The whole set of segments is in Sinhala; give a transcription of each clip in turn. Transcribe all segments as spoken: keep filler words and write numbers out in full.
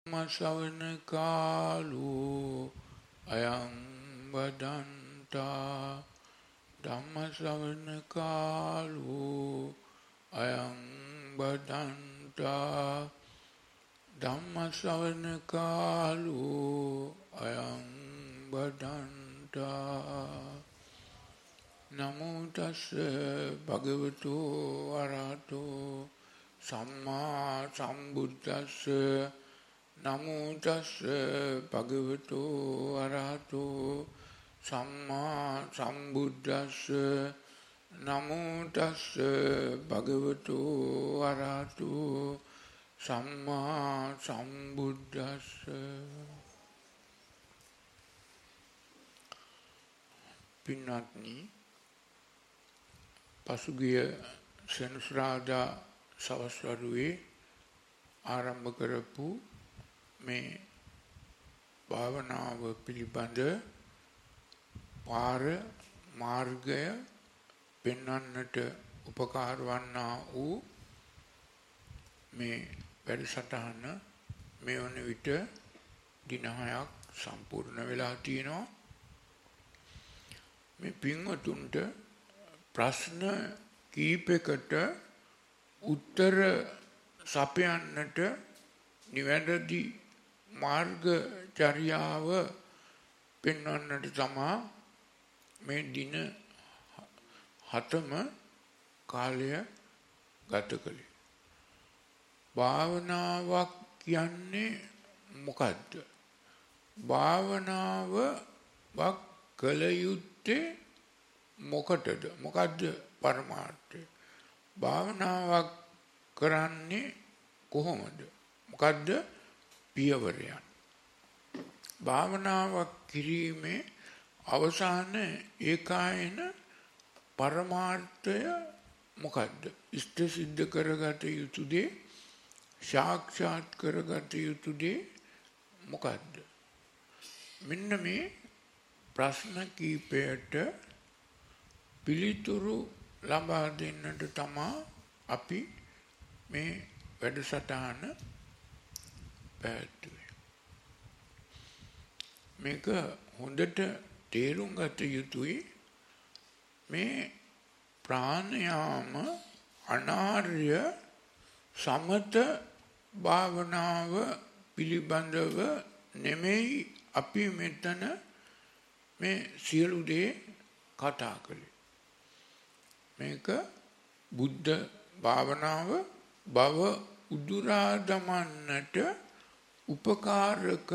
මසවන කාලෝ අයං වදන්තා ධම්ම ශ්‍රවණ කාලෝ අයං වදන්තා ධම්ම ශ්‍රවණ කාලෝ අයං වදන්තා නමෝ තස්ස භගවතු අරහතෝ සම්මා සම්බුද්දස්ස නමෝ තස්ස භගවතු අරහතෝ සම්මා සම්බුද්දස්ස නමෝ තස්ස භගවතු අරහතෝ සම්මා සම්බුද්දස්ස. පින්වත්නි, පසුගිය සෙනසුරාදා සවස් වරුවේ ආරම්භ කරපු මේ භාවනාව පිළිබඳ පාර මාර්ගය පෙන්වන්නට උපකාර වන්නා වූ මේ වැඩසටහන මේ වන විට දින හයක් සම්පූර්ණ වෙලා තියෙනවා. මේ පින්වතුන්ට ප්‍රශ්න කීපයකට උත්තර සපයන්නට නිවැරදි මාර්ගචර්යාව පෙන්වන්නට තමා මේ දින හතම කාලය ගත කළේ. භාවනාවක් කියන්නේ මොකද්ද? භාවනාවක් කළ යුත්තේ මොකටද? මොකද්ද පරමාර්ථය? භාවනාවක් කරන්නේ කොහොමද? මොකද්ද පියවරයන්? භාවනාවක් කිරීමේ අවසාන ඒකායන පරමාර්ථය මොකද්ද? ඉෂ්ට සිද්ධ කරගත යුතු දේ, සාක්ෂාත් කරගත යුතු දේ මොකද්ද? මෙන්න මේ ප්‍රශ්න කීපයට පිළිතුරු ලබා දෙන්නට තමා අපි මේ වැඩසටහන පැවැත්වුවේ. මේක හොඳට තේරුම් ගත යුතුයි. මේ ප්‍රාණයාම අනාර්ය සමත භාවනාව පිළිබඳව නෙමෙයි අපි මෙතන මේ සියලු දේ කතා කළේ. මේක බුද්ධ භාවනාව බව උදුරා දමන්නට උපකාරක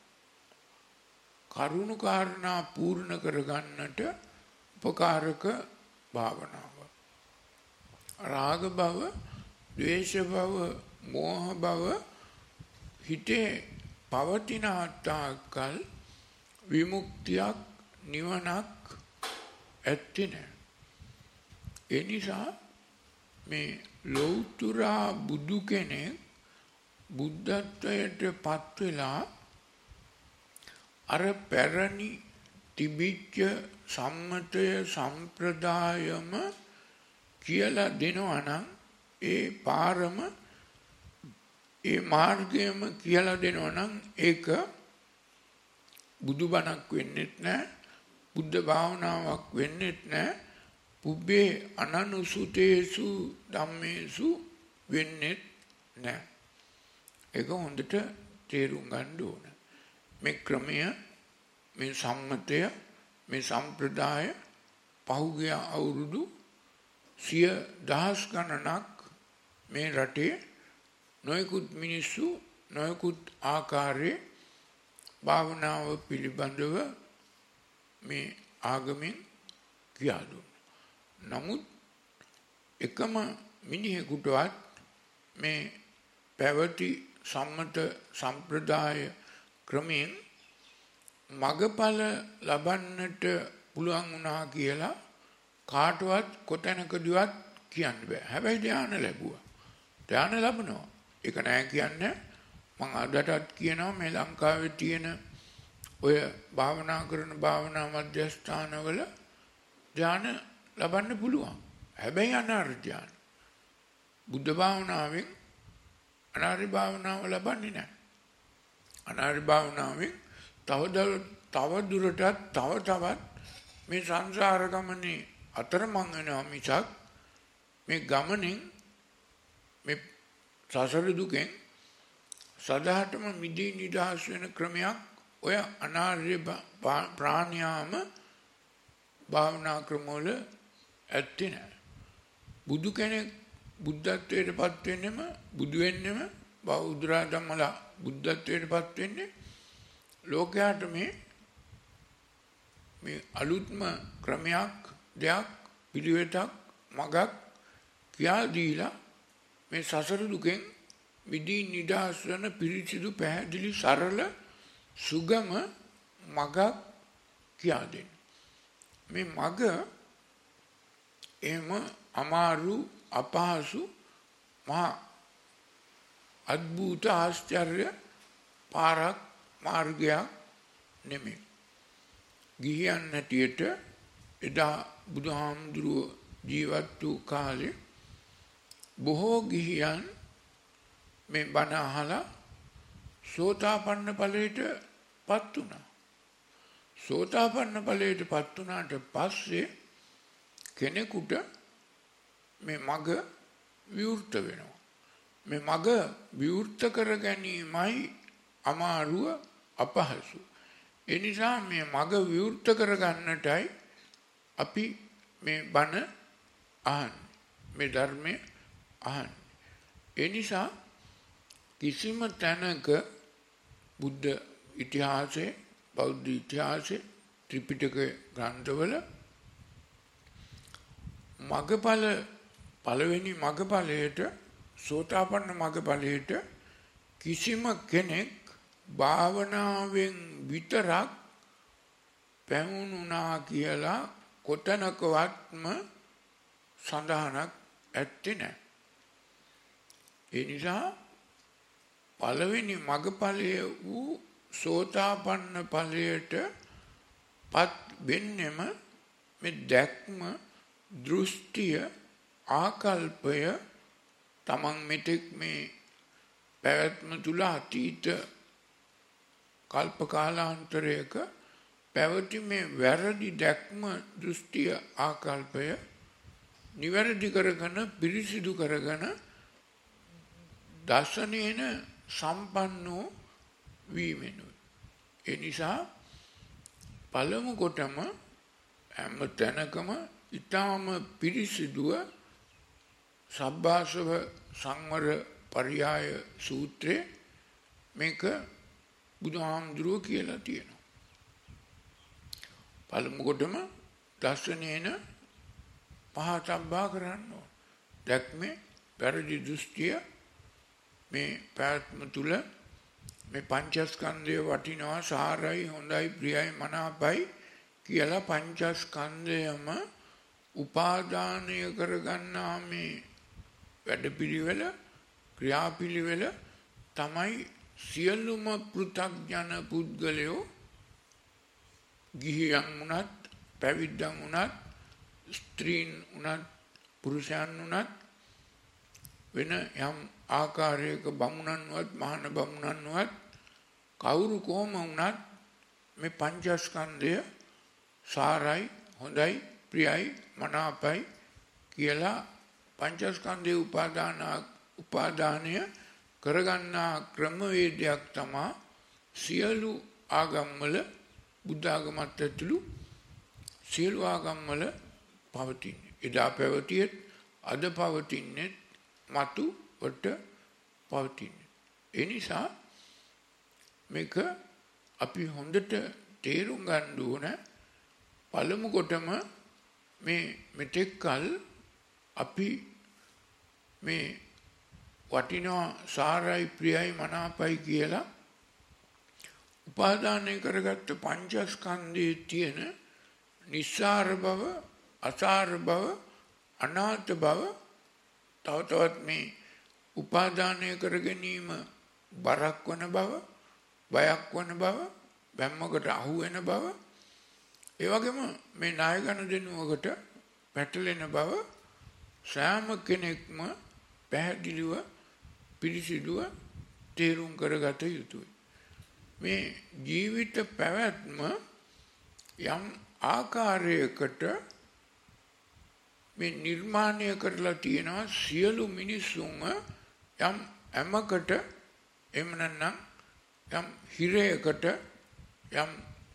කරුණු කාරණා පූර්ණ කරගන්නට උපකාරක භාවනාව. රාග භව, ද්වේෂ භව, මෝහ භව හිතේ පවතින තාක්කල් විමුක්තියක් නිවනක් ඇත්තේ නැහැ. ඒ නිසා මේ ලෞතුරා බුදු කෙනෙක් බුද්ධත්වයට පත් වෙලා අර පැරණි තිබිච්ච සම්මතය සම්ප්‍රදායම කියලා දෙනවා නම් ඒ පාරම ඒ මාර්ගයම කියලා දෙනවා නම් ඒක බුදුබණක් වෙන්නෙත් නැහැ, බුද්ධ භාවනාවක් වෙන්නෙත් නැහැ, පුබ්බේ අනනුසුතේසු ධම්මේසු වෙන්නෙත් නැහැ. ඒක හොඳට තේරුම් ගන්න ඕන. මේ ක්‍රමය, මේ සම්මතය, මේ සම්ප්‍රදාය පහුගිය අවුරුදු සිය දහස් ගණනක් මේ රටේ නොයෙකුත් මිනිස්සු නොයෙකුත් ආකාරයේ භාවනාව පිළිබඳව මේ ආගමෙන් කියා දුන්නා. නමුත් එකම මිනිහෙකුටවත් මේ පැවති සම්මත සම්ප්‍රදාය ක්‍රමයෙන් මගඵල ලබන්නට පුළුවන් වුණා කියලා කාටවත් කොතැනකදවත් කියන්න බෑ. හැබැයි ධ්‍යාන ලැබුවා. ධ්‍යාන ලැබනවා. ඒක නෑ කියන්නේ. මම අදටත් කියනවා මේ ලංකාවේ තියෙන ඔය භාවනා කරන භාවනා මධ්‍යස්ථානවල ධ්‍යාන ලබන්න පුළුවන්. හැබැයි අනාර්ය ධ්‍යාන. බුද්ධ භාවනාවෙන් අනාර්ය භාවනාව ලබන්නේ නැහැ. අනාර්ය භාවනාවෙන් තව තව දුරටත් තව තවත් මේ සංසාර ගමනේ අතරමං වෙනවා මිසක් මේ ගමනින් මේ සසර දුකෙන් සදාටම මිදී නිදහස් වෙන ක්‍රමයක් ඔය අනාර්ය ප්‍රාණයාම භාවනා ක්‍රමවල ඇත්තේ නැහැ. බුදු කෙනෙක් බුද්ධත්වයට පත් වෙන්නෙම බුදු වෙන්නෙම බෞද්ධ ධම්මලා බුද්ධත්වයට පත් වෙන්නේ ලෝකයට මේ මේ අලුත්ම ක්‍රමයක් දෙයක් පිළිවෙතක් මගක් කියා දීලා මේ සසර දුකෙන් මිදී නිදහස් වෙන පිරිසිදු පැහැදිලි සරල සුගම මගක් කියා දෙන්න. මේ මග එහෙම අමාරු අපහසු මහා අද්භූත ආශ්චර්ය පාරක් මාර්ගයක් නෙමෙයි. ගිහියන් හැටියට එදා බුදුහාමුදුරුව ජීවත් වූ කාලේ බොහෝ ගිහියන් මේ බණ අහලා සෝතාපන්න ඵලයට පත් වුණා. සෝතාපන්න ඵලයට පත් වුණාට පස්සේ කෙනෙකුට මේ මග විවෘත වෙනවා. මේ මග විවෘත කර ගැනීමයි අමාරුව අපහසු. ඒ නිසා මේ මග විවෘත කර ගන්නටයි අපි මේ බණ අහන්නේ. මේ ධර්මය අහන්නේ. ඒ නිසා කිසිම තැනක බුද්ධ ඉතිහාසයේ බෞද්ධ ඉතිහාසයේ ත්‍රිපිටක ග්‍රන්ථවල මගඵල පළවෙනි මගඵලයට සෝතාපන්න මගඵලයට කිසිම කෙනෙක් භාවනාවෙන් විතරක් පැමුණුනා කියලා කොතනකවත්ම සඳහනක් ඇත්තේ නැහැ. ඒ නිසා පළවෙනි මගඵලය වූ සෝතාපන්න ඵලයට පත් වෙන්නෙම මේ දැක්ම දෘෂ්ටිය ආකල්පය තමන් මෙතෙක් මේ පැවැත්ම තුල අතීත කල්ප කාලාන්තරයක පැවති මේ වැරදි දැක්ම දෘෂ්ටිය ආකල්පය නිවැරදි කරගෙන පිරිසිදු කරගෙන දර්ශනේන සම්පන්නෝ වීමෙනුයි. ඒ නිසා පළමු කොටම හැම තැනකම ඊටාම පිරිසිදුව සබ්බාසව සංවර පරියාය සූත්‍රයේ මේක බුදුහාමුදුරුවෝ කියලා තියෙනවා. පළමු කොටම දර්ශනේන පහතබ්බා කරන්න ඕන. දැක්මේ වැරදි දෘෂ්ටිය මේ පැවැත්ම තුල මේ පංචස්කන්ධය වටිනවා සාරයි හොඳයි ප්‍රියයි මනාපයි කියලා පංචස්කන්ධයම උපාදානය කරගන්නා මේ වැඩපිළිවෙල ක්‍රියාපිළිවෙල තමයි සියලුම පෘථග්ජන පුද්ගලයෝ ගිහියන් වුණත් පැවිද්දන් වුණත් ස්ත්‍රීන් වුණත් පුරුෂයන් වුණත් වෙන යම් ආකාරයක බමුණන්වත් මහාන බමුණන්වත් කවුරු කොහොම වුණත් මේ පංචස්කන්ධය සාරයි හොඳයි ප්‍රියයි මනාපයි කියලා පංචස්කන්ධයේ උපාදාන උපාදානය කරගන්නා ක්‍රමවේදයක් තමයි සියලු ආගම්වල බුද්ධ ආගමත් ඇතුළු සියලු ආගම්වල පවතින්නේ. එදා පැවතියෙත් අද පවතින්නේ මතු වට පවතින්නේ. ඒ නිසා මේක අපි හොඳට තේරුම් ගන්න ඕන. පළමු කොටම මේ මෙතෙක් කල අපි මේ වටිනා සාරයි ප්‍රියයි මනාපයි කියලා උපාදානය කරගත්ත පංචස්කන්ධයේ තියෙන නිස්සාර බව, අසාර බව, අනාත්ම බව තව තවත් මේ උපාදානය කර ගැනීම බරක් වන බව, බයක් වන බව, බැම්මකට අහු වෙන බව, ඒ වගේම මේ ණය ගනුදෙනුවකට පැටලෙන බව සෑම කෙනෙක්ම පැහැදිලිව පිළිසිදුව තේරුම් කරගත යුතුයි. මේ ජීවිත පැවැත්ම යම් ආකාරයකට මේ නිර්මාණය කරලා තියෙනවා සියලු මිනිස්සුන්ව යම් ඇමකට එහෙම නැත්නම් යම් හිරයකට යම්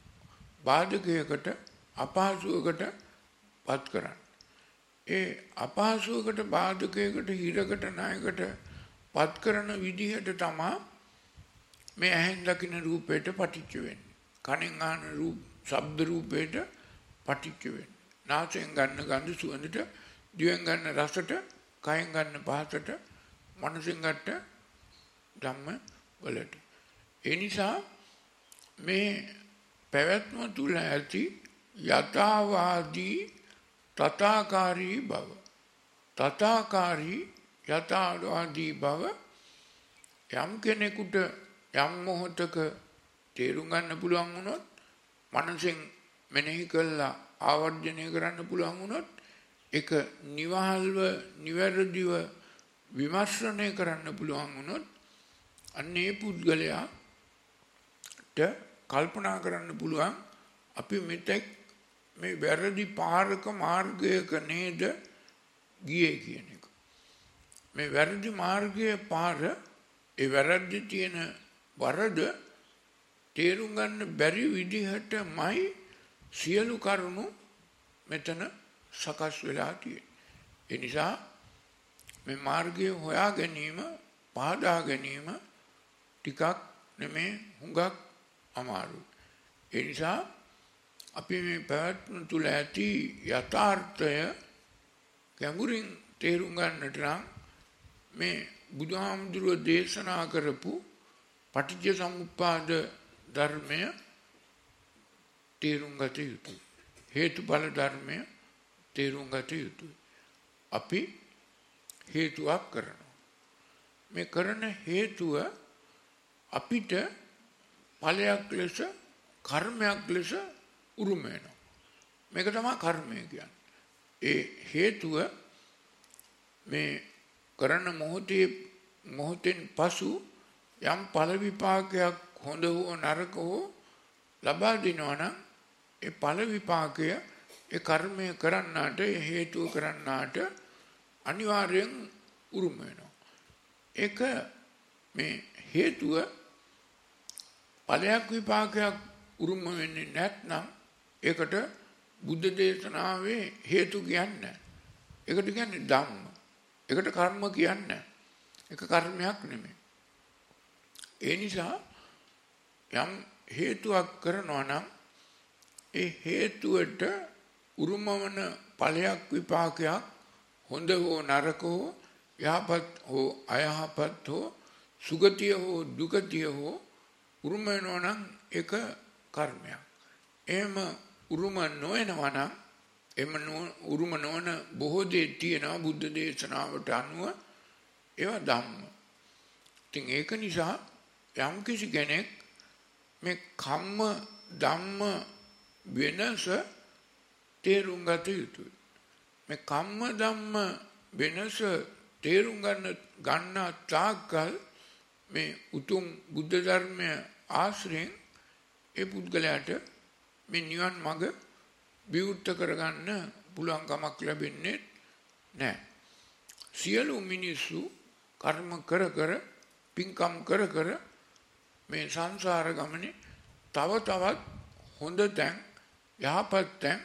බාධකයකට අපහසුවකට පත් කරන්න. ඒ අපහසුවකට බාධකයකට හිරකට ණයකට පත් කරන විදිහට තමයි මේ ඇහෙන් දකින්න රූපයට පටිච්ච වෙන්නේ. කනෙන් අහන රූප ශබ්ද රූපයට පටිච්ච වෙන්නේ. නාසයෙන් ගන්න ගඳ සුවඳට, දිවෙන් ගන්න රසට, කයෙන් ගන්න පහසට, මනසෙන් ගන්න ධම්ම වලට. ඒ නිසා මේ පැවැත්ම තුල ඇති යථාවාදී තථාකාරී බව, තථාකාරී යථාවාදී බව යම් කෙනෙකුට යම් මොහොතක තේරුම් ගන්න පුළුවන් වුණොත්, මනසෙන් මෙනෙහි කළා ආවර්ජනය කරන්න පුළුවන් වුණොත්, ඒක නිවහල්ව නිවැරදිව විමර්ශනය කරන්න පුළුවන් වුණොත්, අන්නේ පුද්ගලයාට කල්පනා කරන්න පුළුවන් අපි මෙතෙක් මේ වැරදි පාරක මාර්ගයක නේද ගියේ කියන එක. මේ වැරදි මාර්ගයේ පාර, ඒ වැරදි තියෙන වරද තේරුම් ගන්න බැරි විදිහටමයි සියලු කරුණු මෙතන සකස් වෙලා තියෙන්නේ. ඒ නිසා මේ මාර්ගය හොයා ගැනීම, පාදා ගැනීම ටිකක් නෙමේ හුඟක් අමාරුයි. ඒ නිසා අපි මේ පැවැත්ම තුළ ඇති යථාර්ථය ගැඹුරින් තේරුම් ගන්නට නම් මේ බුදුහාමුදුරුවෝ දේශනා කරපු පටිච්ච සමුප්පාද ධර්මය තේරුම් ගත යුතුයි. හේතුඵල ධර්මය තේරුම් ගත යුතුයි. අපි හේතුවක් කරනවා. මේ කරන හේතුව අපිට ඵලයක් ලෙස, කර්මයක් ලෙස උරුම වෙනවා. මේක තමයි කර්මය කියන්නේ. ඒ හේතුව මේ කරන මොහොතේ මොහොතෙන් පසු යම් ඵල විපාකයක් හොඳ හෝ නරක හෝ ලබා දෙනවා නම්, ඒ ඵල විපාකය ඒ කර්මය කරන්නාට, ඒ හේතුව කරන්නාට අනිවාර්යෙන් උරුම වෙනවා. ඒක මේ හේතුව ඵලයක් විපාකයක් උරුම වෙන්නේ නැත්නම් ඒකට බුද්ධ දේශනාවේ හේතු කියන්නේ. ඒකට කියන්නේ ධම්ම. ඒකට කර්ම කියන්නේ. ඒක කර්මයක් නෙමෙයි. ඒ නිසා යම් හේතුවක් කරනවා නම් ඒ හේතුවට උරුම වන ඵලයක් විපාකයක් හොඳ හෝ නරක හෝ යහපත් හෝ අයහපත් හෝ සුගතිය හෝ දුගතිය හෝ උරුම වෙනවා නම් ඒක කර්මයක්. එහෙම උරුම නොවනවා නම්, එහෙම උරුම නොවන බොහෝ දේ තියෙනවා බුද්ධ දේශනාවට අනුව, ඒවා ධම්ම. ඉතින් ඒක නිසා යම් කිසි කෙනෙක් මේ කම්ම ධම්ම වෙනස තේරුම් ගත යුතුයි. මේ කම්ම ධම්ම වෙනස තේරුම් ගන්න ගන්න තාක්කල් මේ උතුම් බුද්ධ ධර්මය ආශ්‍රයෙන් ඒ පුද්ගලයාට මේ නිවන් මඟ විවෘත කරගන්න පුළුවන් කමක් ලැබෙන්නේ නැහැ. සියලු මිනිස්සු කර්ම කර කර, පින්කම් කර කර මේ සංසාර ගමනේ තව තවත් හොඳ තැන්, යහපත් තැන්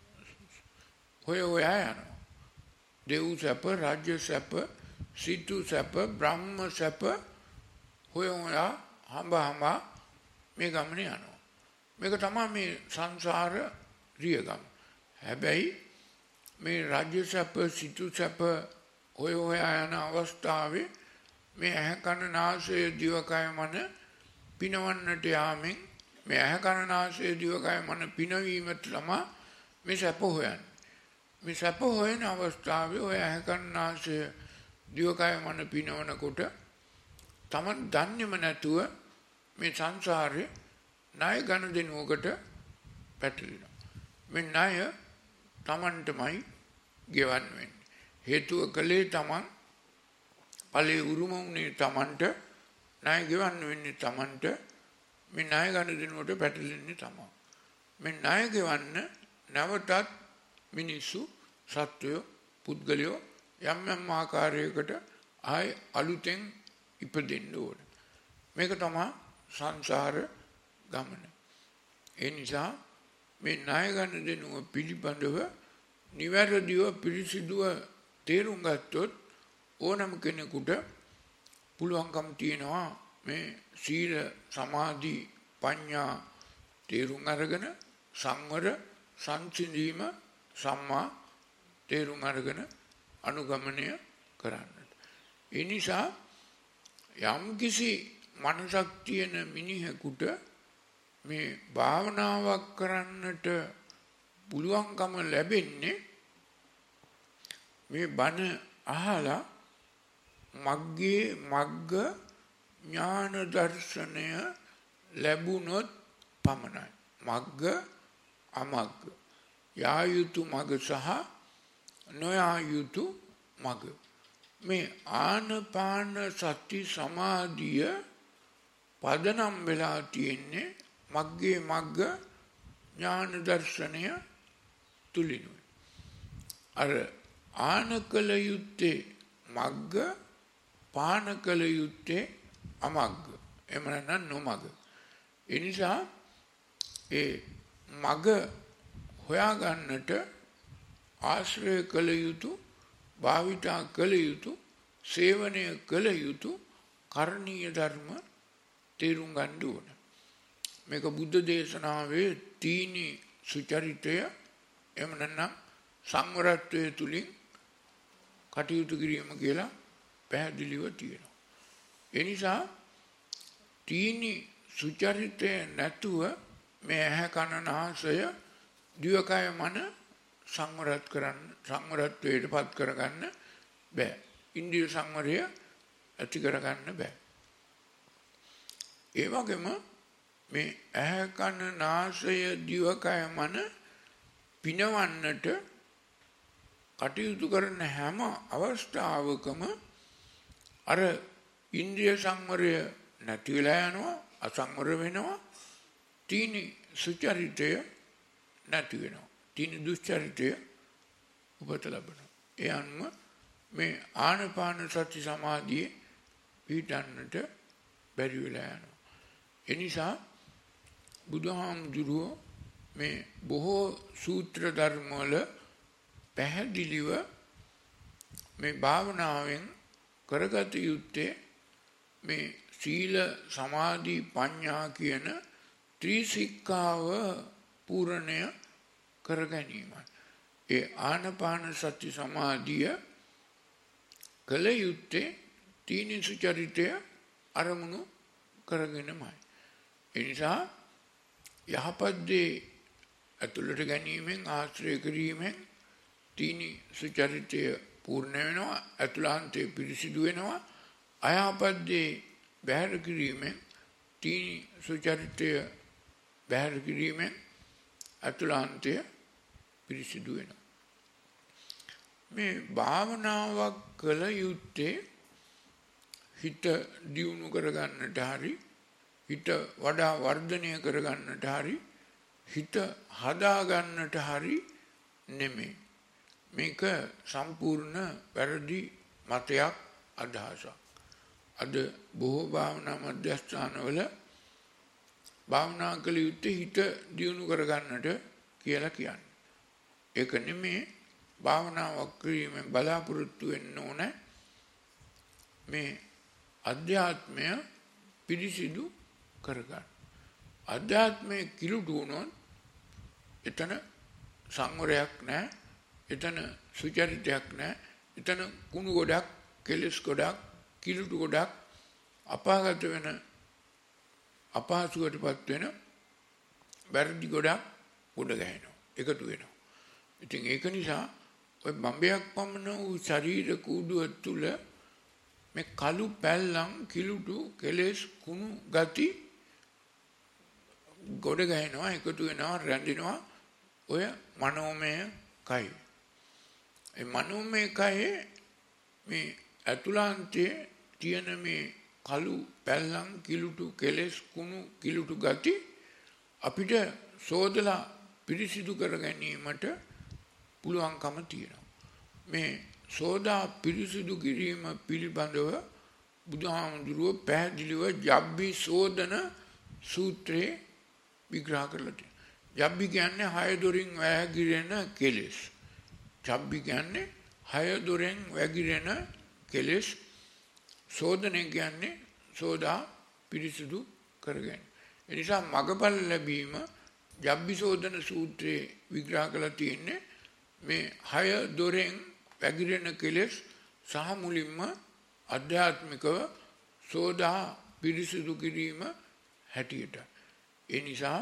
හොය හොයා යනවා. දෙව් සැප, රාජ්‍ය සැප, සිටු සැප, බ්‍රහ්ම සැප හොය හොයා හඹ හඹ මේ ගමනේ යනවා. මේක තමයි මේ සංසාර රියගම. හැබැයි මේ රාජ්‍ය සැප, සිටු සැප හොය හොයා යන අවස්ථාවේ මේ ඇහැ කන නාසය දිවකය මන පිනවන්නට යාමෙන්, මේ ඇහැ කන නාසය දිවකය මන පිනවීමට තමයි මේ සැප හොයන්නේ. මේ සැප හොයන අවස්ථාවේ ඔය ඇහැ කන නාසය දිවකය මන පිනවනකොට තමන් දන්නේම නැතුව මේ සංසාරේ ණය ගන්න දෙනුවකට පැටලෙනවා. මේ ණය තමන්ටමයි ගෙවන්න වෙන්නේ. හේතුව කලේ තමන්, ඵලයේ උරුම වුණේ තමන්ට, ණය ගෙවන්න වෙන්නේ තමන්ට. මේ ණය ගන්න දෙනකොට පැටලෙන්නේ තමයි. මේ ණය ගෙවන්න නැවතත් මිනිස්සු සත්වයෝ පුද්ගලයෝ යම් යම් ආකාරයකට ආය අලුතෙන් ඉපදෙන්න ඕන. මේක තමයි සංසාර ගමන. ඒ නිසා මේ ණය ගන්න දෙනුව පිළිබඳව නිවැරදිව පිරිසිදුව තේරුම් ගත්තොත් ඕනම කෙනෙකුට පුළුවන්කම තියෙනවා මේ සීල සමාධි ප්‍රඥා තේරුම් අරගෙන සංවර සංසිඳීම සම්මා තේරුම් අරගෙන අනුගමනය කරන්නට. ඒ නිසා යම්කිසි මනසක් තියෙන මිනිහෙකුට මේ භාවනාවක් කරන්නට පුළුවන්කම ලැබෙන්නේ මේ බණ අහලා මග්ගේ මග්ග ඥාන දර්ශනය ලැබුණොත් පමණයි. මග්ග අමග්ග යා යුතු මග සහ නොයා යුතු මග. මේ ආනපාන සති සමාධිය පදනම් වෙලා තියෙන්නේ මග්ගේ මග්ග ඥාන දර්ශනය තුලිනුයි. අර ආන කල යුත්තේ මග්ග පාන කල යුත්තේ අමග්ග. එහෙම නැත්නම් නොමග. ඒ නිසා ඒ මග හොයාගන්නට ආශ්‍රය කළ යුතු භාවිතා කළ යුතු සේවනය කළ යුතු කරණීය ධර්ම තේරුම් ගන්න ඕන. මේක බුද්ධ දේශනාවේ තීනි සුචරිතය එහෙම නැත්නම් සංවරත්වයේ තුලින් කටයුතු කිරීම කියලා පැහැදිලිව තියෙනවා. ඒ නිසා තීනි සුචරිතය නැතුව මේ ඇහැ කන නාසය දිවකය මන සංවරත් කරන්න සංවරත්වයට පත් කරගන්න බෑ. ඉන්ද්‍රිය සංවරය ඇති කරගන්න බෑ. ඒ වගේම මේ ඇහැ කන නාසය දිවකය මන පිනවන්නට කටයුතු කරන හැම අවස්ථාවකම අර ඉන්ද්‍රිය සංවරය නැති වෙලා යනවා, අසංවර වෙනවා, තීනි සුචරිතය නැති වෙනවා, තීනි දුස්චරිතය උපත ලබනවා. ඒ අනුව මේ ආනපාන සති සමාධියේ පිටන්නට බැරි වෙලා යනවා. ඒ නිසා බුදුහාමුදුරුවෝ මේ බොහෝ සූත්‍ර ධර්ම වල පැහැදිලිව මේ භාවනාවෙන් කරගත යුත්තේ මේ සීල සමාධි ප්‍රඥා කියන ත්‍රිසික්ඛාව පූර්ණය කර ගැනීමයි. ඒ ආනපාන සති සමාධිය කල යුත්තේ තීනි සුචරිතය අරමුණු කරගෙනමයි. ඒ නිසා යහපත් දේ ඇතුළට ගැනීමෙන් ආශ්‍රය කිරීමෙන් තීනි සුචරිතය පූර්ණ වෙනවා, ඇතුළාන්තය පිරිසිදු වෙනවා. අයහපත් දේ බැහැර කිරීමෙන් තීනි සුචරිතය බැහැර කිරීමෙන් ඇතුළාන්තය පිරිසිදු වෙනවා. මේ භාවනාවක් කළ යුත්තේ හිත දියුණු කරගන්නට හරි, හිත වඩා වර්ධනය කරගන්නට හරි, හිත හදාගන්නට හරි නෙමෙයි. මේක සම්පූර්ණ වැරදි මතයක්, අදහසක්. අද බොහෝ භාවනා මධ්‍යස්ථානවල භාවනා කළ යුත්තේ හිත දියුණු කරගන්නට කියලා කියන්නේ. ඒක නෙමෙයි. භාවනාවක් කිරීමෙන් බලාපොරොත්තු වෙන්න ඕන මේ අධ්‍යාත්මය පිරිසිදු කරගන්න. අධ්‍යාත්මය කිලුටු වුණොත් එතන සංවරයක් නැහැ, එතන සුචරිතයක් නැහැ, එතන කුණු ගොඩක්, කෙලස් ගොඩක්, කිලුටු ගොඩක්, අපාගත වෙන, අපහසුවටපත් වෙන වැරදි ගොඩක් ගොඩ ගැහෙනවා, එකතු වෙනවා. ඉතින් ඒක නිසා ඔය බම්බයක් පමණ වූ ශරීර කූඩුව තුළ මේ කළු පැල්ලම්, කිලුටු, කෙලෙස්, කුණු ගති ගොඩ ගැහෙනවා, එකතු වෙනවා, රැඳෙනවා ඔය මනෝමය කය. ඒ මනෝමය කයේ මේ ඇතුළාන්තයේ තියෙන මේ කළු පැල්ලම් කිලුටු කෙලෙස් කුණු කිලුටු ගති අපිට සෝදලා පිරිසිදු කර ගැනීමට පුළුවන්කම තියෙනවා. මේ සෝදා පිරිසිදු කිරීම පිළිබඳව බුදුහාමුදුරුව පැහැදිලිව ජබ්බි සෝදන සූත්‍රයේ විග්‍රහ කරලා තියෙනවා. ජබ්බි කියන්නේ හය දොරින් වැగిරෙන කෙලෙස්. ජබ්බි කියන්නේ හය දොරෙන් වැగిරෙන කෙලෙස්. සෝදනය කියන්නේ සෝදා පිරිසිදු කරගැනීම. ඒ නිසා මගපල් ලැබීම ජබ්බි සෝදන සූත්‍රයේ විග්‍රහ කරලා තියෙන්නේ මේ හය දොරෙන් වැగిරෙන කෙලෙස් සහ මුලින්ම අධ්‍යාත්මිකව සෝදා පිරිසිදු කිරීම හැටියට. ඒ නිසා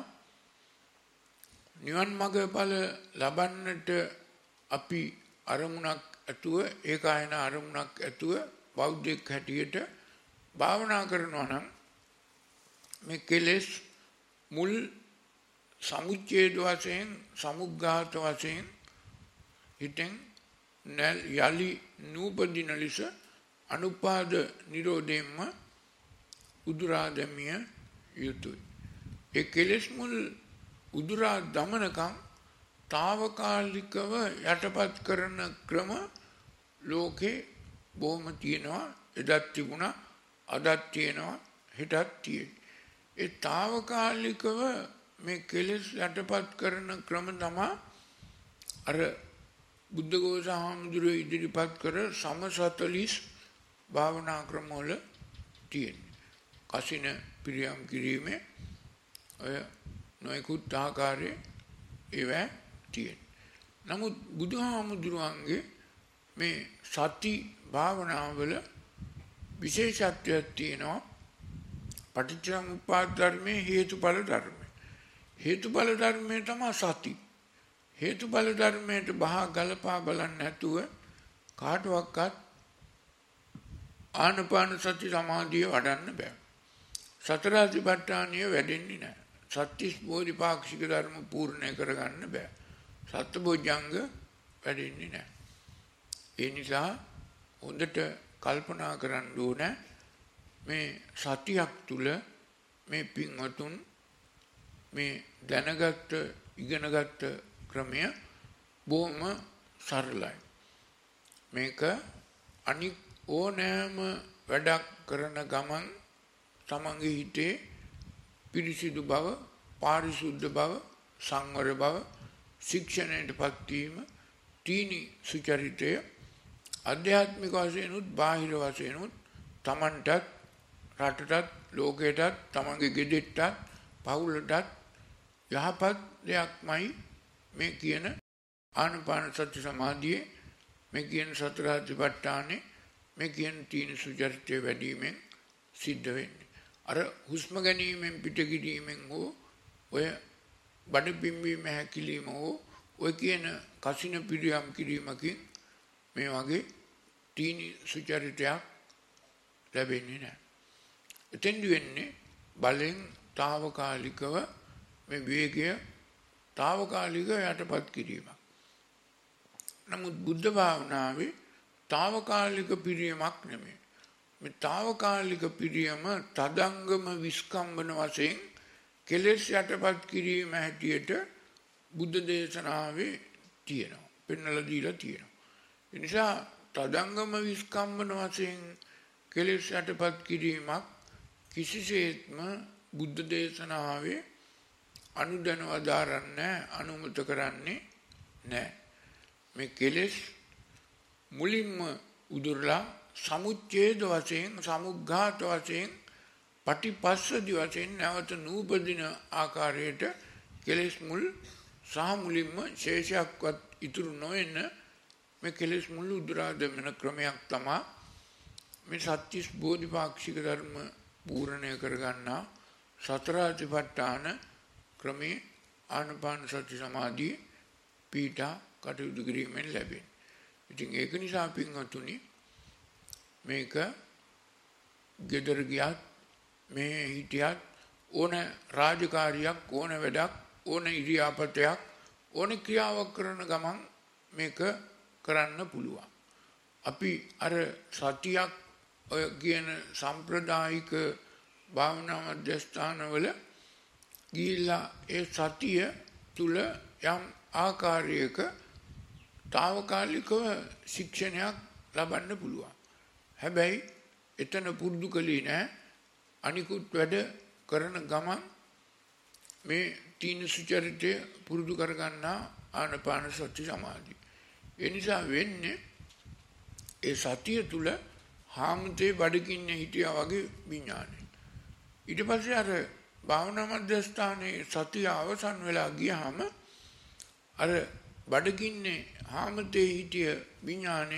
නිවන් මගඵල ලබන්නට අපි අරමුණක් ඇතුව ඒකායන අරමුණක් ඇතුව බෞද්ධෙක් හැටියට භාවනා කරනවා නම් මේ කෙලෙස් මුල් සමුච්ඡේද වශයෙන් සමුග්ඝාත වශයෙන් හිතෙන් යලි නූපදින ලෙස අනුපාද නිරෝධයෙන්ම උදුරා දැමිය යුතුයි. ඒ කෙලෙස් මුල් උදුරා දමනකම් తాවකාලිකව යටපත් කරන ක්‍රම ලෝකේ බොහොම තියෙනවා. එදත් තිබුණා, අදත් තියෙනවා, හෙටත් තියෙයි. ඒ తాවකාලිකව මේ කෙලෙස් යටපත් කරන ක්‍රම තමයි අර බුද්ධඝෝෂ හාමුදුරුවෝ ඉදිරිපත් කර සම සතලිස් භාවනා ක්‍රමවල තියෙන්නේ. කසින පිරියම් කිරීමේ ඔය නොයෙකුත් ආකාරයේ ඒවා තියෙන්නේ. නමුත් බුදුහාමුදුරුවන්ගේ මේ සති භාවනාවල විශේෂත්වයක් තියෙනවා. පටිච්චසමුප්පාද ධර්මයේ හේතුඵල ධර්මය. හේතුඵල ධර්මය තමයි සති. හේතුඵල ධර්මයට බහා ගලපා බලන්න නැතුව කාටවත් ආනපාන සති සමාධිය වඩන්න බෑ. සතර සතිපට්ඨානිය වැඩෙන්නේ නැහැ. සත්‍තිස් බෝධිපාක්ෂික ධර්ම පූර්ණ කරගන්න බෑ. සත්බොජ්ජංග වැඩෙන්නේ නැහැ. ඒ නිසා හොඳට කල්පනා කරන්න ඕන මේ සතියක් තුල මේ පින්වතුන් මේ දැනගත් ඉගෙනගත් ක්‍රමය බොහොම සරලයි. මේක අනික් ඕනෑම වැඩක් කරන ගමන් තමන්ගේ හිතේ පිරිසිදු බව, පාරිශුද්ධ බව, සංවර බව, ශික්ෂණයටපත් වීම, තීනි සුචරිතය ආධ්‍යාත්මික වශයෙන් උත් බාහිර වශයෙන් උත් තමන්ටත් රටටත් ලෝකයටත් තමන්ගේ ගෙදෙට්ටත් පවුලටත් යහපත් දෙයක්මයි මේ කියන ආනාපාන සති සමාධියේ මේ කියන සතර සතිපට්ඨානේ මේ කියන තීන සුචරිතය වැඩිමෙන් සිද්ධ වෙන්නේ. අර හුස්ම ගැනීමෙන් පිට ගිරීමෙන් හෝ ඔය බඩ පිම්බීම හැකිලිම හෝ ඔය කියන කසින පිරියම් කිරීමකින් මේ වගේ තීන සුචරිතයක් ලැබෙන්නේ නැහැ. එතෙන්දි වෙන්නේ බලෙන් తాවකාලිකව මේ වේගය తాවකාලිකව යටපත් කිරීමක්. නමුත් බුද්ධ භාවනාවේ తాවකාලික පිරියමක් නෙමෙයි. මේ తాවකාලික පිරියම තදංගම විස්කම්බන වශයෙන් කෙලෙස් යටපත් කිරීම හැටියට බුද්ධ දේශනාවේ තියෙනවා. පෙන්වලා දීලා තියෙනවා. ඒ නිසා තදංගම විස්කම්බන වශයෙන් කෙලෙස් යටපත් කිරීමක් කිසිසේත්ම බුද්ධ දේශනාවේ අනුදැනව දාරන්නේ අනුමත කරන්නේ නැහැ. මේ කෙලෙස් මුලින්ම උදුරලා සමුච්ඡේද වශයෙන් සමුග්ඝාත වශයෙන් පටිපස්සදි වශයෙන් නැවත නූපදින ආකාරයට කෙලෙස් මුල් සහ මුලින්ම ශේෂයක්වත් ඉතුරු නොවෙන මේ කෙලෙස් මුල් උදුරා දෙමන ක්‍රමයක් තමයි මේ සත්‍තිස් බෝධිපාක්ෂික ධර්ම පූර්ණය කරගන්නා සතර සතිපට්ඨාන ක්‍රමේ ආනාපාන සති සමාධිය පීඨා කටයුතු කිරීමෙන් ලැබෙන. ඉතින් ඒක නිසා පින්වතුනි මේක ගෙදර ගියත් මේ හිටියත් ඕන රාජකාරියක් ඕන වැඩක් ඕන ඉරියාපතයක් ඕන ක්‍රියාවක් කරන ගමන් මේක කරන්න පුළුවන්. අපි අර සතියක් ඔය කියන සම්ප්‍රදායික භාවනා මධ්‍යස්ථානවල ගිහිල්ලා ඒ සතිය තුල යම් ආකාරයක తాවකාලිකව ශික්ෂණයක් ලබන්න පුළුවන්. හැබැයි එතන පුරුදු කළේ නැහැ. අනිකුත් වැඩ කරන ගමන් මේ තීන සුචරිතය පුරුදු කරගන්නා ආනපාන සති සමාධිය. ඒ නිසා වෙන්නේ ඒ සතිය තුල හාමුදුරේ බඩගින්නේ හිටියා වගේ විඥානය. ඊට පස්සේ අර භාවනා මධ්‍යස්ථානයේ සතිය අවසන් වෙලා ගියාම අර බඩගින්නේ හාමුදුරේ හිටිය විඥානය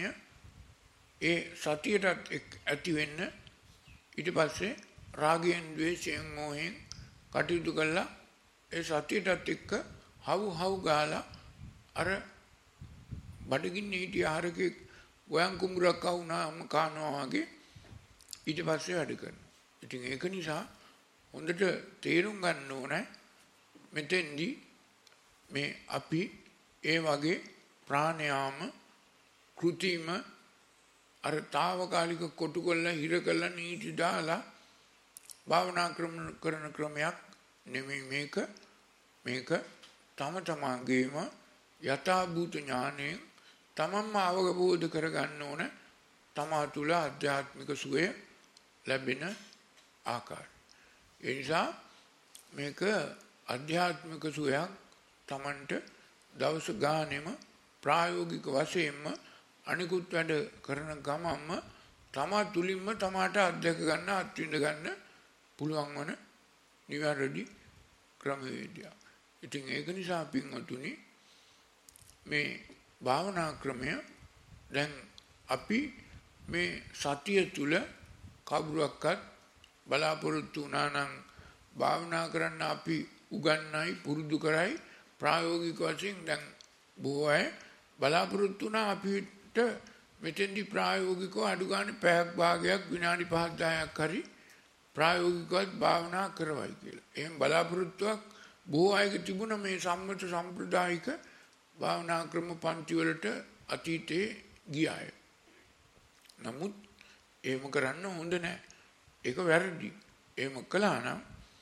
ඒ සතියටත් ඇති වෙන්න ඊට පස්සේ රාගයෙන් ද්වේෂයෙන් මෝහයෙන් කටයුතු කළා ඒ සතියටත් එක්ක හවු හවු ගාලා අර බඩගින්නේ හිටිය ආරකේ ගෝයන් කුඹුරක් වුණාම කනවා වගේ ඊට පස්සේ වැඩ කරනවා. ඉතින් ඒක නිසා හොඳට තේරුම් ගන්න ඕනේ මෙතෙන්දී මේ අපි ඒ වගේ ප්‍රාණයාම කෘතිම අර తాවකාලික කොටු කරලා හිර කරලා නීති දාලා භාවනා ක්‍රම කරන ක්‍රමයක් නෙමෙයි මේක. මේක තම තමාගේම යථාභූත ඥාණයෙන් තමන්ම අවබෝධ කරගන්න ඕන තමා තුළ ආධ්‍යාත්මික සුවය ලැබෙන ආකාරය. ඒ නිසා මේක ආධ්‍යාත්මික සුවයක් තමන්ට දවස ගානෙම ප්‍රායෝගික වශයෙන්ම අනිකුත් වැඩ කරන ගමන්ම තමා තුලින්ම තමාට අත්දැක ගන්න අත්විඳ ගන්න පුළුවන් වන නිවැරදි ක්‍රමවේදයක්. ඉතින් ඒක නිසා පින්වතුනි මේ භාවනා ක්‍රමය දැන් අපි මේ සතිය තුල කවුරුවක්වත් බලාපොරොත්තු වුණා නම් භාවනා කරන්න අපි උගන්වයි පුරුදු කරයි ප්‍රායෝගික වශයෙන් දැන් බොහෝ අය බලාපොරොත්තු වුණා අපිට මෙතෙන්දි ප්‍රායෝගිකව අඩු ගන්න පැයක් භාගයක් විනාඩි පහක් දහයක් හරි ප්‍රායෝගිකව භාවනා කරවයි කියලා. එහෙන් බලාපොරොත්තුවක් බොහෝ අයගේ තිබුණ මේ සම්මත සම්ප්‍රදායික භාවනා ක්‍රම පන්ති වලට අතීතේ ගියාය. නමුත් එහෙම කරන්න හොඳ නැහැ. ඒක වැරදි. එහෙම කළා නම්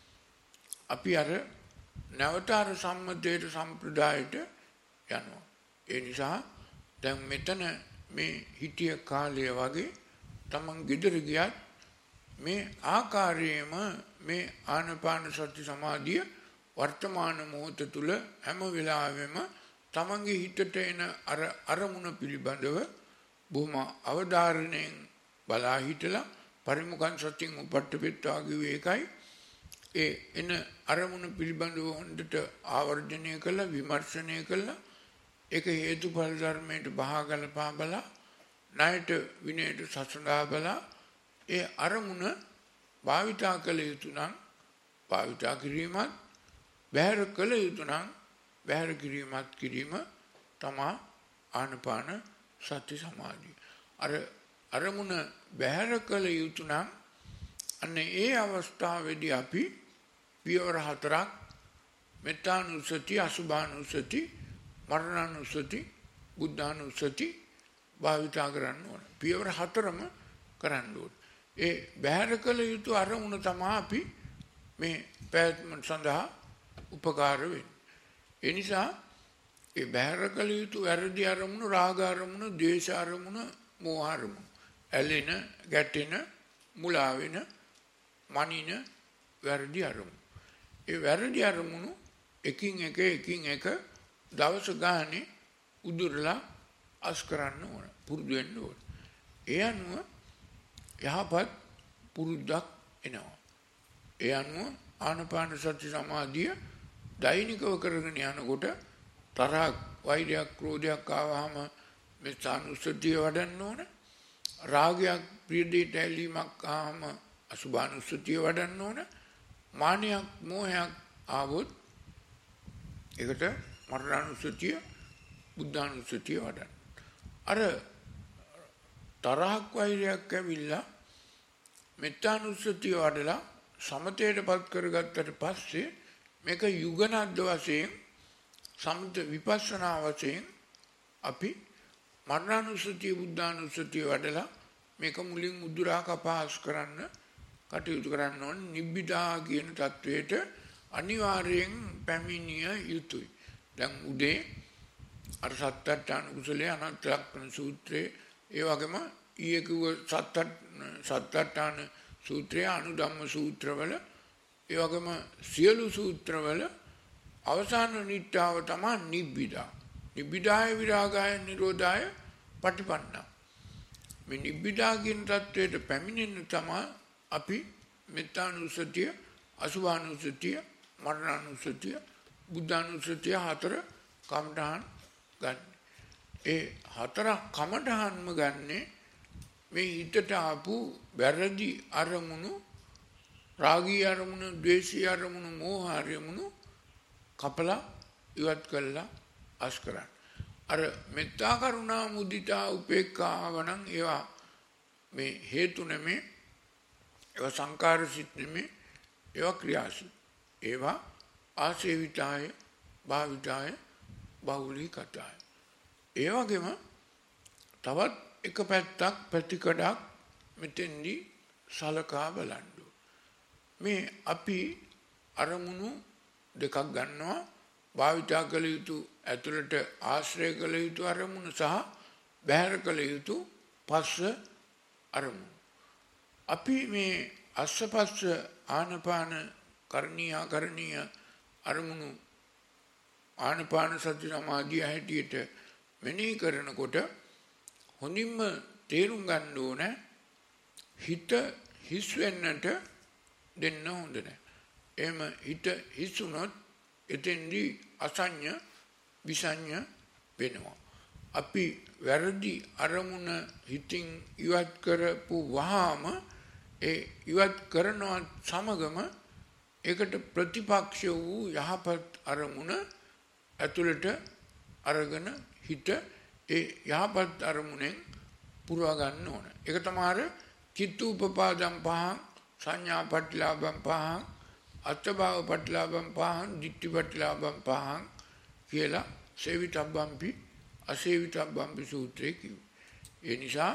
අපි අර නැවත අර සම්මතයට සම්ප්‍රදායට යනවා. ඒ නිසා දැන් මෙතන මේ හිටිය කාලය වගේ තමන් ගෙදර ගියත් මේ ආකාරයේම මේ ආනාපාන සති සමාධිය වර්තමාන මොහොත තුල හැම වෙලාවෙම තමන්ගේ හිතට එන අර අරමුණ පිළිබඳව බොහොම අවධාරණයෙන් බලා හිටලා පරිමුඛං සතියෙන් උපට්ඨපෙත්වා කිව්වේ ඒකයි. ඒ එන අරමුණ පිළිබඳව හොඳට ආවර්ජනය කළා විමර්ශනය කළා ඒක හේතුඵල ධර්මයට බහගලපා බලා ණයට විනයට සසඳා බලා ඒ අරමුණ භාවිතා කළ යුතු නම් භාවිතා කිරීමත් බැහැර කළ යුතු නම් බැහැර කිරීමත් කිරීම තමා ආනපාන සති සමාධිය. අර අරමුණ බැහැර කළ යුතු නම් අන්න ඒ අවස්ථාවේදී අපි පියවර හතරක් මෙත්තානුසති අසුභානුසති මරණානුසති බුද්ධානුසති භාවිතා කරන්න ඕන. පියවර හතරම කරන්න ඕන. ඒ බැහැර කළ යුතු අරමුණ තමයි අපි මේ පැවැත්ම සඳහා උපකාර වෙන්නේ. ඒ නිසා ඒ බැහැර කළ යුතු වැරදි අරමුණු රාග අරමුණු ද්වේෂ අරමුණු මෝහ අරමුණු ඇලෙන ගැටෙන මුලා වෙන මනින වැරදි අරමුණු. ඒ වැරදි අරමුණු එකින් එක එකින් එක දවස ගානේ උදුරලා අස් කරන්න ඕන පුරුදු වෙන්න ඕන. ඒ අනුව යහපත් පුරුද්දක් එනවා. ඒ අනුව ආනාපාන සති සමාධිය දෛනිකව කරගෙන යනකොට තරහක් වෛරයක් ක්‍රෝධයක් ආවහම මේ සානුස්සතිය වඩන්න ඕන. රාගයක් ප්‍රිය දෙයට ඇලීමක් ආවම අසුභානුස්සතිය වඩන්න ඕන. මානයක් මෝහයක් ආවොත් ඒකට මරණානුස්සතිය බුද්ධානුස්සතිය වඩන්න. අර තරහක් වෛරයක් ඇවිල්ලා මෙත්තානුස්සතිය වඩලා සමතේටපත් කරගත්තට පස්සේ මේක යුගනද්ද වශයෙන් සමත විපස්සනා වශයෙන් අපි මරණානුස්සතිය බුද්ධානුස්සතිය වඩලා මේක මුලින් උදුරා කපාස් කරන්න කටයුතු කරන්න ඕන. නිබ්බිදා කියන தത്വයට අනිවාර්යෙන් පැමිණිය යුතුයි. දැන් උදේ අර සත්තට්ඨාන කුසලයේ අනන්ත ලක්ෂණ සූත්‍රයේ ඒ වගේම ඊයේ කිව්ව සත්තට්ඨාන සූත්‍රය අනුධම්ම සූත්‍රවල ඒ වගේම සියලු සූත්‍රවල අවසාන නිට්ඨාව තමයි නිබ්බිදා. නිබ්බිදාය විරාගාය නිරෝධාය පටිපන්නා. මේ නිබ්බිදා කියන தത്വයට පැමිණෙන්න තමයි අපි මෙත්තානුසතිය, අසුභානුසතිය, මරණානුසතිය, බුද්ධානුසතිය හතර කමඨහන් ගන්න. ඒ හතර කමඨහන්ම ගන්නේ මේ හිතට ආපු වැරදි අරමුණු, රාගී අරමුණු, ද්වේෂී අරමුණු, මෝහ අරමුණු කපලා ඉවත් කළා අස් කරන්න. අර මෙත්තා කරුණා මුදිතා උපේක්ඛා ආවනම් ඒවා මේ හේතු නෙමේ, ඒවා සංකාර සිත් නෙමේ, ඒවා ක්‍රියාසිත. ඒවා ආසේවිතාය භාවිතාය බහුලීකතාය. ඒ වගේම තවත් එක පැත්තක් පැතිකඩක් මෙතෙන්දි සලකා බලන්න. මේ අපි අරමුණු දෙකක් ගන්නවා. භාවිතා කළ යුතු ඇතුළට ආශ්‍රය කළ යුතු අරමුණු සහ බැහැර කළ යුතු පස්ස අරමුණු. අපි මේ අස්සපස්ස ආනපාන කරණීය කරණීය අරමුණු ආනපාන සති සමාධිය හැටියට මෙනෙහි කරනකොට හොඳින්ම තේරුම් ගන්න ඕන හිත හිස් වෙන්නට දෙන්න හොඳ නැහැ. එහෙම හිත හිස් වුණොත් එතෙන්දී අසඤ්ඤ විසඤ්ඤ වෙනවා. අපි වැරදි අරමුණ හිතින් ඉවත් කරපු වහාම ඒ ඉවත් කරනවා සමගම ඒකට ප්‍රතිපක්ෂ වූ යහපත් අරමුණ ඇතුළට අරගෙන හිත ඒ යහපත් අරමුණෙන් පුරවා ගන්න ඕන. ඒක තමයි චිත්තූපපාදම් පහන්, සංඥා පටිලාභම් පහන්, අත්ථභාව පටිලාභම් පහන්, ditthi පටිලාභම් පහන් කියලා සේවිතබ්බම්පි අසේවිතබ්බම්පි සූත්‍රයේ කිව්වා. ඒ නිසා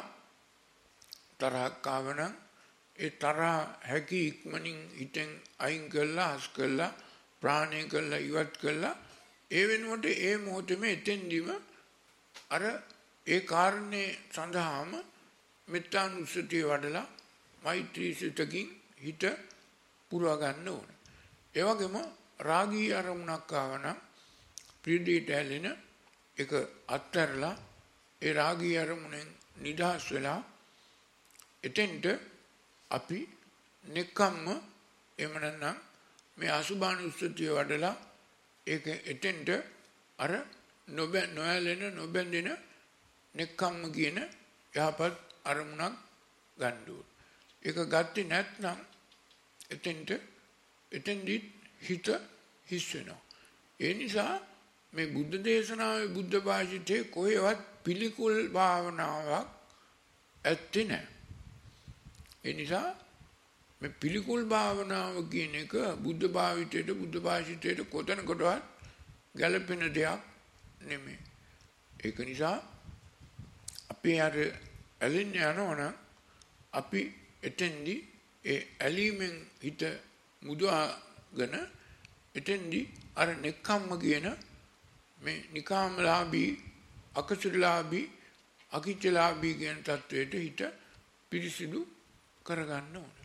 තරහක් ආවනම් ඒ තරහ හැකි ඉක්මනින් හිතෙන් අයින් කළා, හස් කළා, ප්‍රාණය කළා, ඉවත් කළා. ඒ වෙනුවට ඒ මොහොතේම එතෙන්දිම අර ඒ කාරණේ සඳහාම මෙත්තානුස්සතිය වඩලා මෛත්‍රී සිතකින් හිත පුරවා ගන්න ඕන. ඒ වගේම රාගී අරමුණක් ආවනම් ප්‍රීතියට ඇලෙන එක අත්හැරලා ඒ රාගී අරමුණෙන් නිදහස් වෙලා එතෙන්ට අපි නෙක්ඛම්ම එහෙම නැත්නම් මේ අසුභානුස්සතිය වඩලා ඒක එතෙන්ට අර නොබ නොයැලෙන නොබැඳෙන නෙක්ඛම්ම කියන යහපත් අරමුණක් ගන්න ඕන. ඒක ගත්තේ නැත්නම් එතෙන්ට එතෙන්දි හිත හිස් වෙනවා. ඒ නිසා මේ බුද්ධ දේශනාවේ බුද්ධ භාෂිතේ කොහෙවත් පිළිකුල් භාවනාවක් ඇත්තේ නැහැ. ඒ නිසා මේ පිළිකුල් භාවනාව කියන එක බුද්ධ භාවිතයට බුද්ධ භාෂිතයට කොතනකටවත් ගැළපෙන දෙයක් නෙමෙයි. ඒක නිසා අපි අර ඇලෙන්න යනවනම් අපි එතෙන්දි ඒ ඇලීමෙන් හිත මුදවාගෙන එතෙන්දි අර නෙක්ඛම්ම කියන මේ නිකාමලාභී අකසුරලාභී අකිච්චලාභී කියන තත්වයට හිත පිරිසිදු කරගන්න ඕන.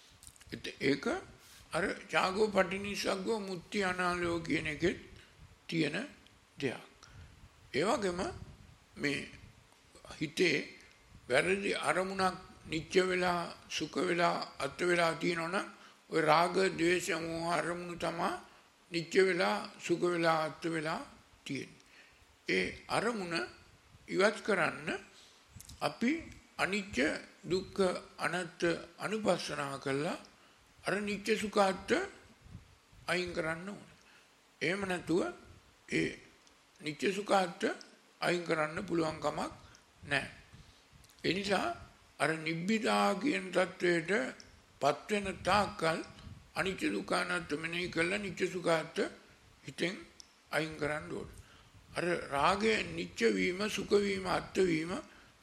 ඒක අර ඡාගෝ පටිනිස්සග්ගෝ මුත්‍ති අනාලෝ කියන එකෙත් තියෙන දෙයක්. ඒ වගේම මේ හිතේ වැරදි අරමුණක් නිත්‍ය වෙලා සුඛ වෙලා අත් වෙලා තියෙනවනම් ඔය රාග ද්වේෂ මෝහ අරමුණු තමයි නිත්‍ය වෙලා සුඛ වෙලා අත් වෙලා තියෙන්නේ. ඒ අරමුණ ඉවත් කරන්න අපි අනිත්‍ය දුක්ඛ අනාත්ම අනුපස්සනා කළා අර නිත්‍ය සුඛාත් අයින් කරන්න ඕන. එහෙම නැතුව ඒ නිත්‍ය සුඛාත් අයින් කරන්න පුළුවන් කමක් නැහැ. ඒ නිසා අර නිබ්බිදා කියන தത്വයට පත් වෙන තාක්කල් අනිත්‍ය දුක්ඛ අනාත්ම මෙනෙහි කළා නිත්‍ය සුඛාත් හිතෙන් අයින් කරන්න ඕන. අර රාගය නිත්‍ය වීම සුඛ වීම අත් වීම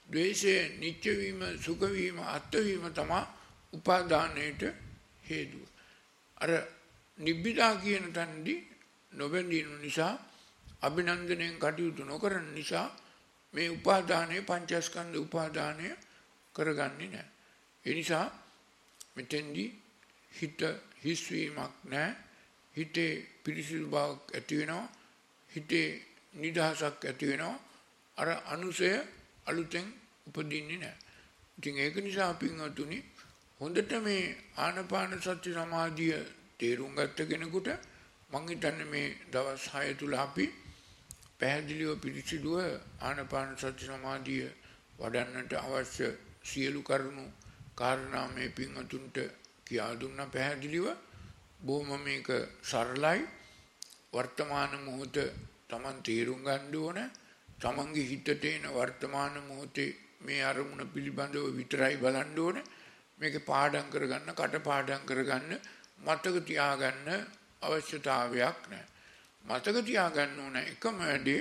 ද්වේෂය නිත්‍ය වීම, සුඛ වීම, අත්ථ වීම තමයි උපාදානයට හේතුව. අර නිබ්බිදා කියන තැනදී නොබැඳීම නිසා, අභිනන්දනයෙන් කටයුතු නොකරන නිසා මේ උපාදානය, පංචස්කන්ධ උපාදානය කරගන්නේ නැහැ. ඒ නිසා මෙතෙන්දී හිත හිස්වීමක් නැහැ. හිතේ පිරිසිදු බවක් ඇති වෙනවා. හිතේ නිදහසක් ඇති වෙනවා. අර අනුසය අලුතෙන් උපදින්නේ නැහැ. ඉතින් ඒක නිසා පින්වතුනි, හොඳට මේ ආනාපාන සති සමාධිය තේරුම් ගත්ත කෙනෙකුට මං හිතන්නේ මේ දවස් හය තුල අපි පැහැදිලිව පිරිසිදුව ආනාපාන සති සමාධිය වඩන්නට අවශ්‍ය සියලු කරුණු කාරණා මේ පින්වතුන්ට කියා දුන්නා පැහැදිලිව. බොහොම මේක සරලයි. වර්තමාන මොහොත Taman තේරුම් ගන්න ඕන. තමන්ගේ හිතට එන වර්තමාන මොහොතේ මේ අරමුණ පිළිබඳව විතරයි බලන්න ඕන. මේක පාඩම් කරගන්න, කට පාඩම් කරගන්න, මතක තියාගන්න අවශ්‍යතාවයක් නැහැ. මතක තියාගන්න ඕන එකම වැඩේ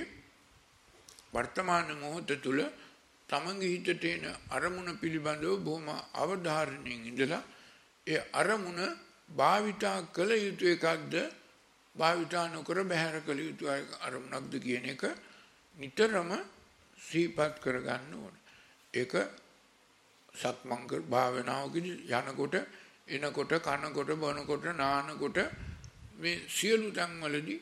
වර්තමාන මොහොත තුල තමන්ගේ හිතට එන අරමුණ පිළිබඳව බොහොම අවධාරණයෙන් ඉඳලා ඒ අරමුණ භාවිතා කළ යුතු එකක්ද, භාවිතා නොකර බැහැර කළ යුතු අරමුණක්ද කියන එක නිතරම සිහිපත් කරගන්න ඕන. ඒක සක්මන් භාවනාවකදී යනකොට, එනකොට, කනකොට, බොනකොට, නානකොට මේ සියලු තැන්වලදී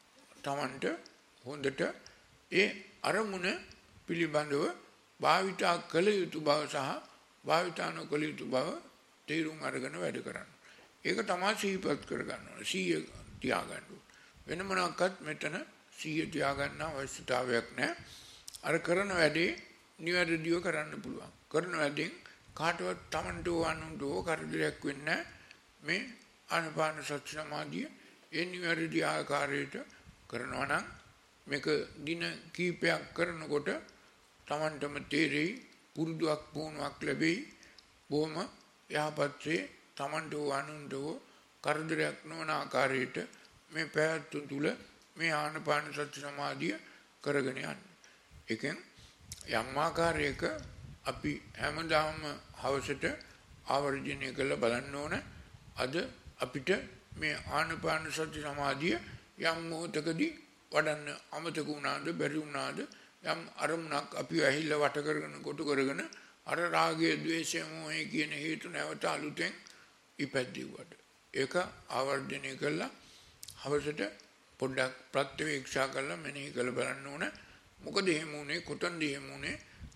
Tamanට හොඳට ඒ අරමුණ පිළිබඳව භාවිතා කළ යුතු බව සහ භාවිතා නොකළ යුතු බව තේරුම් අරගෙන වැඩ කරන්න. ඒක තමයි සිහිපත් කරගන්න ඕන. සිහිය තියාගන්න ඕන. වෙන මොනක්වත් මෙතන සිහිය තියාගන්න අවශ්‍යතාවයක් නැහැ. අර කරන වැඩේ නිවැරදිව කරන්න පුළුවන්. කරන වැඩෙන් කාටවත් Tamanට වන්නට කරදරයක් වෙන්නේ නැහැ. මේ ආනාපාන සති සමාධිය ඒ නිවැරදි ආකාරයට කරනවා නම් මේක දින කීපයක් කරනකොට Tamanටම තේරෙයි, පුරුදුවක් පුහුණුවක් ලැබෙයි. බොහොම යහපත්සේ Tamanට වන්නට කරදරයක් නොවන ආකාරයට මේ පැවැත්ම තුල මේ ආනාපාන සති සමාධිය කරගෙන යන්න. ඒකෙන් යම් ආකාරයක අපි හැමදාම හවසට ආවර්ජනය කරලා බලන්න ඕන. අද අපිට මේ ආනාපාන සති සමාධිය යම් මොහොතකදී වඩන්න අමතක වුණාද, බැරි වුණාද, යම් අරමුණක් අපි ඇහිල්ල වට කරගෙන කොට කරගෙන අර රාගය, ද්වේෂය, මොහය කියන හේතු නැවත අලුතෙන් ඉපැද්දුවට ඒක ආවර්ජනය කළා හවසට පොඩ්ඩක් ප්‍රත්‍යවේක්ෂා කරලා මෙනෙහි කරලා බලන්න ඕන. මොකද එහෙම උනේ, කොතනද එහෙම උනේ?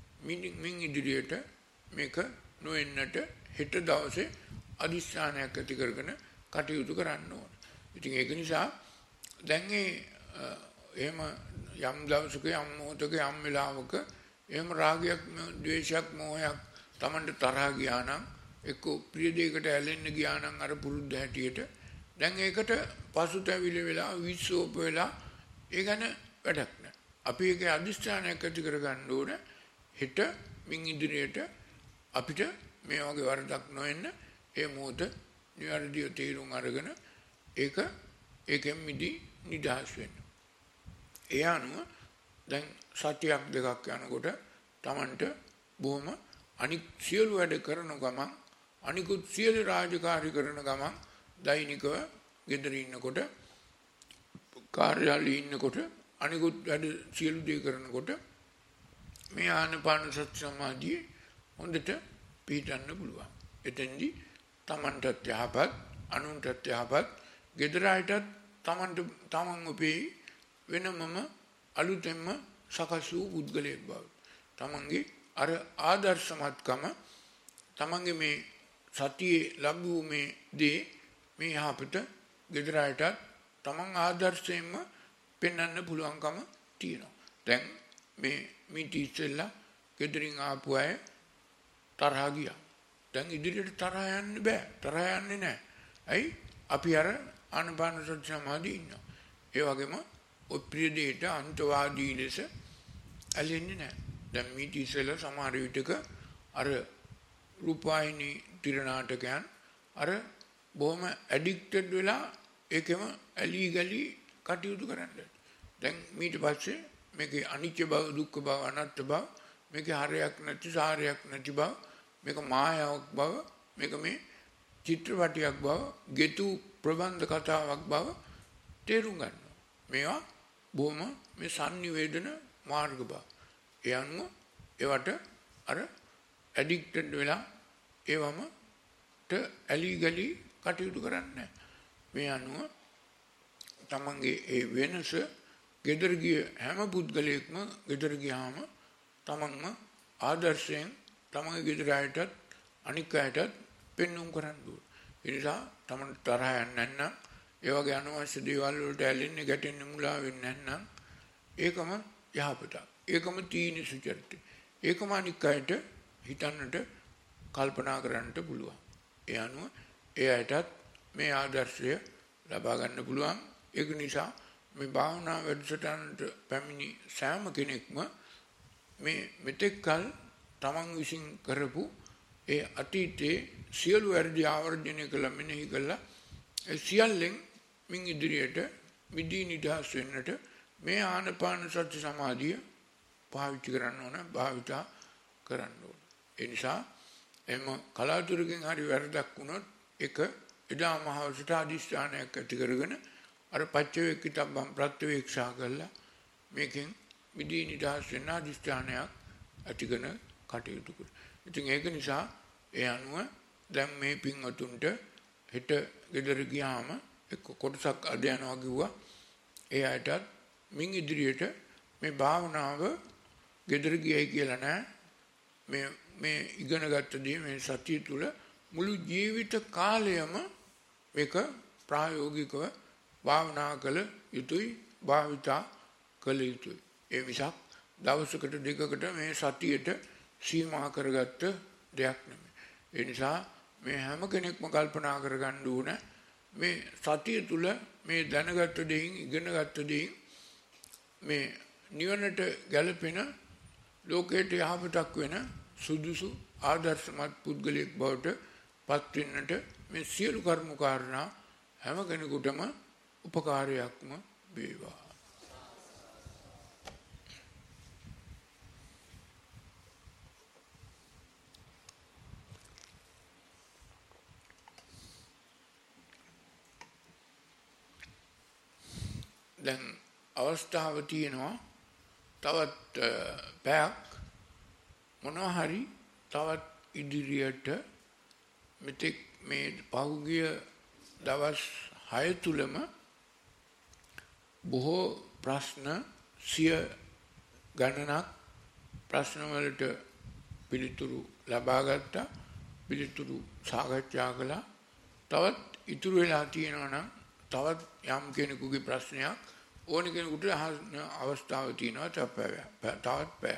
මින් ඉදිරියට මේක නොවෙන්නට හෙට දවසේ අදිස්ථානයක් ඇති කරගෙන කටයුතු කරන්න ඕන. ඉතින් ඒක නිසා දැන් ඒ එහෙම යම් දවසක යම් මොහොතක යම් වෙලාවක එහෙම රාගයක්, ද්වේෂයක්, මෝහයක් Tamanට තරහ ගියා නම්, එක්ක ප්‍රිය දෙයකට ඇලෙන්න ගියා නම් අර පුරුද්ද හැටියට දැන් ඒකට පසුතැවිලි වෙලා විශ්ෝප වෙලා ඒ ගැන වැඩක් නැහැ. අපි ඒකේ අදිස්ථානයක් ඇති කරගන්න ඕන. හිත මින් ඉදිරියට අපිට මේ වගේ වරදක් නොවෙන්න ඒ මොහොත නිවැරදිව තේරුම් අරගෙන ඒක ඒකෙන් මිදි නිදහස් වෙන්න. ඒ අනුව දැන් සතියක් දෙකක් යනකොට Tamanට බොහොම අනික් සියලු වැඩ කරන ගමන්, අනිකුත් සියලු රාජකාරී කරන ගමන්, දෛනිකව ගෙදර ඉන්නකොට, කාර්යාලයේ ඉන්නකොට, අනිකුත් වැඩ සියලු දේ කරනකොට මේ ආනාපාන සති සමාධිය හොඳට පිළිටන්න පුළුවන්. එතෙන්දී Tamanටත් යහපත්, අනුන්ටත් යහපත්, ගෙදර අයටත් Tamanට Taman උපේ වෙනමම අලුතෙන්ම සකස් වූ පුද්ගලයෙක් බව. Tamanගේ අර ආදර්ශමත්කම, Tamanගේ මේ සතියේ ලැබූ මේ දේ මේ යහපත ගෙදර අයටත් Taman ආදර්ශයෙන්ම පෙන්වන්න පුළුවන්කම තියෙනවා. දැන් මේ මිටි ඉස්සෙල්ලා ගෙදරින් ආපු අය තරහ ගියා. දැන් ඉදිරියට තරහ යන්න බෑ. තරහ යන්නේ නැහැ. ඇයි? අපි අර ආනාපාන සති සමාධියේ ඉන්නවා. ඒ වගේම ඔය ප්‍රිය දෙයට අන්තවාදී ලෙස ඇලෙන්නේ නැහැ. දැන් මිටි ඉස්සෙල්ලා සමහර විටක අර රූපවාහිනී තිර නාටකයන් අර බොහොම ඇඩික්ටඩ් වෙලා ඒකෙම ඇලී ගලී කටයුතු කරන්නේ. දැන් ඊට පස්සේ මේකේ අනිත්‍ය බව, දුක්ඛ බව, අනාත්ම බව මේකේ හරයක් නැති සාරයක් නැති බව, මේක මායාවක් බව, මේක මේ චිත්‍රපටියක් බව, ගෙතු ප්‍රබන්ධ කතාවක් බව තේරුම් ගන්නවා. මේවා බොහොම මේ sannivedana මාර්ග බව. ඒ අනුව ඒවට අර ඇඩික්ටඩ් වෙලා ඒවම ට ඇලි ගලි කටයුතු කරන්නේ. මේ අනුව තමන්ගේ ඒ වෙනස ගෙදර ගිය හැම පුද්ගලයෙක්ම ගෙදර ගියාම තමන්ම ආදර්ශයෙන් තමන්ගේ ගෙදර අයටත් අනික් අයටත් පෙන්වුම් කරන්න ඕන. ඒ නිසා තමන් තරහ යන්නේ නැත්නම් ඒ වගේ අනවශ්‍ය දේවල් වලට ඇලෙන්නේ ගැටෙන්නේ මුලා වෙන්නේ නැත්නම් ඒකම යහපතක්. ඒකම තීන සුචරිතය. ඒකම අනික් අයට හිතන්නට කල්පනා කරන්නට පුළුවන්. ඒ අනුව ඒ අයටත් මේ ආදර්ශය ලබා ගන්න පුළුවන්. ඒක නිසා මේ භාවනා වැඩසටහනට පැමිණි සෑම කෙනෙක්ම මේ මෙතෙක් කල තමන් විසින් කරපු ඒ අතීතයේ සියලු වැරදි ආවර්ජනය කළ මෙනෙහි කළා ඒ සියල්ලෙන් මින් ඉදිරියට මිදී නිදහස් වෙන්නට මේ ආනපාන සති සමාධිය පාවිච්චි කරන්න ඕන, භාවිතා කරන්න ඕන. ඒ නිසා එම කලාතුරකින් හරි වැරදක් වුණොත් එක එදා මහවසට අධිෂ්ඨානයක් ඇති කරගෙන අර පච්චවේක්කිතබ්බම් ප්‍රත්‍යවේක්ෂා කළා මේකෙන් මිදී නිදහස් වෙන්න අධිෂ්ඨානයක් ඇති කරන කටයුතු කරනවා. ඉතින් ඒක නිසා ඒ අනුව දැන් මේ පින්වතුන්ට හෙට ගෙදර ගියාම එක්ක කොටසක් අද යනවා කිව්වා. ඒ අයටත් මින් ඉදිරියට මේ භාවනාව ගෙදර ගියයි කියලා නෑ. මේ මේ ඉගෙනගත්ත දේ මේ සතිය තුල මුළු ජීවිත කාලයම මේක ප්‍රායෝගිකව භාවනා කළ යුතුයි, භාවිතා කළ යුතුයි. ඒ මිසක් දවසකට දෙකකට මේ සතියට සීමා කරගත්ත දෙයක් නෙමෙයි. ඒ නිසා මේ හැම කෙනෙක්ම කල්පනා කරගන්න ඕන මේ සතිය තුල මේ දැනගත්ත දෙයින්, ඉගෙනගත්ත දෙයින් මේ නිවනට ගැලපෙන ලෝකයට යහපතක් වෙන සුදුසු ආදර්ශමත් පුද්ගලයෙක් බවට පත් වෙන්නට මේ සියලු කර්ම කාරණා හැම කෙනෙකුටම උපකාරයක්ම වේවා. දැන් අවස්ථාව තියෙනවා තවත් පැයක් මොනවා හරි තවත් ඉදිරියට මෙතෙක් මේ පහුගිය දවස් හය තුලම බොහෝ ප්‍රශ්න සිය ගණනක් ප්‍රශ්න වලට පිළිතුරු ලබා ගත්තා, පිළිතුරු සාකච්ඡා කළා. තවත් ඉතුරු වෙලා තියෙනවා නම් තවත් යම් කෙනෙකුගේ ප්‍රශ්නයක් ඕන කෙනෙකුට අහන්න අවස්ථාව තියෙනවා. තවත් පැය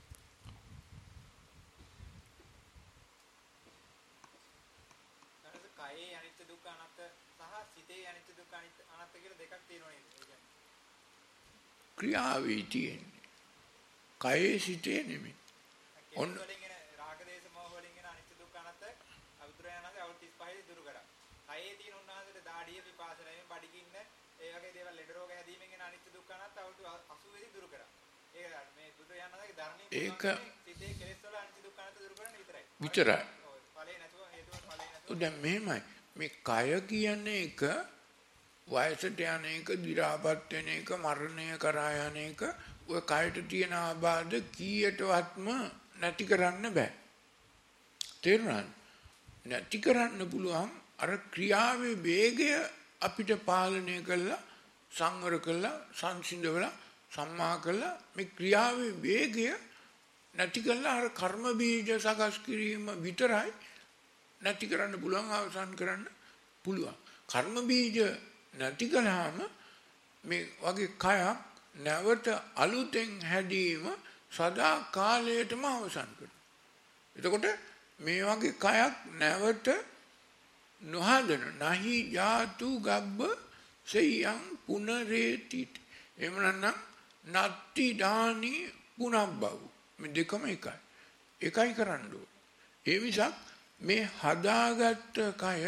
ක්‍රියාවේ තියෙන්නේ. කයේ සිටේ නෙමෙයි. ඔන්න රාග දේශ මොහ වලින් එන අනිත්‍ය දුක්ඛ අනාත්ම අවිතුරයන්ගේ අවුරුදු තිස්පහේ දුරු කරා. කයේ තියෙන උන්වහන්සේට දාඩිය විපාසනයෙන් බඩගින්න ඒ වගේ දේවල් ලෙඩ රෝග හැදීමෙන් එන අනිත්‍ය දුක්ඛ අනාත්ම අවුරුදු අසූ වෙදි දුරු කරා. ඒක මේ බුදු යනවාගේ ධර්මයේ ඒක සිතේ කෙලෙස් වල අනිත්‍ය දුක්ඛ අනාත්ම දුරු කරන්න විතරයි. විතරයි. ඵලේ නැතුව හේතුව ඵලේ නැතුව. දැන් මෙහෙමයි. මේ කය කියන්නේ එක වයසට යන එක, දි รา පත් වෙන එක, මරණය කරා යන එක, ඔය කයට තියෙන ආබාධ කීයටවත්ම නැති කරන්න බෑ. තේරුණාද? නැති කරන්න පුළුවන් අර ක්‍රියාවේ වේගය අපිට පාලනය කළා, සංවර කළා, සංසිඳවලා, සම්මා කළා. මේ ක්‍රියාවේ වේගය නැති කළා අර කර්ම බීජ සකස් කිරීම විතරයි නැති කරන්න පුළුවන්, අවසන් කරන්න පුළුවන්. කර්ම බීජ නැති කළාම මේ වගේ කයක් නැවත අලුතෙන් හැදීම සදා කාලයටම අවසන් කරනවා. එතකොට මේ වගේ කයක් නැවත නොහදන නහි ජාතු ගබ්බ සෙයං පුනරේති. එහෙම නැත්නම් නත්ති දානි පුනබ්බව. මේ දෙකම එකයි. එකයි කරන්න ඕනේ. ඒ විසක් මේ හදාගත්ත කය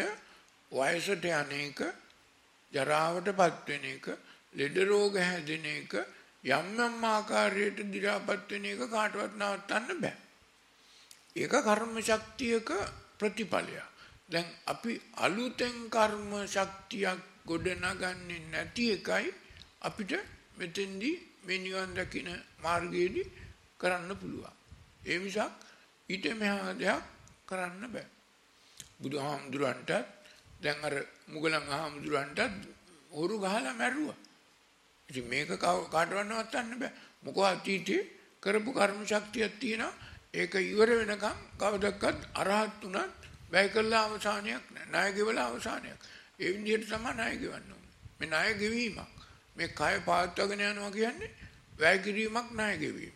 වයසට යන එක, ජරාවටපත් වෙන එක, ලෙඩ රෝග හැදෙන එක, යම් යම් ආකාරයට දි รา පත් වෙන එක කාටවත් නවත්තන්න බෑ. ඒක කර්ම ශක්තියක ප්‍රතිඵලයක්. දැන් අපි අලුතෙන් කර්ම ශක්තියක් ගොඩ නගන්නේ නැති එකයි අපිට මෙතෙන්දී මේ නිවන් දකින මාර්ගයේදී කරන්න පුළුවන්. ඒ මිසක් ඊට මෙහා දෙයක් කරන්න බෑ. බුදුහාමුදුරන්ට දැන් අර මුගලන් හාමුදුරන්ට හොරු ගහලා මැරුවා. ඉතින් මේක කාටවත් නවත්තන්න බෑ. මොකද අතීතේ කරපු කර්ම ශක්තියක් තියෙනවා. ඒක ඉවර වෙනකම් කවදක්වත් අරහත් උනත් වැය කළා අවසානයක් නෑ. ණය ගෙවලා අවසානයක්. ඒ විදිහට තමයි ණය ගෙවන්න ඕනේ. මේ ණය ගෙවීමක්. මේ කය පාත්වගෙන යනවා කියන්නේ වැය කිරීමක් ණය ගෙවීම.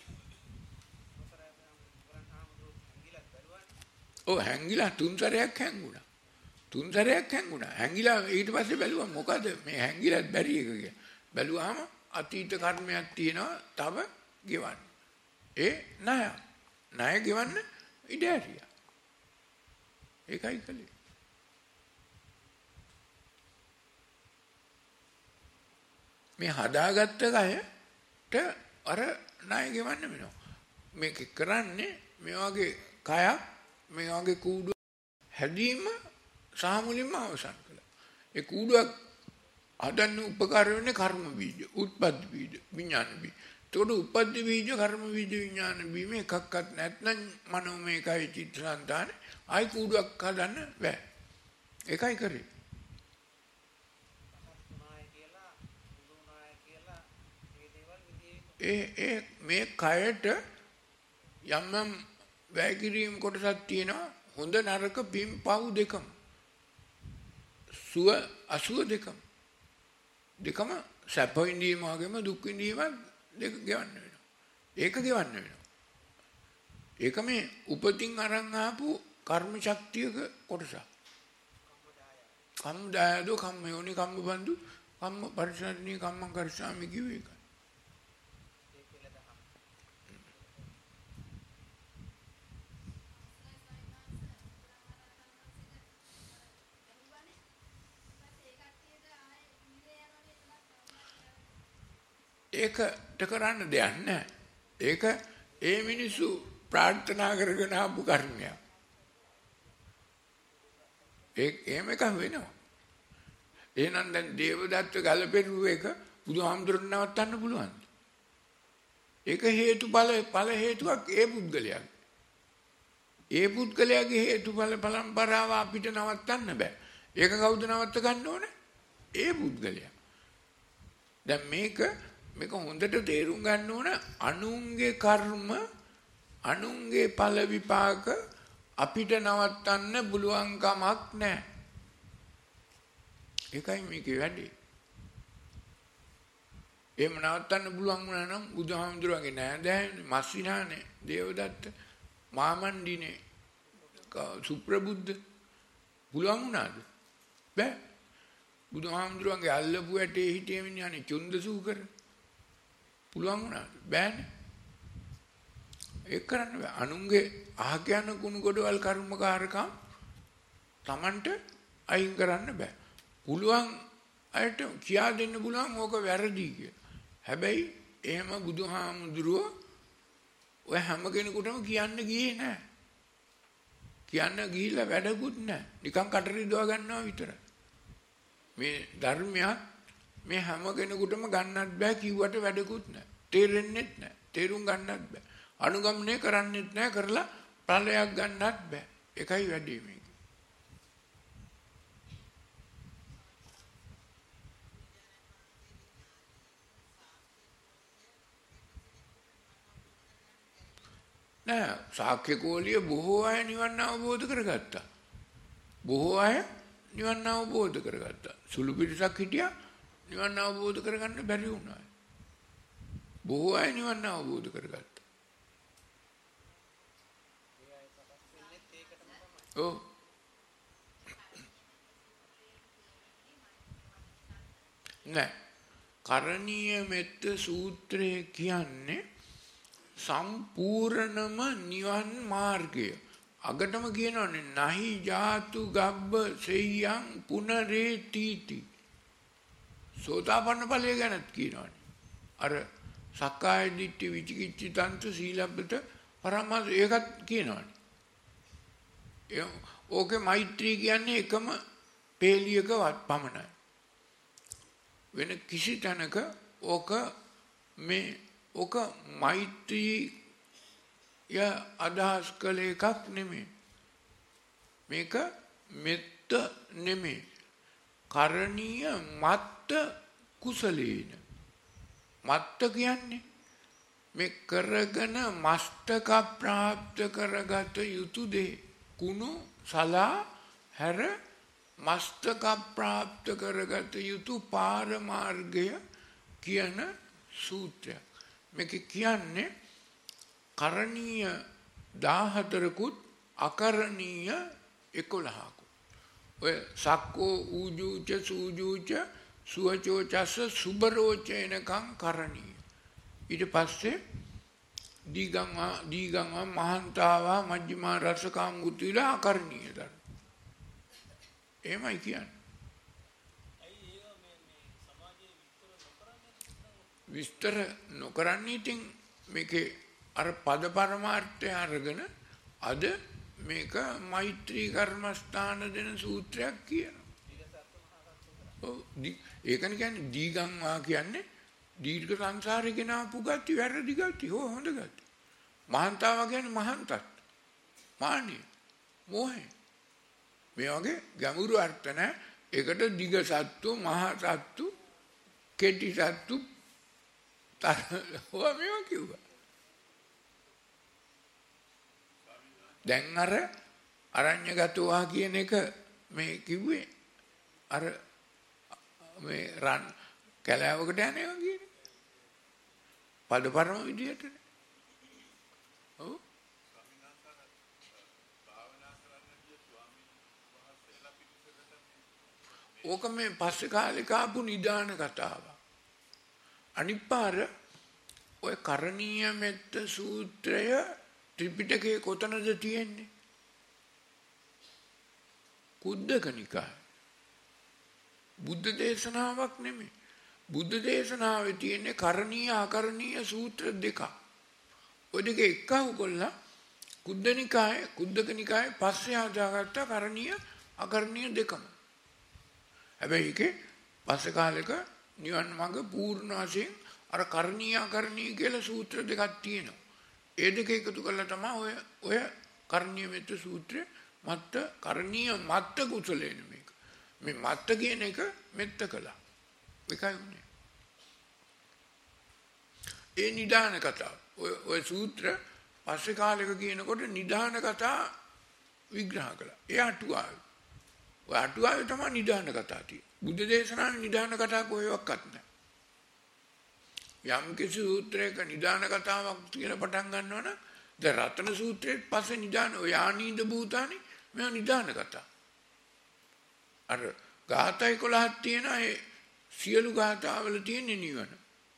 ඔව් හැංගිලා තුන් සැරයක් හැංගුණා. තුන් සැරයක් හැංගුණා. හැංගිලා ඊට පස්සේ බැලුවා මොකද මේ හැංගිලත් බැරි එක කියලා. බැලුවාම අතීත කර්මයක් තියෙනවා තව ගෙවන්න. ඒ ණය. ණය ගෙවන්න ඉඩ ඇරියා. ඒකයි කලේ. මේ හදාගත්ත කයට අර ණය ගෙවන්න වෙනවා. මේක කරන්නේ මේ වගේ කයක් මේ වගේ කූඩුව හැදීම සාමුලින්ම අවසන් කළා. ඒ කූඩුවක් හදන්න උපකාර වෙන්නේ කර්ම බීජ, උත්පත්ති බීජ, විඥාන බීජ. ඒතකොට උප්පත්ති බීජ, කර්ම බීජ, විඥාන බීජ මේ එකක්වත් නැත්නම් මනෝමයකයි චිත්තසංතාන ආයි කූඩුවක් හදන්න බෑ. ඒකයි කරේ. ඒ ඒ මේ කයට යම් යම් වැය කිරීම කොටසක් තියෙනවා. හොඳ නරක පින් පව් දෙකම. සුව අසුව දෙකම. දෙකම සැප විඳීම වගේම දුක් විඳීම දෙක ගෙවන්න වෙනවා. ඒක ගෙවන්න වෙනවා. ඒක මේ උපතින් අරන් ආපු කර්ම ශක්තියක කොටසක්. කම්ම දායදෝ කම්ම යෝනි කම්ම බන්දු කම්ම පරිසරණී කම්මං කරසාමි කිව්ව එක. ඒකට කරන්න දෙයක් නැහැ. ඒක ඒ මිනිස්සු ප්‍රාර්ථනා කරගෙන ආපු කර්මයක්. ඒ එහෙම එකක් වෙනවා. එහෙනම් දැන් දේවදත්ත ගලපෙරුව එක බුදුහාමුදුරන් නවත්තන්න පුළුවන්ද? ඒක හේතුඵල ඵල හේතුවක් ඒ පුද්ගලයාගේ. ඒ පුද්ගලයාගේ හේතුඵල පරම්පරාව අපිට නවත්තන්න බෑ. ඒක කවුද නවත්ත ගන්න ඕනේ? ඒ පුද්ගලයා. දැන් මේක මේක හොඳට තේරුම් ගන්න ඕන. අනුන්ගේ කර්ම අනුන්ගේ ඵල විපාක අපිට නවත්තන්න පුළුවන් කමක් නැහැ. ඒකයි මේකේ වැඩේ. එහෙම නවත්තන්න පුළුවන් වුණා නම් බුදුහාමුදුරුවන්ගේ නෑදෑයනේ මස්විනානේ දේවදත්ත මාමණ්ඩිනේ සුප්‍රබුද්ධ පුළුවන් වුණාද? බෑ. බුදුහාමුදුරුවන්ගේ අල්ලපු ඇටේ හිටිය මිනිහනේ චුන්දසූකර පුළුවන් වුණාද? බෑනේ. ඒක කරන්න බෑ. අනුන්ගේ අහක යන කුණු ගොඩවල් කර්මකාරකම් Tamanට අයින් කරන්න බෑ. පුළුවන් අයට කියා දෙන්න පුළුවන් ඕක වැරදි කියලා. හැබැයි එහෙම බුදුහාමුදුරුවෝ ඔය හැම කෙනෙකුටම කියන්න ගියේ නෑ. කියන්න ගිහිල්ලා වැඩකුත් නෑ. නිකන් කට රිදවා ගන්නවා විතරයි. මේ ධර්මයක් මේ හැම කෙනෙකුටම ගන්නත් බෑ කිව්වට වැඩකුත් නෑ. තේරෙන්නෙත් නෑ. තේරුම් ගන්නත් බෑ. අනුගමනය කරන්නෙත් නෑ. කරලා ඵලයක් ගන්නත් බෑ. ඒකයි වැඩි මේක. නෑ ශාක්‍ය කෝලිය බොහෝ අය නිවන් අවබෝධ කරගත්තා. බොහෝ අය නිවන් අවබෝධ කරගත්තා. සුළු පිරිසක් හිටියා නිවන් අවබෝධ කරගන්න බැරි වුණා. බොහෝ අය නිවන් අවබෝධ කරගත්තා. ඔව්. නෑ කරණීය මෙත්ත සූත්‍රය කියන්නේ සම්පූර්ණම නිවන් මාර්ගය. අගටම කියනවනේ නහි ජාතු ගබ්බ සෙය්‍යං පුනරේ තීති. සෝතාපන්න ඵලය ගැනත් කියනවනේ. අර සක්කාය දිට්ඨි විචිකිච්ඡිතන්ත සීලබ්බත පරමාස ඒකත් කියනවනේ. ඒ ඕකේ මෛත්‍රී කියන්නේ එකම පේලියකවත් පමණයි. වෙන කිසි තැනක ඕක මේ ඕක මෛත්‍රී ය අදහස් කළ එකක් නෙමෙයි. මේක මෙත්ත නෙමෙයි. කරණීය මත්ත කුසලේන. මත්ත කියන්නේ මේ කරගෙන මස්තක ප්‍රාප්ත කරගත යුතු දේ. කුණු සලා හැර මස්තක ප්‍රාප්ත කරගත යුතු පාරමාර්ගය කියන සූත්‍රයක්. මේක කියන්නේ කරණීය දහහතරකුත් අකරණීය එකොළහකුත්. ඔය සක්කෝ ඌජූච සූජූච සුවචෝ චස්ස සුබරෝචේනකං කරණීය. ඊට පස්සේ දීගංවා දීගංවා මහන්තාවා මජ්ක්‍ධිමා රසකාම් ගුතිලා අකරණීය ධර්ම. එහෙමයි කියන්නේ. විස්තර නොකරන්නේ ඉතින් මේකේ අර පද පරමාර්ථය අරගෙන අද මේක මෛත්‍රී කර්මස්ථාන දෙන සූත්‍රයක් කියනවා. ඔව් ඒකනේ කියන්නේ දීගංවා කියන්නේ දීර්ඝ සංසාරේ ගෙනාපු ගති වැරදි ගති හෝ හොඳ ගති. මහන්තාවා කියන්නේ මහන්තත්. මානිය. මොහේ. මේ වගේ ගැඹුරු අර්ථ නැහැ. ඒකට දිග සත්තු, මහ සත්තු, කෙටි සත්තු තරවා මේවා කිව්වා. දැන් අර අරඤ්‍යගතවා කියන එක මේ කිව්වේ අර මේ රන් කැලෑවකට යන ඒවා කියන්නේ. පදපරම විදියටනේ. ඔව්. ඕක මේ පස්සේ කාලෙක ආපු නිදාන කතාව. අනිත් පාර ඔය කරණීය මෙත්ත සූත්‍රය ත්‍රිපිටකයේ කොතනද තියෙන්නේ? කුද්දක නිකාය. බුද්ධ දේශනාවක් නෙමෙයි. බුද්ධ දේශනාවේ තියෙන්නේ කරණීය අකරණීය සූත්‍ර දෙකක්. ඔය දෙක එක්කව කොල්ලා කුද්ද නිකායේ කුද්දක නිකායේ පස්සේ හදාගත්ත කරණීය අකරණීය දෙකම. හැබැයි ඒකේ පස්සේ කාලෙක නිවන් මඟ පූර්ණ වශයෙන් අර කරණීය අකරණීය කියලා සූත්‍ර දෙකක් තියෙනවා. ඒ දෙක එකතු කරලා තමයි ඔය ඔය කරණීය මෙත්ත සූත්‍රය මත්ත කරණීය මත්ත කුසලේන මේක. මේ මත්ත කියන එක මෙත්ත කළා. ඒකයි උනේ. ඒ නිදාන කතාව. ඔය ඔය සූත්‍ර පස්සේ කාලෙක කියනකොට නිදාන කතා විග්‍රහ කළා. ඒ අටුවාවේ. ඔය අටුවාවේ තමයි නිදාන කතා තියෙන්නේ. බුද්ධ දේශනාවේ නිදාන කතා කොහෙවත් නැහැ. යම් කිසි සූත්‍රයක නිදාන කතාවක් කියලා පටන් ගන්නවනම් දැන් රතන සූත්‍රයේ පස්සේ නිදාන ඔය ආනීද භූතානි මේ නිදාන කතා. අර ගාථා එකොළහක් තියෙන ඒ සියලු ගාථාවල තියෙන නිවන.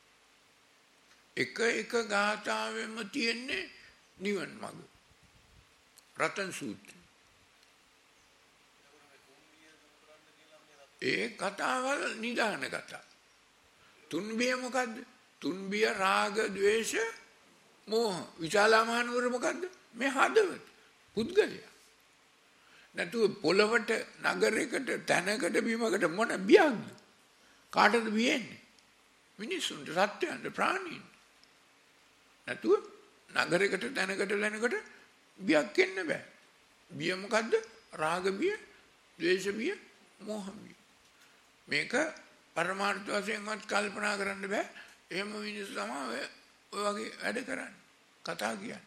එක එක ගාථාවෙම තියෙන්නේ නිවන් මඟ. රතන සූත්‍රය. ඒ කතාවල් නිදාන කතා. තුන්බිය මොකද්ද? තුන්බිය රාග, ద్వේෂ, මෝහ. විශාලා මහනුවර මොකද්ද? මේ හදවත. පුද්ගලයා. නැතුව පොළවට, නගරයකට, තැනකට, බීමකට මොන බියක්ද? කාටද බියෙන්නේ? මිනිසුන්ට, සත්‍යයන්ට, ප්‍රාණීන්ට. නැතුව නගරයකට, තැනකට, ලැනකට බියක් එන්න බෑ. බිය මොකද්ද? රාග බිය, ద్వේෂ බිය, මෝහ බිය. මේක පරමාර්ථ වශයෙන්වත් කල්පනා කරන්න බෑ. එහෙම මිනිස්සු තමයි ඔය වගේ වැඩ කරන්නේ. කතා කියන්නේ.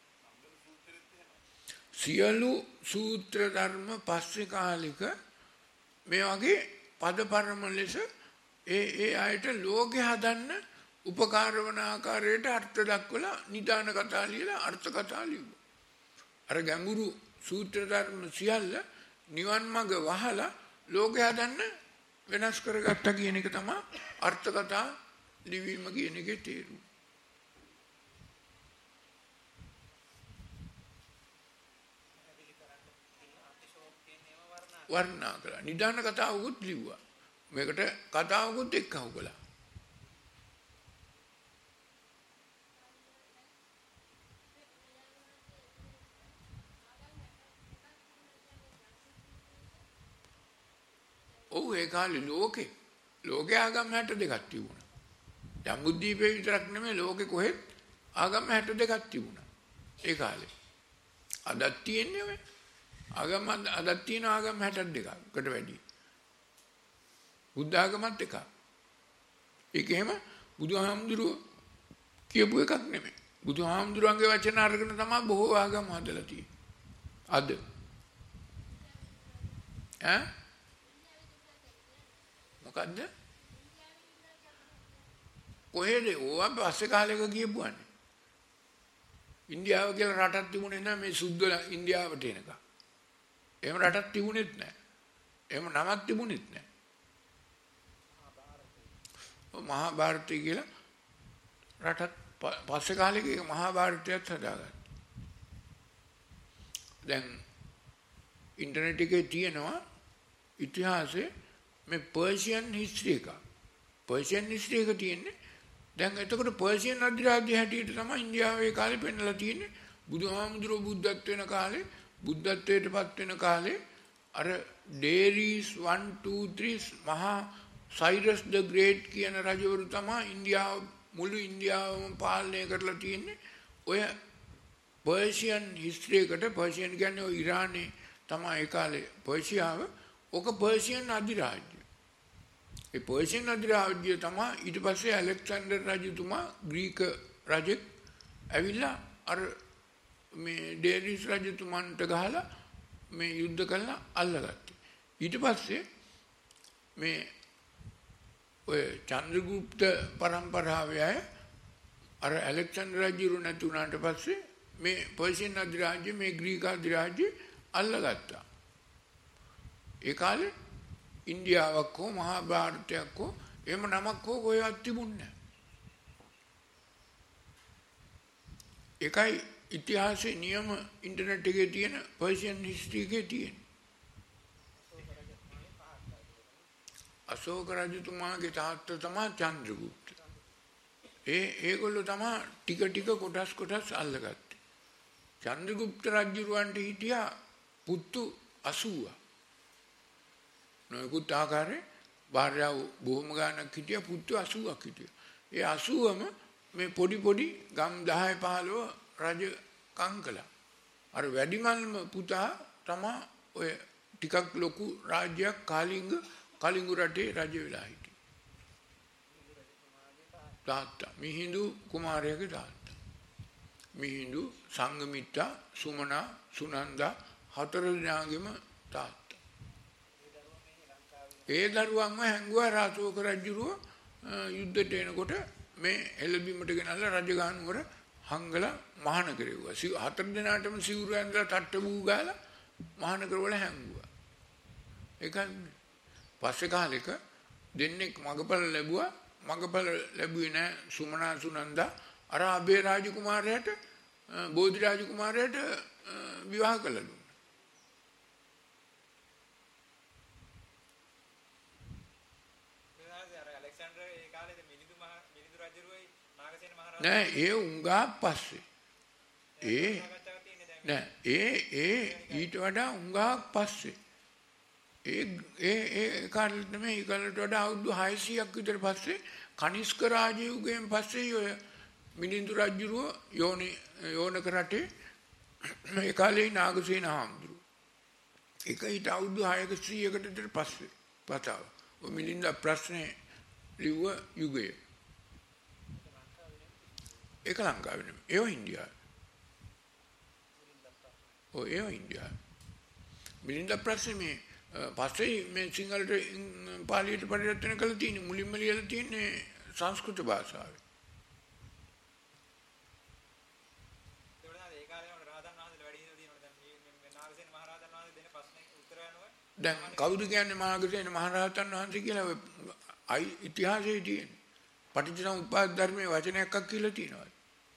සියලු සූත්‍ර ධර්ම පස්සේ කාලික මේ වගේ පද පරම ලෙස ඒ ඒ අයට ලෝකෙ හදන්න උපකාර වන ආකාරයට අර්ථ දක්වලා නිදාන කතා ලියලා අර්ථ කතා ලියුවා. අර ගැඹුරු සූත්‍ර ධර්ම සියල්ල නිවන් මඟ වහලා ලෝකෙ හදන්න වෙනස් කරගත්තා කියන එක තමයි අර්ථ කතා ලිවීම කියන එකේ තේරුම. වර්ණනා කළා. නිදාන කතාවකුත් ලිව්වා. මේකට කතාවකුත් එක්කව කළා. ඒ කාලේ ලෝකේ ලෝකේ ආගම් හැට දෙකක් තිබුණා. ජම්බුද්වීපේ විතරක් නෙමෙයි ලෝකේ කොහෙත් ආගම් හැට දෙකක් තිබුණා. ඒ කාලේ. අදත් තියෙන්නේ ඔය. ආගම් අදත් තියෙන ආගම් හැට දෙකකට වැඩි. බුද්ධ ආගමත් එකක්. ඒක එහෙම බුදුහාමුදුරුවෝ කියපු එකක් නෙමෙයි. බුදුහාමුදුරුවන්ගේ වචන අරගෙන තමයි බොහෝ ආගම් හදලා තියෙන්නේ. අද ඈ මොකද්ද? කොහෙද? ඕවා පස්සේ කාලෙක කියපුවානේ. ඉන්දියාව කියලා රටක් තිබුණේ නැහැ මේ සුද්ධ ඉන්දියාවට එනකම්. එහෙම රටක් තිබුණෙත් නැහැ. එහෙම නමක් තිබුණෙත් නැහැ. මහා භාරතය කියලා රටක් පස්සේ කාලෙක ඒක මහා භාරතයත් හදාගත්තා. දැන් ඉන්ටර්නෙට් එකේ තියෙනවා ඉතිහාසයේ මේ පර්ෂියන් හිස්ටරි එක. පර්ෂියන් හිස්ටරි එක තියෙන්නේ. දැන් එතකොට පර්ෂියන් අධිරාජ්‍ය හැටියට තමයි ඉන්දියාවේ කාලේ පෙන්නලා තියෙන්නේ. බුදුහාමුදුරුවෝ බුද්ධත්ව වෙන කාලේ, බුද්ධත්වයට පත් වෙන කාලේ අර ඩේරීස් one two three මහා සයිරස් ද ග්‍රේට් කියන රජවරු තමයි ඉන්දියාව මුළු ඉන්දියාවම පාලනය කරලා තියෙන්නේ. ඔය පර්ෂියන් හිස්ටරි එකට පර්ෂියන් කියන්නේ ඔය ඉරානේ තමයි ඒ කාලේ පර්ෂියාව. ඔක පර්ෂියන් අධිරාජ්‍ය. ඒ පර්ෂියන් අධිරාජ්‍ය තමයි ඊට පස්සේ ඇලෙක්සැන්ඩර් රජතුමා ග්‍රීක රජෙක් ඇවිල්ලා අර මේ ඩේරිස් රජතුමන්ට ගහලා මේ යුද්ධ කරලා අල්ලගත්තා. ඊට පස්සේ මේ ඔය චන්ද්‍රගුප්ත පරම්පරාවේ අය අර ඇලෙක්සැන්ඩර් රජුරු නැති වුණාට පස්සේ මේ පර්ෂියන් අධිරාජ්‍ය මේ ග්‍රීක අධිරාජ්‍ය අල්ලගත්තා. ඒ කාලේ ඉන්දියාවක් හෝ මහා භාරතයක් හෝ එහෙම නමක් හෝ කොහෙවත් තිබුණේ නැහැ. ඒකයි ඉතිහාසයේ නියම ඉන්ටර්නෙට් එකේ තියෙන පර්ෂියන් හිස්ටරි එකේ තියෙන. අශෝක රජතුමාගේ තාත්තා තමයි චන්ද්‍රගුප්ත. ඒ ඒගොල්ලෝ තමයි ටික ටික කොටස් කොටස් අල්ලගත්තේ. චන්ද්‍රගුප්ත රජුරවන්ට හිටියා පුතු අසූව. නොයෙකුත් ආකාරයේ භාර්යාව බොහොම ගාණක් හිටියා, පුතු අසූවක් හිටියා. ඒ අසූවම මේ පොඩි පොඩි ගම් දහය පහළොව රජ කම් කළා. අර වැඩිමල්ම පුතා තමයි ඔය ටිකක් ලොකු රාජ්‍යයක් කාලිංග කලිංගු රටේ රජ වෙලා හිටියේ. තාත්තා මිහිඳු කුමාරයාගේ තාත්තා. මිහිඳු සංඝමිත්තා සුමනා සුනන්දා හතර දෙනාගේම තාත්තා. ඒ දරුවන්ව හැංගුවා රාසෝක රජුරුව යුද්ධයට එනකොට මේ එළබීමට ගෙනල්ලා රජගහනුවර හංගලා මහාන කෙරෙව්වා. හතර දෙනාටම සිවුරු ඇඳලා තට්ට බූ ගාලා මහාන කරවල හැංගුවා. ඒකයි පස්සේ කාලෙක දෙන්නෙක් මගපල ලැබුවා. මගපල ලැබුවේ නැහැ සුමනා සුනන්දා. අර අබේ රාජකුමාරයාට බෝධි රාජකුමාරයාට විවාහ කළා දුන්නා. නෑ ඒ උංගා පස්සේ. ඒ නෑ ඒ ඒ ඊට වඩා උංගා පස්සේ. ඒ ඒ ඒ කාලෙට නෙමෙයි ඒ කාලෙට වඩා අවුරුදු හයසීයක් විතර පස්සේ කනිස්ක රාජයුගයෙන් පස්සේ ඔය මිලිඳු රජුරුව යෝනි යෝනක රටේ ඒ කාලේ නාගසේන හාමුදුරුවෝ. ඒක ඊට අවුරුදු හයසීයකට විතර පස්සේ පතාව. ඔය මිලිඳු ප්‍රශ්නේ ලිව්ව යුගය. ඒක ලංකාවේ නෙමෙයි. ඒව ඉන්දියාවේ. ඔය ඒව ඉන්දියාවේ. මිලිඳු ප්‍රශ්නේ මේ පස්සේ මේ සිංහලට පාලියට පරිවර්තන කළ තියෙන මුලින්ම ලියලා තියෙන්නේ සංස්කෘත භාෂාවේ. දැන් කවුද කියන්නේ නාගසේන මහරහතන් වහන්සේ කියලා ඔය ඉතිහාසයේ තියෙන පටිච්චසමුප්පාද ධර්මයේ වචනයක් කියලා තියෙනවා.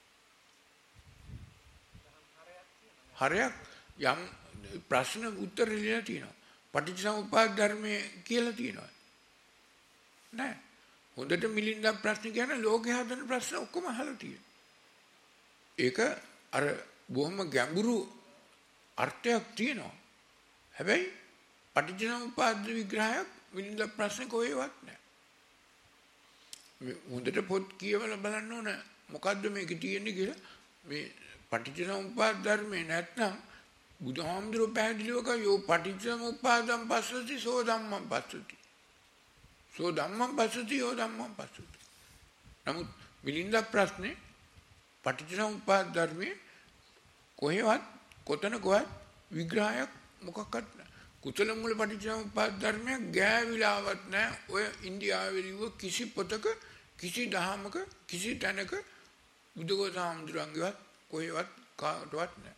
හරයක් යම් ප්‍රශ්න උත්තර ලියලා තියෙනවා. පටිච්චසමුප්පාද ධර්මයේ කියලා තියෙනවා. නෑ. හොඳට මිලින්ද ප්‍රශ්න කියන්නේ ලෝකේ හදන ප්‍රශ්න ඔක්කොම අහලා තියෙනවා. ඒක අර බොහොම ගැඹුරු අර්ථයක් තියෙනවා. හැබැයි පටිච්චසමුප්පාද විග්‍රහයක් මිලින්ද ප්‍රශ්න කොහෙවත් නැහැ. මේ හොඳට පොත් කියවලා බලන්න ඕන මොකද්ද මේක තියෙන්නේ කියලා. මේ පටිච්චසමුප්පාද ධර්මේ නැත්නම් බුදුහාමුදුරුවෝ පැහැදිලිව කියෝ පටිච්චසමුප්පාදම් පස්සති සෝ ධම්මං පස්සති. සෝ ධම්මං පස්සති යෝ ධම්මං පස්සති. නමුත් මිලින්ද ප්‍රශ්නේ පටිච්චසමුප්පාද ධර්මයේ කොහෙවත් කොතනකවත් විග්‍රහයක් මොකක්වත් නැහැ. කුසල මූල පටිච්චසමුප්පාද ධර්මයක් ගෑවිලාවත් නැහැ. ඔය ඉන්දියාවේ ලියව කිසි පොතක කිසි දහමක කිසි තැනක බුදුගෝසාමුදුරන්ගේවත් කොහෙවත් කාටවත් නැහැ.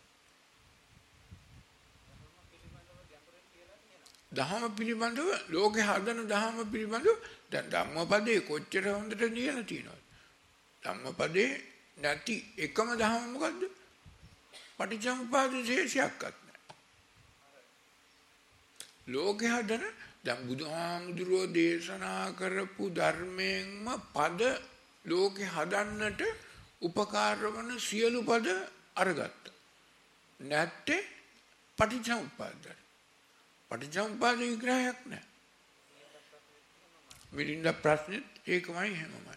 දහම පිළිබඳව ලෝකේ හදන දහම පිළිබඳව දැන් ධම්මපදේ කොච්චර හොඳට ලියලා තියෙනවද? ධම්මපදේ නැති එකම දහම මොකද්ද? පටිච්චසමුප්පාද විශේෂයක්වත් නැහැ. ලෝකේ හදන දැන් බුදුහාමුදුරුවෝ දේශනා කරපු ධර්මයෙන්ම පද ලෝකේ හදන්නට උපකාර වන සියලු පද අරගත්තා. නැත්තේ පටිච්චසමුප්පාද. පටිච්චසමුප්පාද විග්‍රහයක් නැහැ. මිලින්ද ප්‍රශ්නෙත් ඒකමයි හැමමයි.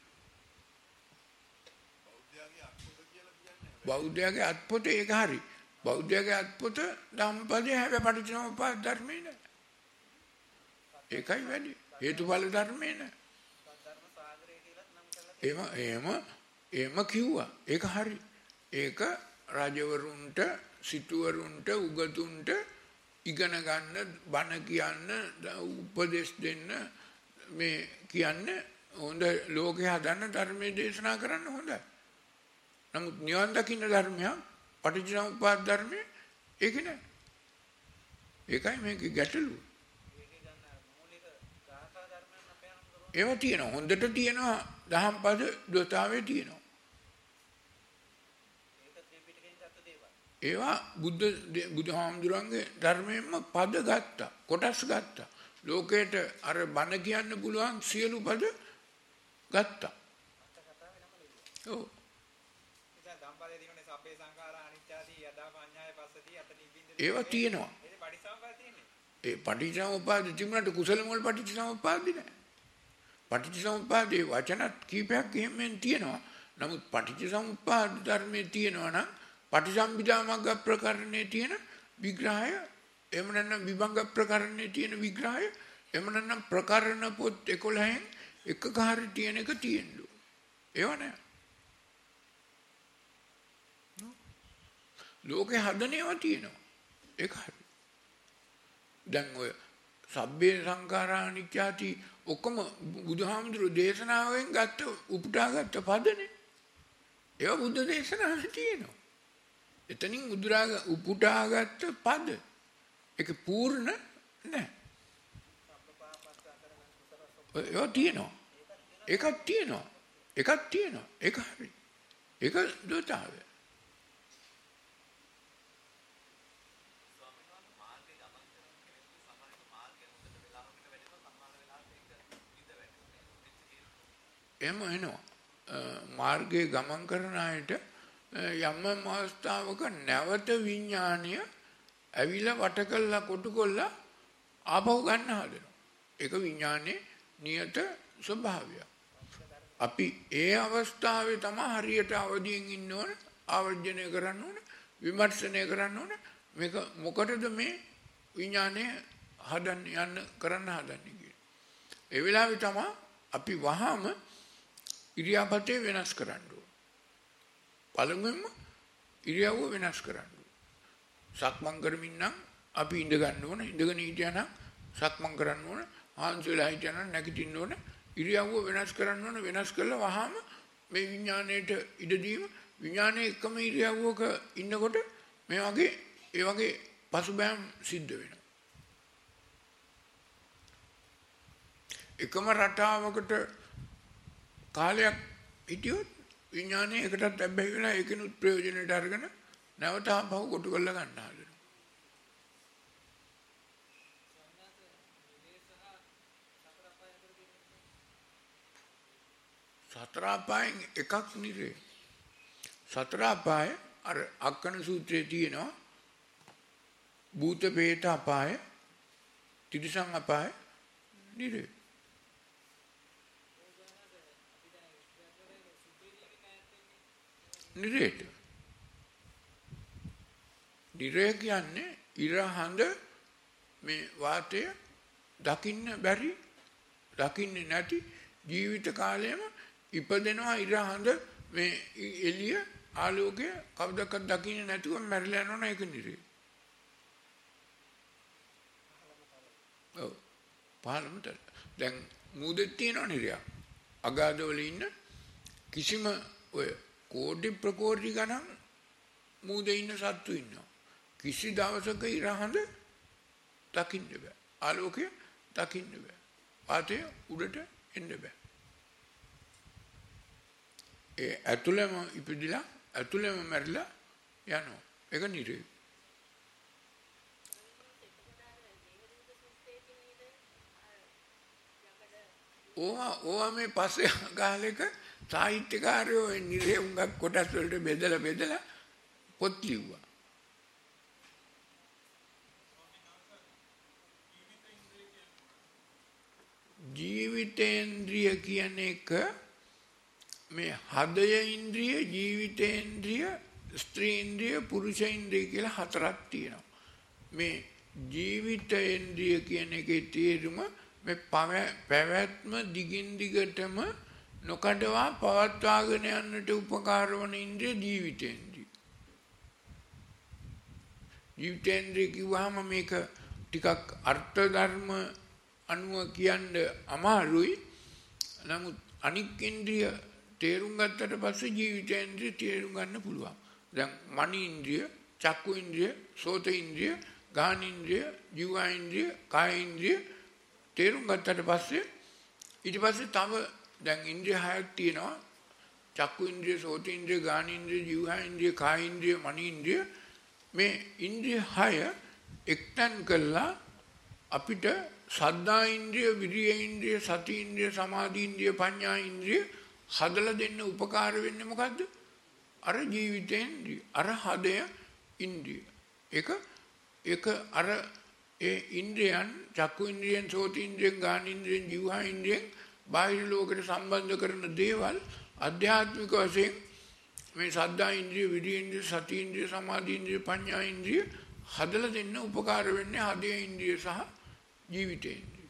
බෞද්ධයාගේ අත්පොත ඒක හරි. බෞද්ධයාගේ අත්පොත ධම්මපදයේ හැබැයි පටිච්චසමුප්පාද ධර්මේ නෑ. ඒකයි වැඩි. හේතුඵල ධර්මේ නෑ. එහෙම එහෙම එහෙම කිව්වා. ඒක හරි. ඒක රජවරුන්ට, සිටුවරුන්ට, උගතුන්ට ඉගෙන ගන්න, බණ කියන්න, උපදෙස් දෙන්න මේ කියන්නේ හොඳ ලෝකේ හදන්න ධර්මයේ දේශනා කරන්න හොඳයි. නමුත් නිවන් දකින්න ධර්මයක් පටිච්චසමුප්පාද ධර්මයේ ඒක නෑ. ඒකයි මේකේ ගැටලුව. ඒවා තියෙනවා හොඳට තියෙනවා දහම් පද දොතාවේ තියෙනවා. ඒවා බුද්ධ බුදුහාමුදුරන්ගේ ධර්මයෙන්ම පද ගත්තා, කොටස් ගත්තා. ලෝකයට අර බණ කියන්න පුළුවන් සියලු පද ගත්තා. ඔව්. ඒවා තියෙනවා. ඒ පටිච්චසමුප්පාද තිබුණාට කුසල මූල පටිච්චසමුප්පාද නෑ. පටිච්චසමුප්පාදේ වචනත් කීපයක් එහෙමෙන් තියෙනවා. නමුත් පටිච්චසමුප්පාද ධර්මයේ තියෙනවා නම් පටිසම්භිදා මග්ග ප්‍රකරණයේ තියෙන විග්‍රහය, එහෙම නැත්නම් විභංග ප්‍රකරණයේ තියෙන විග්‍රහය, එහෙම නැත්නම් ප්‍රකරණ පොත් එකොළහෙන් එකක හරි තියෙන එක තියෙන්න. ඒව නෑ. ලෝකේ හදන ඒවා තියෙනවා. ඒක හරි. දැන් ඔය සබ්බේ සංඛාරා අනිච්චාති ඔක්කොම බුදුහාමුදුරුවෝ දේශනාවෙන් ගත්ත උපුටාගත්ත පදනේ. ඒවා බුද්ධ දේශනාවේ තියෙනවා. එතනින් උදුරාග උපුටාගත්ත පද. ඒක පූර්ණ නැහැ. ඒවා තියෙනවා. ඒකක් තියෙනවා. එකක් තියෙනවා. ඒක හරි. ඒක දොතාවය. එහෙම එනවා. මාර්ගයේ ගමන් කරන අයට යම් අවස්ථාවක නැවත විඥාණය ඇවිල්ලා වට කළා කොටු කළා ආපහු ගන්න හදනවා. ඒක විඥානයේ නියත ස්වභාවය. අපි ඒ අවස්ථාවේ තමයි හරියට අවදියෙන් ඉන්න ඕන, ආවර්ජනය කරන්න ඕන, විමර්ශනය කරන්න ඕන. මේක මොකටද මේ විඥානය හදන්න යන්න කරන්න හදන්නේ කියන්නේ. ඒ වෙලාවේ තමයි අපි වහාම ඉරියාපතේ වෙනස් කරන්න ඕන. පළමුවෙන්ම ඉරියව්ව වෙනස් කරන්න ඕන. සක්මන් කරමින් නම් අපි ඉඳ ගන්න ඕන. ඉඳගෙන හිටියා නම් සක්මන් කරන්න ඕන. ආන්සලා හිටියා නම් නැගිටින්න ඕන. ඉරියව්ව වෙනස් කරන්න ඕන. වෙනස් කළා වහාම මේ විඥාණයට ඉඩ දීම විඥානයේ එකම ඉරියව්වක ඉන්නකොට මේ වගේ ඒ වගේ පසුබෑම් සිද්ධ වෙනවා. එකම රටාවකට කාලයක් හිටියොත් විඥානයේ එකටත් ලැබෙයි වෙලා ඒකිනුත් ප්‍රයෝජනෙට අරගෙන නැවත ආපහු කොටු කරලා ගන්න හදනවා. සතර අපායන් එකක් නිරේ. සතර අපාය අර අක්කන සූත්‍රයේ තියෙනවා භූත ප්‍රේත අපාය, තිරිසන් අපාය, නිරේ. නිරේට. නිරේ කියන්නේ ඉර හඳ මේ වාතය දකින්න බැරි, දකින්නේ නැති ජීවිත කාලයම ඉපදෙනවා ඉර හඳ මේ එළිය ආලෝකය කවදක්වත් දකින්නේ නැතුව මැරිලා යනවා ඒක නිරේ. ඔව්. පහළම තල. දැන් මූදෙත් තියෙනවා නිරයක්. අගාධවල ඉන්න කිසිම ඔය කෝටි ප්‍රකෝටි ගණන් මූදේ ඉන්න සත්තු ඉන්නවා. කිසි දවසක ඉර හඳ දකින්න බෑ. ආලෝකය දකින්න බෑ. වාතය උඩට එන්න බෑ. ඒ ඇතුළෙම ඉපදිලා ඇතුළෙම මැරිලා යනවා. ඒක නිරේ. ඕවා ඕවා මේ පස්සේ කාලෙක සාහිත්‍යකාරයෝ නිරේ උඟක් කොටස් වලට බෙදලා බෙදලා පොත් ලිව්වා. ජීවිතේන්ද්‍රිය කියන එක මේ හදය ඉන්ද්‍රිය, ජීවිතේන්ද්‍රිය, ස්ත්‍රීන්ද්‍රිය, පුරුෂේන්ද්‍රිය කියලා හතරක් තියෙනවා. මේ ජීවිතේන්ද්‍රිය කියන එකේ තේරුම මේ පැවැත්ම දිගින් දිගටම නොකඩවා පවත්වාගෙන යන්නට උපකාර වන ඉන්ද්‍රිය ජීවිතේන්ද්‍රිය. ජීවිතේන්ද්‍රිය කිව්වහම මේක ටිකක් අර්ථ ධර්ම අනුව කියන්න අමාරුයි. නමුත් අනික් ඉන්ද්‍රිය තේරුම් ගත්තට පස්සේ ජීවිතේන්ද්‍රිය තේරුම් ගන්න පුළුවන්. දැන් මන ඉන්ද්‍රිය, චක්කු ඉන්ද්‍රිය, සෝත ඉන්ද්‍රිය, ගාන ඉන්ද්‍රිය, ජීව ඉන්ද්‍රිය, කාය ඉන්ද්‍රිය තේරුම් ගත්තට පස්සේ ඊට පස්සේ තව දැන් ඉන්ද්‍රිය හයක් තියෙනවා. චක්කු ඉන්ද්‍රිය, සෝත ඉන්ද්‍රිය, ගාන ඉන්ද්‍රිය, ජීව ඉන්ද්‍රිය, කාය ඉන්ද්‍රිය, මන ඉන්ද්‍රිය. මේ ඉන්ද්‍රිය හය එක්තැන් කළා අපිට සද්ධා ඉන්ද්‍රිය, විරිය ඉන්ද්‍රිය, සති ඉන්ද්‍රිය, සමාධි ඉන්ද්‍රිය, ප්‍රඥා ඉන්ද්‍රිය හදලා දෙන්න උපකාර වෙන්නේ මොකද්ද? අර ජීවිතේන්ද්‍රිය, අර හදය ඉන්ද්‍රිය. ඒක ඒක අර ඒ ඉන්ද්‍රියන් චක්කු ඉන්ද්‍රියෙන්, සෝත ඉන්ද්‍රියෙන්, ගාන ඉන්ද්‍රියෙන්, ජීව ඉන්ද්‍රියෙන් බාහිර ලෝකෙට සම්බන්ධ කරන දේවල් අධ්‍යාත්මික වශයෙන් මේ සද්ධා ඉන්ද්‍රිය, විරිය ඉන්ද්‍රිය, සති ඉන්ද්‍රිය, සමාධි ඉන්ද්‍රිය, ප්‍රඥා ඉන්ද්‍රිය හදලා දෙන්න උපකාර වෙන්නේ හදය ඉන්ද්‍රිය සහ ජීවිතේන්ද්‍රිය.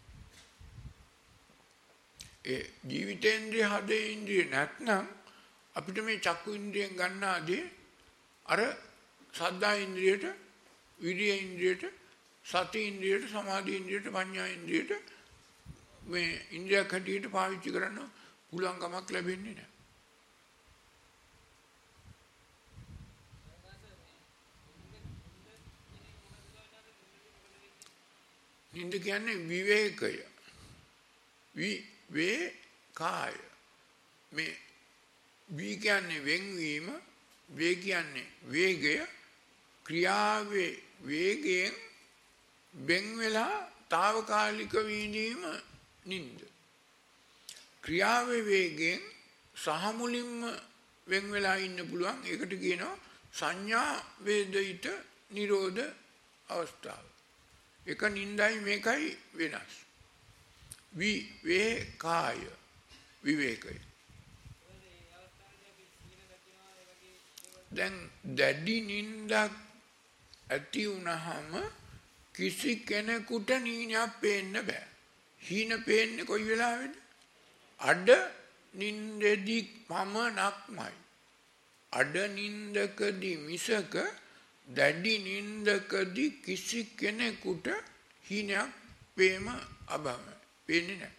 ඒ ජීවිතේන්ද්‍රිය හදේ ඉන්ද්‍රිය නැත්නම් අපිට මේ චක්කු ඉන්ද්‍රියෙන් ගන්නාදී අර සද්ධා ඉන්ද්‍රියට, විරිය ඉන්ද්‍රියට, සති ඉන්ද්‍රියට, සමාධි ඉන්ද්‍රියට, ප්‍රඥා ඉන්ද්‍රියට මේ ඉන්ද්‍රියක් හැටියට පාවිච්චි කරන්න පුළුවන් කමක් ලැබෙන්නේ නැහැ. නින්ද කියන්නේ විවේකය. විවේකාය. මේ වී කියන්නේ වෙන්වීම, වේ කියන්නේ වේගය, ක්‍රියාවේ වේගයෙන් වෙන් වෙලා తాවකාලික වීදීම නින්ද. ක්‍රියාවේ වේගයෙන් සහ මුලින්ම වෙන් වෙලා ඉන්න පුළුවන්. ඒකට කියනවා සංඥා වේදිත නිරෝධ අවස්ථාව. එක නින්දයි මේකයි වෙනස්. විවේකාය විවේකය. දැන් දැඩි නින්දක් ඇති වුණාම කිසි කෙනෙකුට නීනයක් පේන්න බෑ. හීන පේන්නේ කොයි වෙලාවෙද? අඩ නින්දෙදි පමණක්මයි. අඩ නින්දකදී මිසක දැඩි නින්දකදී කිසි කෙනෙකුට හීනයක් පේම අබම පේන්නේ නැහැ.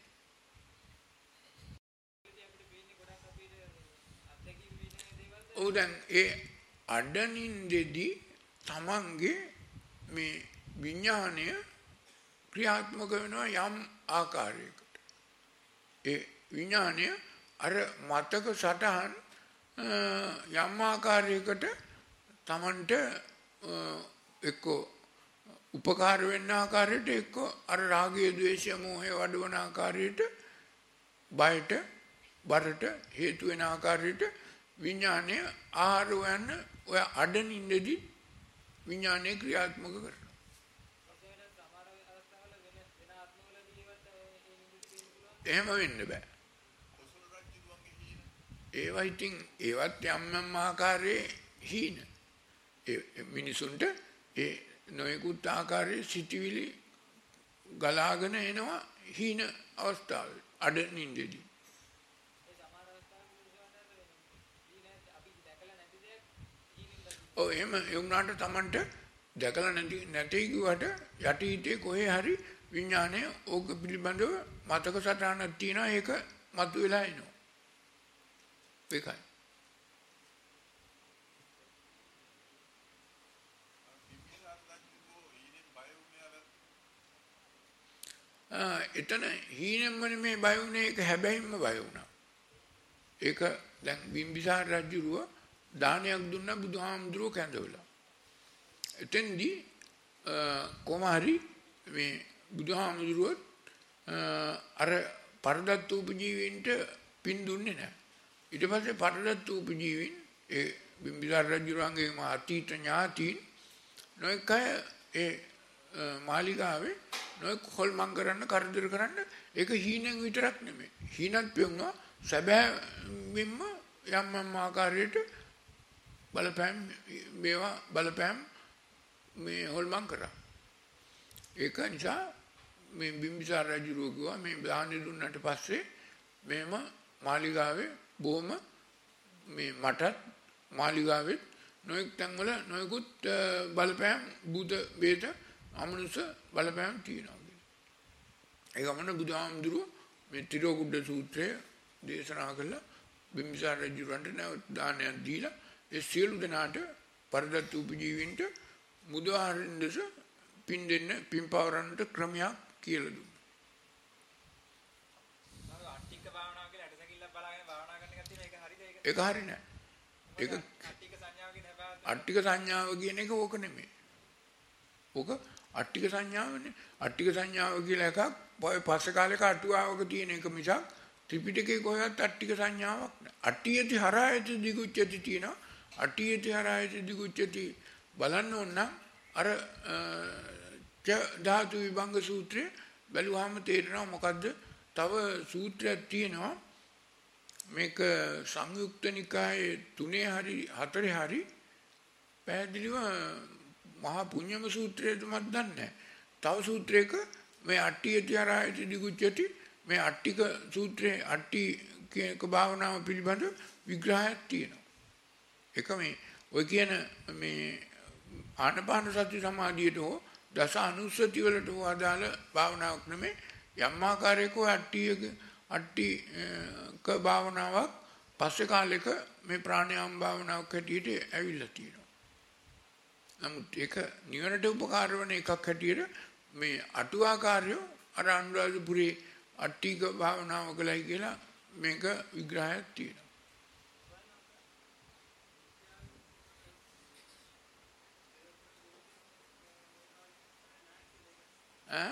ඔව් දැන් ඒ අඩ නින්දෙදි තමන්ගේ මේ විඥාණය ක්‍රියාත්මක වෙනවා යම් ආකාරයකට. ඒ විඥාණය අර මතක සටහන් යම් ආකාරයකට තමන්ට එක්ක උපකාර වෙන්න ආකාරයට එක්ක අර රාගය, ද්වේෂය, මෝහය වඩවන ආකාරයට බයට බරට හේතු වෙන ආකාරයට විඥාණය ආහාර වන්න ඔය අඩ නින්දෙදි විඥාණය ක්‍රියාත්මක කරනවා. එහෙම වෙන්න බෑ. ඒවා ඉතින් ඒවත් යම් යම් ආකාරයේ හීන. ඒ මිනිසුන්ට ඒ නොයෙකුත් ආකාරයේ සිටිවිලි ගලාගෙන එනවා හීන අවස්ථාවේ අඩ නින්දෙදී. ඔව් එහෙම ඒ වුණාට Tamanට දැකලා නැති නැtei කිව්වට යටි හිතේ කොහේ හරි විඥානය ඕක පිළිබඳව මතක සටහනක් තියෙනවා ඒක මතුවලා එනවා. ඒකයි. ආ එතන හීනෙන්ම මේ බය වුණේ ඒක හැබැයිම බය වුණා. ඒක දැන් බිම්බිසාර රජුරුව දානයක් දුන්නා බුදුහාමුදුරුව කැඳවලා. එතෙන්දී කොහොම හරි මේ බුදුහාමුදුරුව අර පරදත්ත උපජීවීන්ට පින් දුන්නේ නැහැ. ඊට පස්සේ පරදත්ත උපජීවීන් ඒ බිම්බිසාර රජුරුවන්ගේ අතීත ඥාතීන් නොඑක ඒ මාලිගාවේ නොඑක හොල්මන් කරන්න කරදර කරන්න ඒක හීනෙන් විතරක් නෙමෙයි. හීනත් පෙවුණා සැබෑවෙන්ම යම් යම් ආකාරයට බලපෑම් මේවා බලපෑම් මේ හොල්මන් කරා. ඒක නිසා මේ බිම්බිසාර රජුරුව කිව්වා මේ දාහනේ දුන්නාට පස්සේ මෙහෙම මාලිගාවේ බොහොම මේ මටත් මාලිගාවේ නොයෙක් තැන්වල නොයෙකුත් බලපෑම් බුද වේද අමනුෂ බලපෑම් තියෙනවා කියලා. ඒ ගමන බුදුහාමුදුරුව මේ තිරෝකුඩ සූත්‍රය දේශනා කළා බිම්බිසාර රජුරන්ට නැවත දානයක් දීලා ඒ සියලු දෙනාට පරදත්ත උපජීවීන්ට මුදවාරින් දෙස පින් දෙන්න පින් පවරන්නට ක්‍රමයක් කියලා දුන්නා. අර අට්ටික භාවනාව කියලා ඇටසැකිල්ලක් බලාගෙන භාවනා කරන එක තියෙන එක හරිද ඒක? ඒක හරි නෑ. ඒක අට්ටික සංඥාව කියන හැබැයි අට්ටික සංඥාව කියන එක ඕක නෙමෙයි. ඕක අට්ටික සංඥාවනේ. අට්ටික සංඥාව කියලා එකක් ඔය පස්සේ කාලේක අටුවාවක තියෙන එක මිසක් ත්‍රිපිටකේ කොහෙවත් අට්ටික සංඥාවක් නෑ. අට්ඨියති හරායති දිගුච්ඡති තියෙනවා. අට්ඨියති හරායති දිගුච්ඡති බලන්න ඕන නම් අර ධාතු විභංග සූත්‍රය බැලුවාම තේරෙනවා මොකද්ද? තව සූත්‍රයක් තියෙනවා මේක සංයුක්ත නිකායේ තුනේ හරි හතරේ හරි පැහැදිලිව මහා පුඤ්ඤම සූත්‍රයේද මත් දන්නේ. තව සූත්‍රයක මේ අට්ඨියති හරායති දිගුච්ඡති මේ අට්ටික සූත්‍රයේ අට්ටි කියක භාවනාව පිළිබඳ විග්‍රහයක් තියෙනවා. එක මේ ඔය කියන මේ ආනපාන සති සමාධියට හෝ දස අනුස්සති වලට හෝ අදාළ භාවනාවක් නෙමෙයි යම් ආකාරයක අට්ටියක අට්ටික භාවනාවක් පස්සේ කාලෙක මේ ප්‍රාණායාම භාවනාවක් හැටියට ඇවිල්ලා තියෙනවා. නමුත් ඒක නිවනට උපකාර වෙන එකක් හැටියට මේ අටුවාකාරයෝ අර අනුරාධපුරේ අට්ටික භාවනාව කළයි කියලා මේක විග්‍රහයක් තියෙනවා. ඈ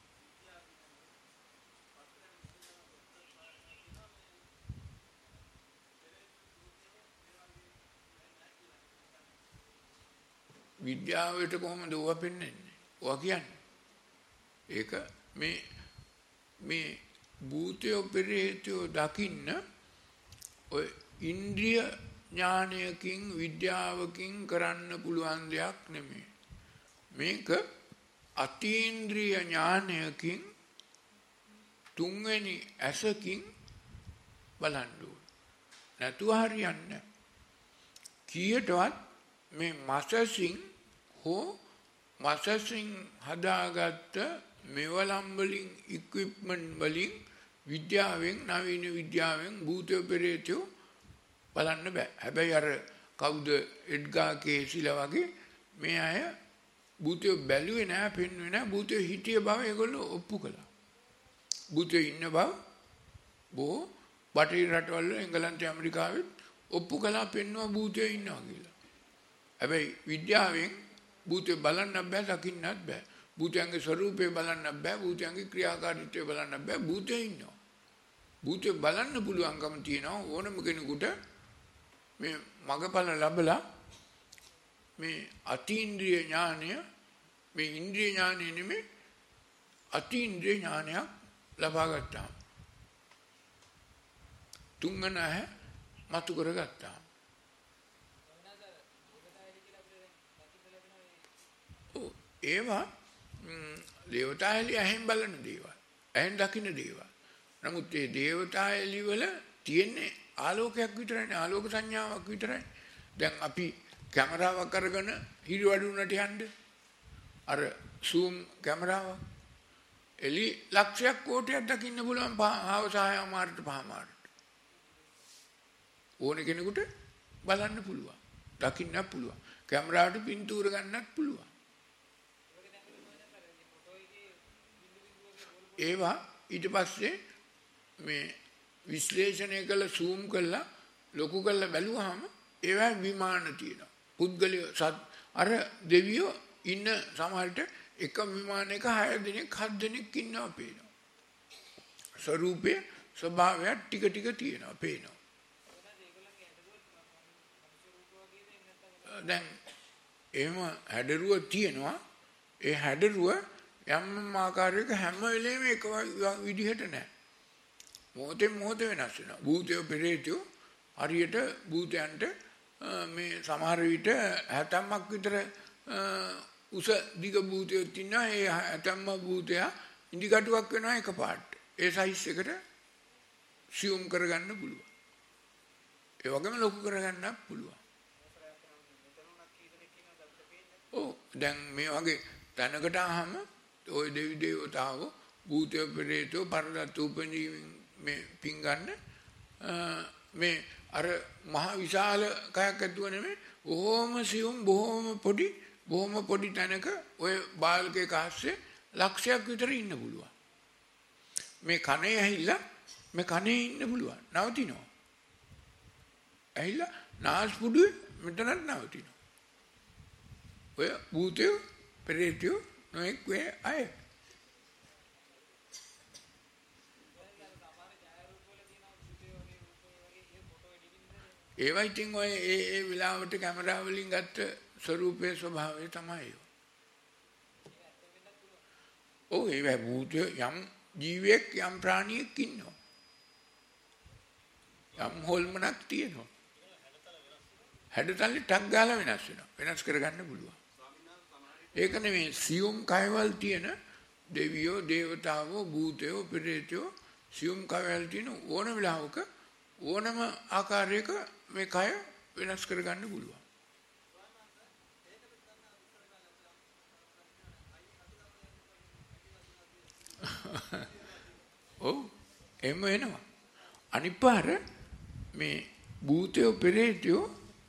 විද්‍යාවට කොහොමද ඕවා පෙන්වන්නේ? ඕවා කියන්නේ ඒක මේ මේ භූතය පෙරේතය දකින්න ඔය ඉන්ද්‍රිය ඥානයකින් විද්‍යාවකින් කරන්න පුළුවන් දෙයක් නෙමෙයි. මේක අතීන්ද්‍රිය ඥානයකින් තුන්වෙනි ඇසකින් බලන්න ඕන. නැතුව හරියන්නේ කීයටවත් මේ මසසින් හෝ මසසින් හදාගත්ත මෙවලම් වලින් ඉක්විප්මන්ට් වලින් විද්‍යාවෙන් නවීන විද්‍යාවෙන් භූතය පෙරේතය බලන්න බෑ. හැබැයි අර කවුද එඩ්ගා කේසිලා වගේ මේ අය භූතය බැලුවේ නෑ, පෙන්වුවේ නෑ. භූතය හිටිය බව ඒගොල්ලෝ ඔප්පු කළා. භූතය ඉන්න බව බොහෝ බටහිර රටවල එංගලන්තේ ඇමරිකාවෙත් ඔප්පු කළා, පෙන්වුවා භූතය ඉන්නවා කියලා. හැබැයි විද්‍යාවෙන් භූතය බලන්න බෑ, දකින්නත් බෑ. භූතයන්ගේ ස්වરૂපය බලන්න බෑ, භූතයන්ගේ ක්‍රියාකාරීත්වය බලන්න බෑ. භූතය ඉන්නවා. භූතය බලන්න පුළුවන්කම තියෙනවා ඕනම කෙනෙකුට මේ මගපල ලැබලා මේ අතීන්ද්‍රිය ඥානය, මේ ඉන්ද්‍රිය ඥානය නෙමෙයි අතීන්ද්‍රිය ඥානයක් ලබා ගත්තා. තුන්වන ඇහැ මතු කරගත්තා. ඔව් ඒවා දේවතා එළිය ඇහෙන් බලන දේවල්. ඇහෙන් දකින්න දේවල්. නමුත් මේ දේවතා එළිය වල තියෙන්නේ ආලෝකයක් විතරයි, ආලෝක සංඥාවක් විතරයි. දැන් අපි කැමරාවක් අරගෙන හිරිවැඩුනට යන්න අර zoom කැමරාවක් එළි ලක්ෂයක් කෝටියක් දකින්න පුළුවන් ආවසාය මාර්ගට පහමාරට. ඕන කෙනෙකුට බලන්න පුළුවන්. දකින්නත් පුළුවන්. කැමරාවට පින්තූර ගන්නත් පුළුවන්. ඒවා ඊට පස්සේ මේ විශ්ලේෂණය කළ zoom කළා ලොකු කළා බැලුවාම ඒවා විමාන තියෙනවා. පුද්ගලිය අර දෙවියෝ ඉන්න සමහරට එක විමානයක හය දෙනෙක් හත් දෙනෙක් ඉන්නවා පේනවා. ස්වરૂපයේ ස්වභාවය ටික ටික තියෙනවා පේනවා. දැන් එහෙම හැඩරුව තියෙනවා. ඒ හැඩරුව යම් ආකාරයක හැම වෙලේම එක විදිහට නැහැ. මොහොතෙන් මොහොත වෙනස් වෙනවා. භූතයෝ පෙරේතයෝ හරියට භූතයන්ට මේ සමහර විට හැතැම්මක් විතර උස දිග භූතයොත් ඉන්නවා. ඒ හැතැම්ම භූතයා ඉදිකටුවක් වෙනවා එකපාරට. ඒ සයිස් එකට සියුම් කරගන්න පුළුවන්. ඒ වගේම ලොකු කරගන්නත් පුළුවන්. ඔව් දැන් මේ වගේ තැනකට ආවම ওই දෙවි දේවතාවෝ භූතයෝ පෙරේතයෝ පරදත්ත උපනීමින් මේ පින් ගන්න මේ අර මහ විශාල කයක් ඇතුව නෙමෙයි බොහොම සියුම් බොහොම පොඩි බොහොම පොඩි තැනක ඔය බාල්කයක ආස්සේ ලක්ෂයක් විතර ඉන්න පුළුවන්. මේ කනේ ඇහිලා මේ කනේ ඉන්න පුළුවන්. නවතිනවා. ඇහිලා නාස්පුඩුවේ මෙතනත් නවතිනවා. ඔය භූතයෝ පෙරේතයෝ නොඑක් වේ අය. ඒවා ඉතින් ඔය ඒ ඒ විලාවට කැමරා වලින් ගත්ත ස්වරූපයේ ස්වභාවය තමයි. ඔව් ඒ භූතය යම් ජීවියෙක් යම් ප්‍රාණියෙක් ඉන්නවා. යම් හොල්මනක් තියෙනවා. හැඩතල ටක් ගාලා වෙනස් වෙනවා. වෙනස් කරගන්න පුළුවන්. ඒක නෙමෙයි සියුම් කයවල් තියෙන දෙවියෝ දේවතාවෝ භූතයෝ පෙරේතයෝ සියුම් කයවල් තියෙන ඕන වෙලාවක ඕනම ආකාරයක මේ කය වෙනස් කරගන්න පුළුවන්. ඔව් එම වෙනවා. අනිත් පාර මේ භූතයෝ පෙරේතයෝ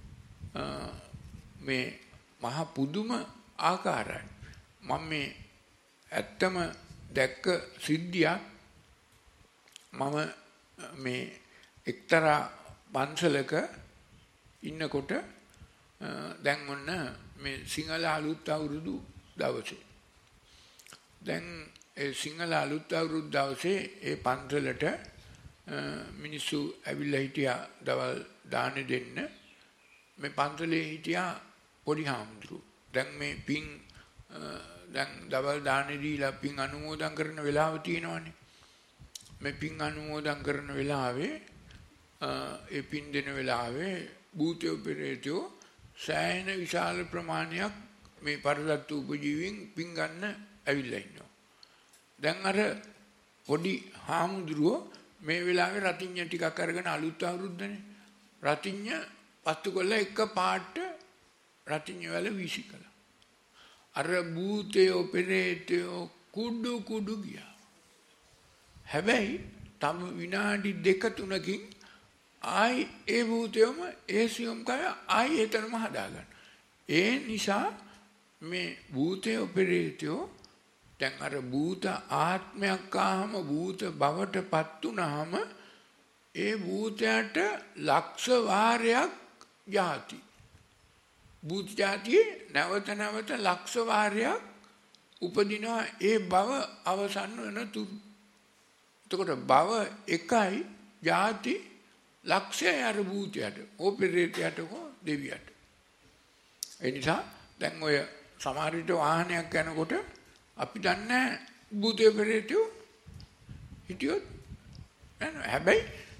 මේ මහ පුදුම ආකාරයි. මම මේ ඇත්තම දැක්ක සිද්ධියක්. මම මේ එක්තරා පන්සලක ඉන්නකොට දැන් ඔන්න මේ සිංහල අලුත් අවුරුදු දවසේ. දැන් ඒ සිංහල අලුත් අවුරුදු දවසේ ඒ පන්සලට මිනිස්සු ඇවිල්ලා හිටියා දවල් දාන දෙන්න. මේ පන්සලේ හිටියා පොඩි හාමුදුරුවෝ. දැන් මේ පින් දැන් දවල් දාන දීලා පින් අනුමෝදන් කරන වෙලාව තියෙනවනේ. මේ පින් අනුමෝදන් කරන වෙලාවේ ඒ පින් දෙන වෙලාවේ භූතයෝ පෙරේතයෝ සෑහෙන විශාල ප්‍රමාණයක් මේ පරදත්ත උපජීවීන් පින් ගන්න ඇවිල්ලා ඉන්නවා. දැන් අර පොඩි හාමුදුරුවෝ මේ වෙලාවේ රතිඤ්ඤ ටිකක් අරගෙන අලුත් අවුරුද්දනේ. රතිඤ්ඤ පත්තු කොල්ල එක පාට රතිඤ්ඤ වල වීසි කළා. අර භූතයෝ පෙරේතයෝ කුඩු කුඩු ගියා. හැබැයි තම විනාඩි දෙක තුනකින් ආයි ඒ භූතයම ඒ සියුම් කය ආයි එතනම හදාගන්න. ඒ නිසා මේ භූතයෝ පෙරේතයෝ දැන් අර භූත ආත්මයක් ආවම භූත බවට පත් වුනහම ඒ භූතයට ලක්ෂ වාරයක් යහති. භූත જાතියේ නැවත නැවත ලක්ෂ වාරයක් උපදිනවා ඒ භව අවසන් වෙන තුරු. එතකොට භව එකයි જાති ලක්ෂය අර භූතයට ඕ පෙරේතයට හෝ දෙවියට. ඒ නිසා දැන් ඔය සමහර විට වාහනයක් යනකොට අපි දන්නේ භූතය පෙරේතයෝ හිටියොත් හැබැයි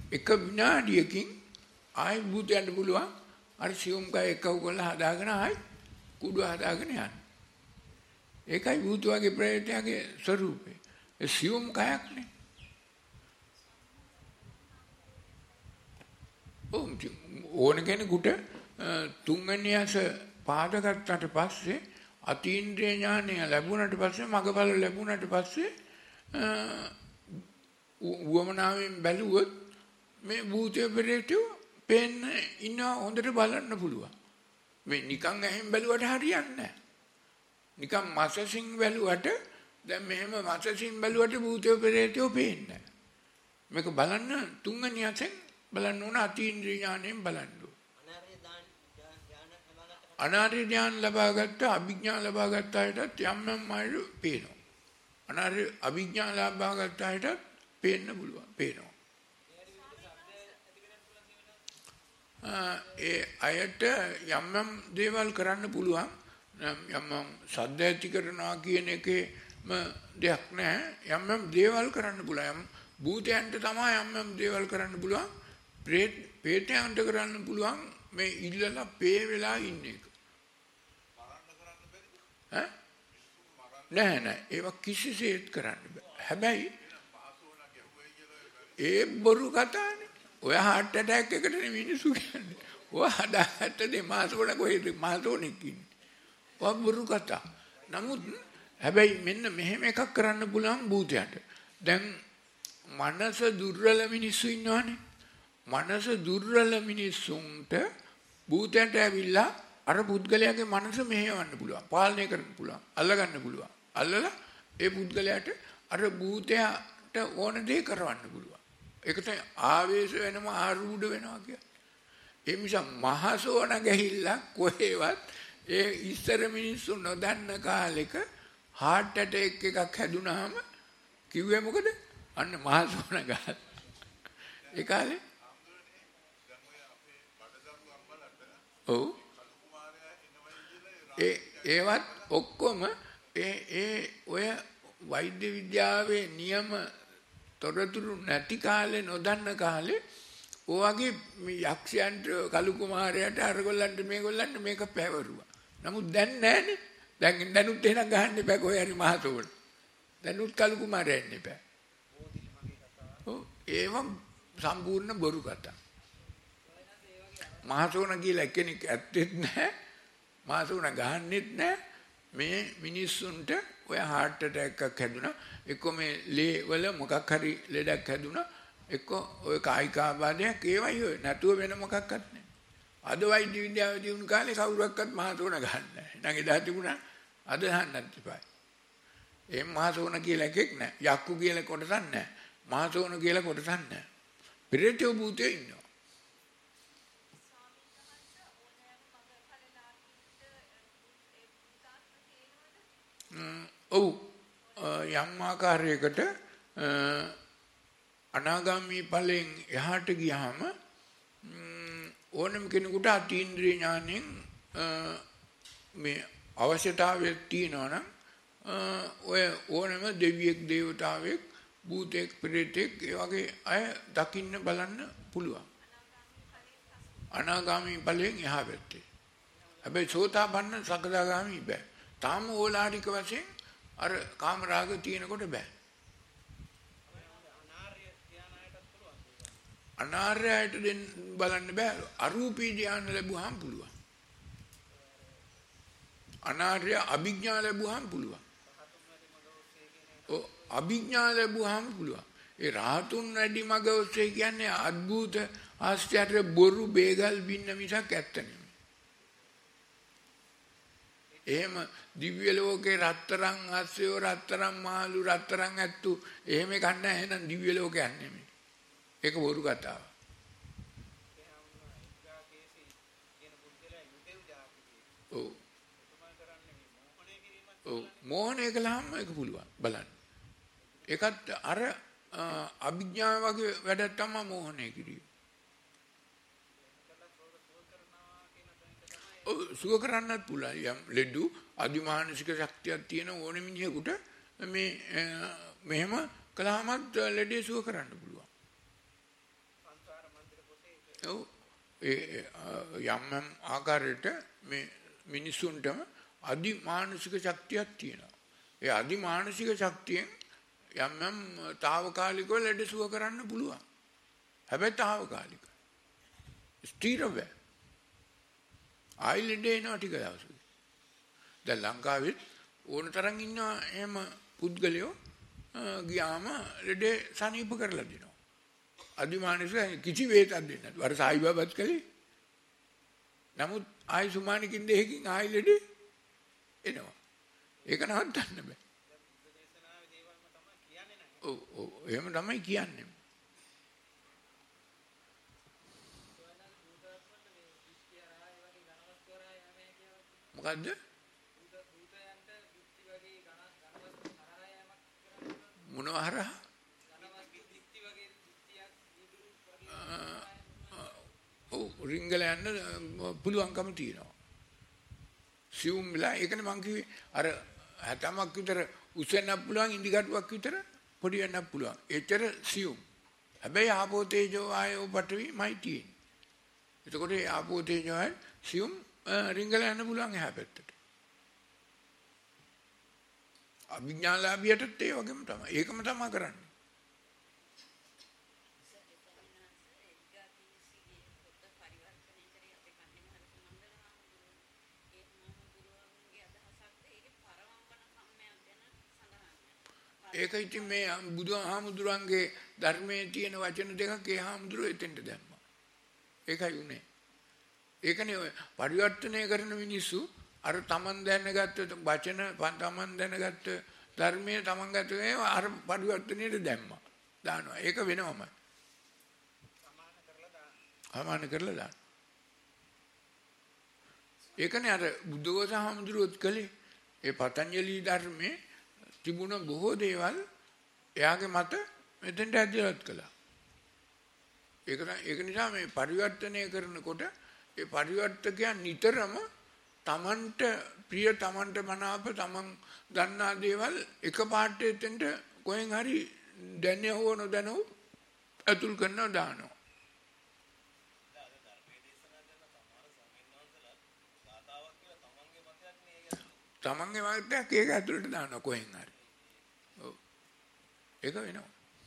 එක විනාඩියකින් ආයි භූතයන්ට පුළුවන් අර සියුම් කය එකව කරලා හදාගෙන ආයි කුඩු හදාගෙන යන්න. ඒකයි භූත වගේ ප්‍රේතයාගේ ස්වરૂපය. ඒ සියුම් කයක් නේ. ඕන කෙනෙකුට තුන්වෙනි ඇස පාදගත්තට පස්සේ අතීන්ද්‍රිය ඥානය ලැබුණට පස්සේ මගඵල ලැබුණට පස්සේ උවමනාවෙන් බැලුවොත් මේ භූතය පෙරේතෝ පේන්න ඉන්න හොඳට බලන්න පුළුවන්. මේ නිකන් ඇහෙන් බැලුවට හරියන්නේ නැහැ. නිකන් මසසින් බැලුවට දැන් මෙහෙම මසසින් බැලුවට භූතය පෙරේතෝ පේන්නේ නැහැ. මේක බලන්න තුන්වෙනි ඇසෙන් බලන්න ඕන අතීන්ද්‍රිය ඥාණයෙන් බලන්න ඕන. අනාර්ය ඥාන ලබාගත්ත අභිඥා ලබාගත්ත අයටත් යම් යම් අයු පේනවා. අනාර්ය අභිඥා ලබාගත්ත අයටත් පේන්න පුළුවන්. පේනවා. ඒ අයට යම් යම් දේවල් කරන්න පුළුවන්. යම් යම් සද්ද ඇති කරනවා කියන එකේම දෙයක් නැහැ. යම් යම් දේවල් කරන්න පුළුවන්. භූතයන්ට තමයි යම් යම් දේවල් කරන්න පුළුවන්. ප්‍රේත ප්‍රේතයන්ට කරන්න පුළුවන් මේ ඉල්ලලා පේ වෙලා ඉන්න එක. ඈ නෑ නෑ ඒවා කිසිසේත් කරන්න බෑ. හැබැයි ඒ බොරු කතානේ. ඔය heart attack එකට මිනිස්සු කියන්නේ. ඔය හදාගත්ත දේ මාසෝණ කොහෙද මාසෝණෙක් ඉන්නේ. ඔය බොරු කතා. නමුත් හැබැයි මෙන්න මෙහෙම එකක් කරන්න පුළුවන් භූතයට. දැන් මනස දුර්වල මිනිස්සු ඉන්නවනේ. මනස දුර්වල මිනිස්සුන්ට භූතයට ඇවිල්ලා අර පුද්ගලයාගේ මනස මෙහෙවන්න පුළුවන්. පාලනය කරන්න පුළුවන්. අල්ලගන්න පුළුවන්. අල්ලලා ඒ පුද්ගලයාට අර භූතයට ඕන දේ කරවන්න පුළුවන්. ඒක තමයි ආවේශ වෙනවා ආරූඪ වෙනවා කියන්නේ. ඒ නිසා මහසෝණ ගහිල්ලා කොහෙවත් ඒ ඉස්සර මිනිස්සු නොදන්න කාලෙක heart attack එකක් හැදුනහම කිව්වේ මොකද? අන්න මහසෝණ ගහලා. ඒ කාලේ ඔව් ඒ ඒවත් ඔක්කොම ඒ ඒ ඔය වෛද්‍ය විද්‍යාවේ නියම තොරතුරු නැති කාලේ නොදන්න කාලේ ඔයගේ යක්ෂයන්ට කලු කුමාරයාට අරගොල්ලන්ට මේගොල්ලන්ට මේක පැවරුවා. නමුත් දැන් නැහනේ. දැන් දැනුත් එහෙනම් ගහන්න එපා කොහේ හරි මහතෝන. දැනුත් කලු කුමාරයා එන්න එපා. ඔව් ඒව සම්පූර්ණ බොරු කතා. මහතෝන කියලා කෙනෙක් ඇත්තෙත් නැහැ. මහතෝන ගහන්නෙත් නැහැ. මේ මිනිස්සුන්ට ඔය heart attack එකක් හැදුනා. එක්ක මේ ලේ වල මොකක් හරි ලෙඩක් හැදුනා. එක්ක ඔය කායික ආබාධයක් ඒවයි ඔය නැතුව වෙන මොකක්වත් නැහැ. අද වෛද්‍ය විද්‍යාවේ දිනු කාලේ කවුරක්වත් මහතෝන ගහන්නේ නැහැ. නම් එදා තිබුණා අද ගහන්නත් එපා. ඒ මහතෝන කියලා එකෙක් නැහැ. යක්කු කියලා කොටසක් නැහැ. මහතෝන කියලා කොටසක් නැහැ. පෙරේතෝ භූතයෝ ඉන්නවා. ඔව් යම් ආකාරයකට අනාගාමී ඵලයෙන් එහාට ගියාම ඕනම කෙනෙකුට අතීන්ද්‍රිය ඥාණයෙන් මේ අවශ්‍යතාවයක් තියෙනවා නම් ඔය ඕනම දෙවියෙක් දේවතාවෙක් භූතෙක් ප්‍රේතෙක් ඒ වගේ අය දකින්න බලන්න පුළුවන්. අනාගාමී ඵලයෙන් එහා පැත්තේ. හැබැයි සෝතාපන්න සකදාගාමී බෑ. තාම ඕලාරික වශයෙන් අර කාම රාග තියෙනකොට බෑ. අනාර්යයට දෙන්න බලන්න බෑ. අරූපී ධ්‍යාන ලැබුවාම පුළුවන්. අනාර්ය අභිඥා ලැබුවාම පුළුවන්. ඔව් අභිඥා ලැබුවාම පුළුවන්. ඒ රාතුන් වැඩි මග ඔස්සේ කියන්නේ අద్భుත ආශ්චර්ය බොරු බේගල් බින්න මිසක් ඇත්ත නෙමෙයි. එහෙම දිව්‍ය ලෝකේ රත්තරන් අස්සයෝ රත්තරන් මාළු රත්තරන් ඇත්තු එහෙම එකක් නැහැ. එහෙනම් දිව්‍ය ලෝකයක් නෙමෙයි. ඒක බොරු කතාවක්. ඔව් ඔව් මෝහණය කළාම ඒක පුළුවන් බලන්න. ඒකත් අර අභිඥා වගේ වැඩක් තමයි මෝහණය කිරීම. සුව කරන්නත් පුළුවන්. යම් ලෙඩු අධිමානසික ශක්තියක් තියෙන ඕන මිනිහෙකුට මේ මෙහෙම කළාමත් ලෙඩේ සුව කරන්න පුළුවන්. ඔව් ඒ යම් යම් ආකාරයට මේ මිනිසුන්ටම අදි මානසික ශක්තියක් තියෙනවා. ඒ අදි මානසික ශක්තියෙන් යම් යම් తాවකාලිකව ලෙඩ සුව කරන්න පුළුවන්. හැබැයි తాවකාලික. ස්ථිර වෙ. ආයිලෙඩ එනවා ටික දවසක. දැන් ලංකාවේ ඕන තරම් ඉන්නවා එහෙම පුද්ගලයෝ ගියාම ලෙඩ සනීප කරලා දෙනවා. අදිමානසික කිසි වේතක් දෙන්නේ නැතුව. අර සායිබාබාත් කලේ. නමුත් ආයි සුමානිකින් දෙහකින් ආයි ලෙඩ එනවා. ඒක නවත්තන්න බෑ. ඔව් ඔව් එහෙම තමයි කියන්නේ. මොකද්ද? මොනවා හරහා? ඔව් රිංගල යන්න පුළුවන්කම තියෙනවා. සියුම් වෙලා ඒකනේ මං කිව්වේ අර හැතමක් විතර උස වෙන්නත් පුළුවන් ඉන්දිකටුවක් විතර පොඩි වෙන්නත් පුළුවන්. එච්චර සියුම්. හැබැයි ආපෝ තේජෝ ආයෝ පඨවිමයි තියෙන්නේ. එතකොට ඒ ආපෝ තේජෝ ආය සියුම් රිංගල යන්න පුළුවන් එහා පැත්තට. අභිඥාලාභියටත් ඒ වගේම තමයි. ඒකම තමයි කරන්නේ. ඒක ඉතින් මේ බුදුහාමුදුරන්ගේ ධර්මයේ තියෙන වචන දෙකක් ඒ හාමුදුරුවෝ එතෙන්ට දැම්මා. ඒකයි උනේ. ඒකනේ ඔය පරිවර්තනය කරන මිනිස්සු අර තමන් දැනගත්ත වචන තමන් දැනගත්ත ධර්මයේ තමන් ගත ඒවා අර පරිවර්තනයට දැම්මා. දානවා. ඒක වෙනවමයි. සමාන කරලා දානවා. සමාන කරලා දානවා. ඒකනේ අර බුද්ධඝෝෂ හාමුදුරුවෝත් කළේ. ඒ පතංජලි ධර්මයේ තිබුණ බොහෝ දේවල් එයාගේ මත මෙතෙන්ට ඇදලත් කළා. ඒක ඒක නිසා මේ පරිවර්තනය කරනකොට ඒ පරිවර්තකයන් නිතරම තමන්ට ප්‍රිය තමන්ට මනාප තමන් දන්නා දේවල් එකපාරට එතෙන්ට කොහෙන් හරි දැනිය හෝ නොදැනව අතුල් කරනවා දානවා. තමන්ගේ මතයක් ඒක ඇතුළට දානවා කොහෙන් හරි. ඔව්. ඒක වෙනවා.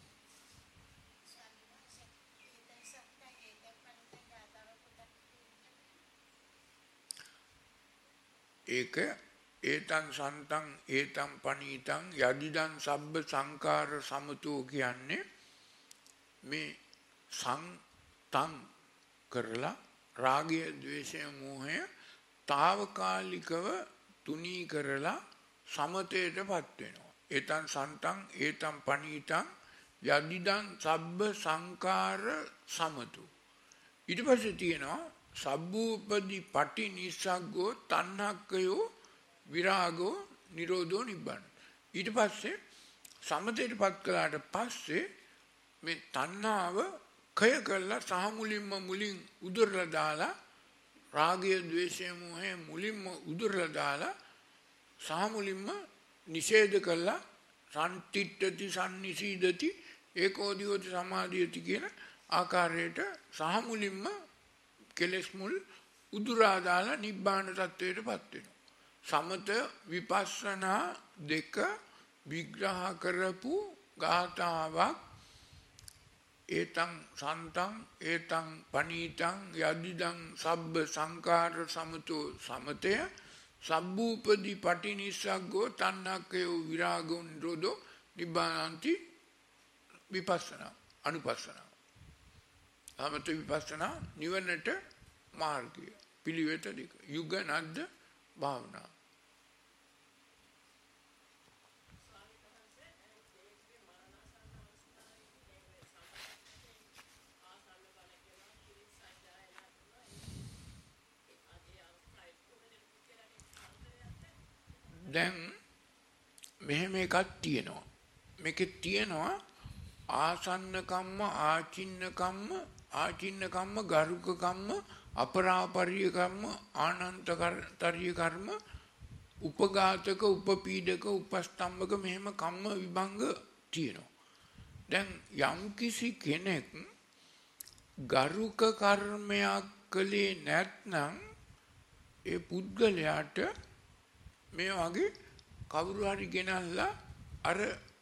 ඒක ඒතං සන්තං ඒතං පනීතං යදිදං සබ්බ සංකාර සමතෝ කියන්නේ මේ සංතං කරලා රාගය ද්වේෂය මෝහය తాවකාලිකව තුනී කරලා සමතේටපත් වෙනවා. ඒතං සන්තං ඒතං පනීතං යදිදං සබ්බ සංකාර සමතෝ. ඊට පස්සේ තියෙනවා සබ්බූපදි පටි නිස්සග්ගෝ තණ්හක්කයෝ විරාගෝ නිරෝධෝ නිබ්බාන. ඊට පස්සේ සමතේටපත් කළාට පස්සේ මේ තණ්හාව කය කළා සහ මුලින්ම මුලින් උදුරලා දාලා රාගය ද්වේෂය මොහය මුලින්ම උදුරලා දාලා සහ මුලින්ම නිෂේධ කළා සම්තිට්ඨති සම්නිසීදති ඒකෝදියෝති සමාධියති කියන ආකාරයට සහ මුලින්ම කෙලෙස් මුල් උදුරා දාලා නිබ්බාන තත්වයටපත් වෙනවා. සමත විපස්සනා දෙක විග්‍රහ කරපු ගාථාවක් ඒතං සන්තං ඒතං පනීතං යදිදං සබ්බ සංකාර සමතෝ සමතය සබ්බූපදි පටි නිස්සග්ගෝ තණ්හක්කයෝ විරාගෝ නිරෝධෝ නිබ්බානන්ති විපස්සනා අනුපස්සනා. සමත විපස්සනා නිවනට මාර්ගය පිළිවෙත දෙක යුග නද්ද භාවනා. දැන් මෙහෙම එකක් තියෙනවා. මේකේ තියෙනවා ආසන්න කම්ම ආචින්න කම්ම ආචින්න කම්ම ගරුක කම්ම අපරාපරිය කම්ම ආනන්තරිය කර්ම උපඝාතක උපපීඩක උපස්තම්භක මෙහෙම කම්ම විභංග තියෙනවා. දැන් යම් කිසි කෙනෙක් ගරුක කර්මයක් කළේ නැත්නම් ඒ පුද්ගලයාට මේ වගේ කවුරු හරි ගෙනල්ලා අර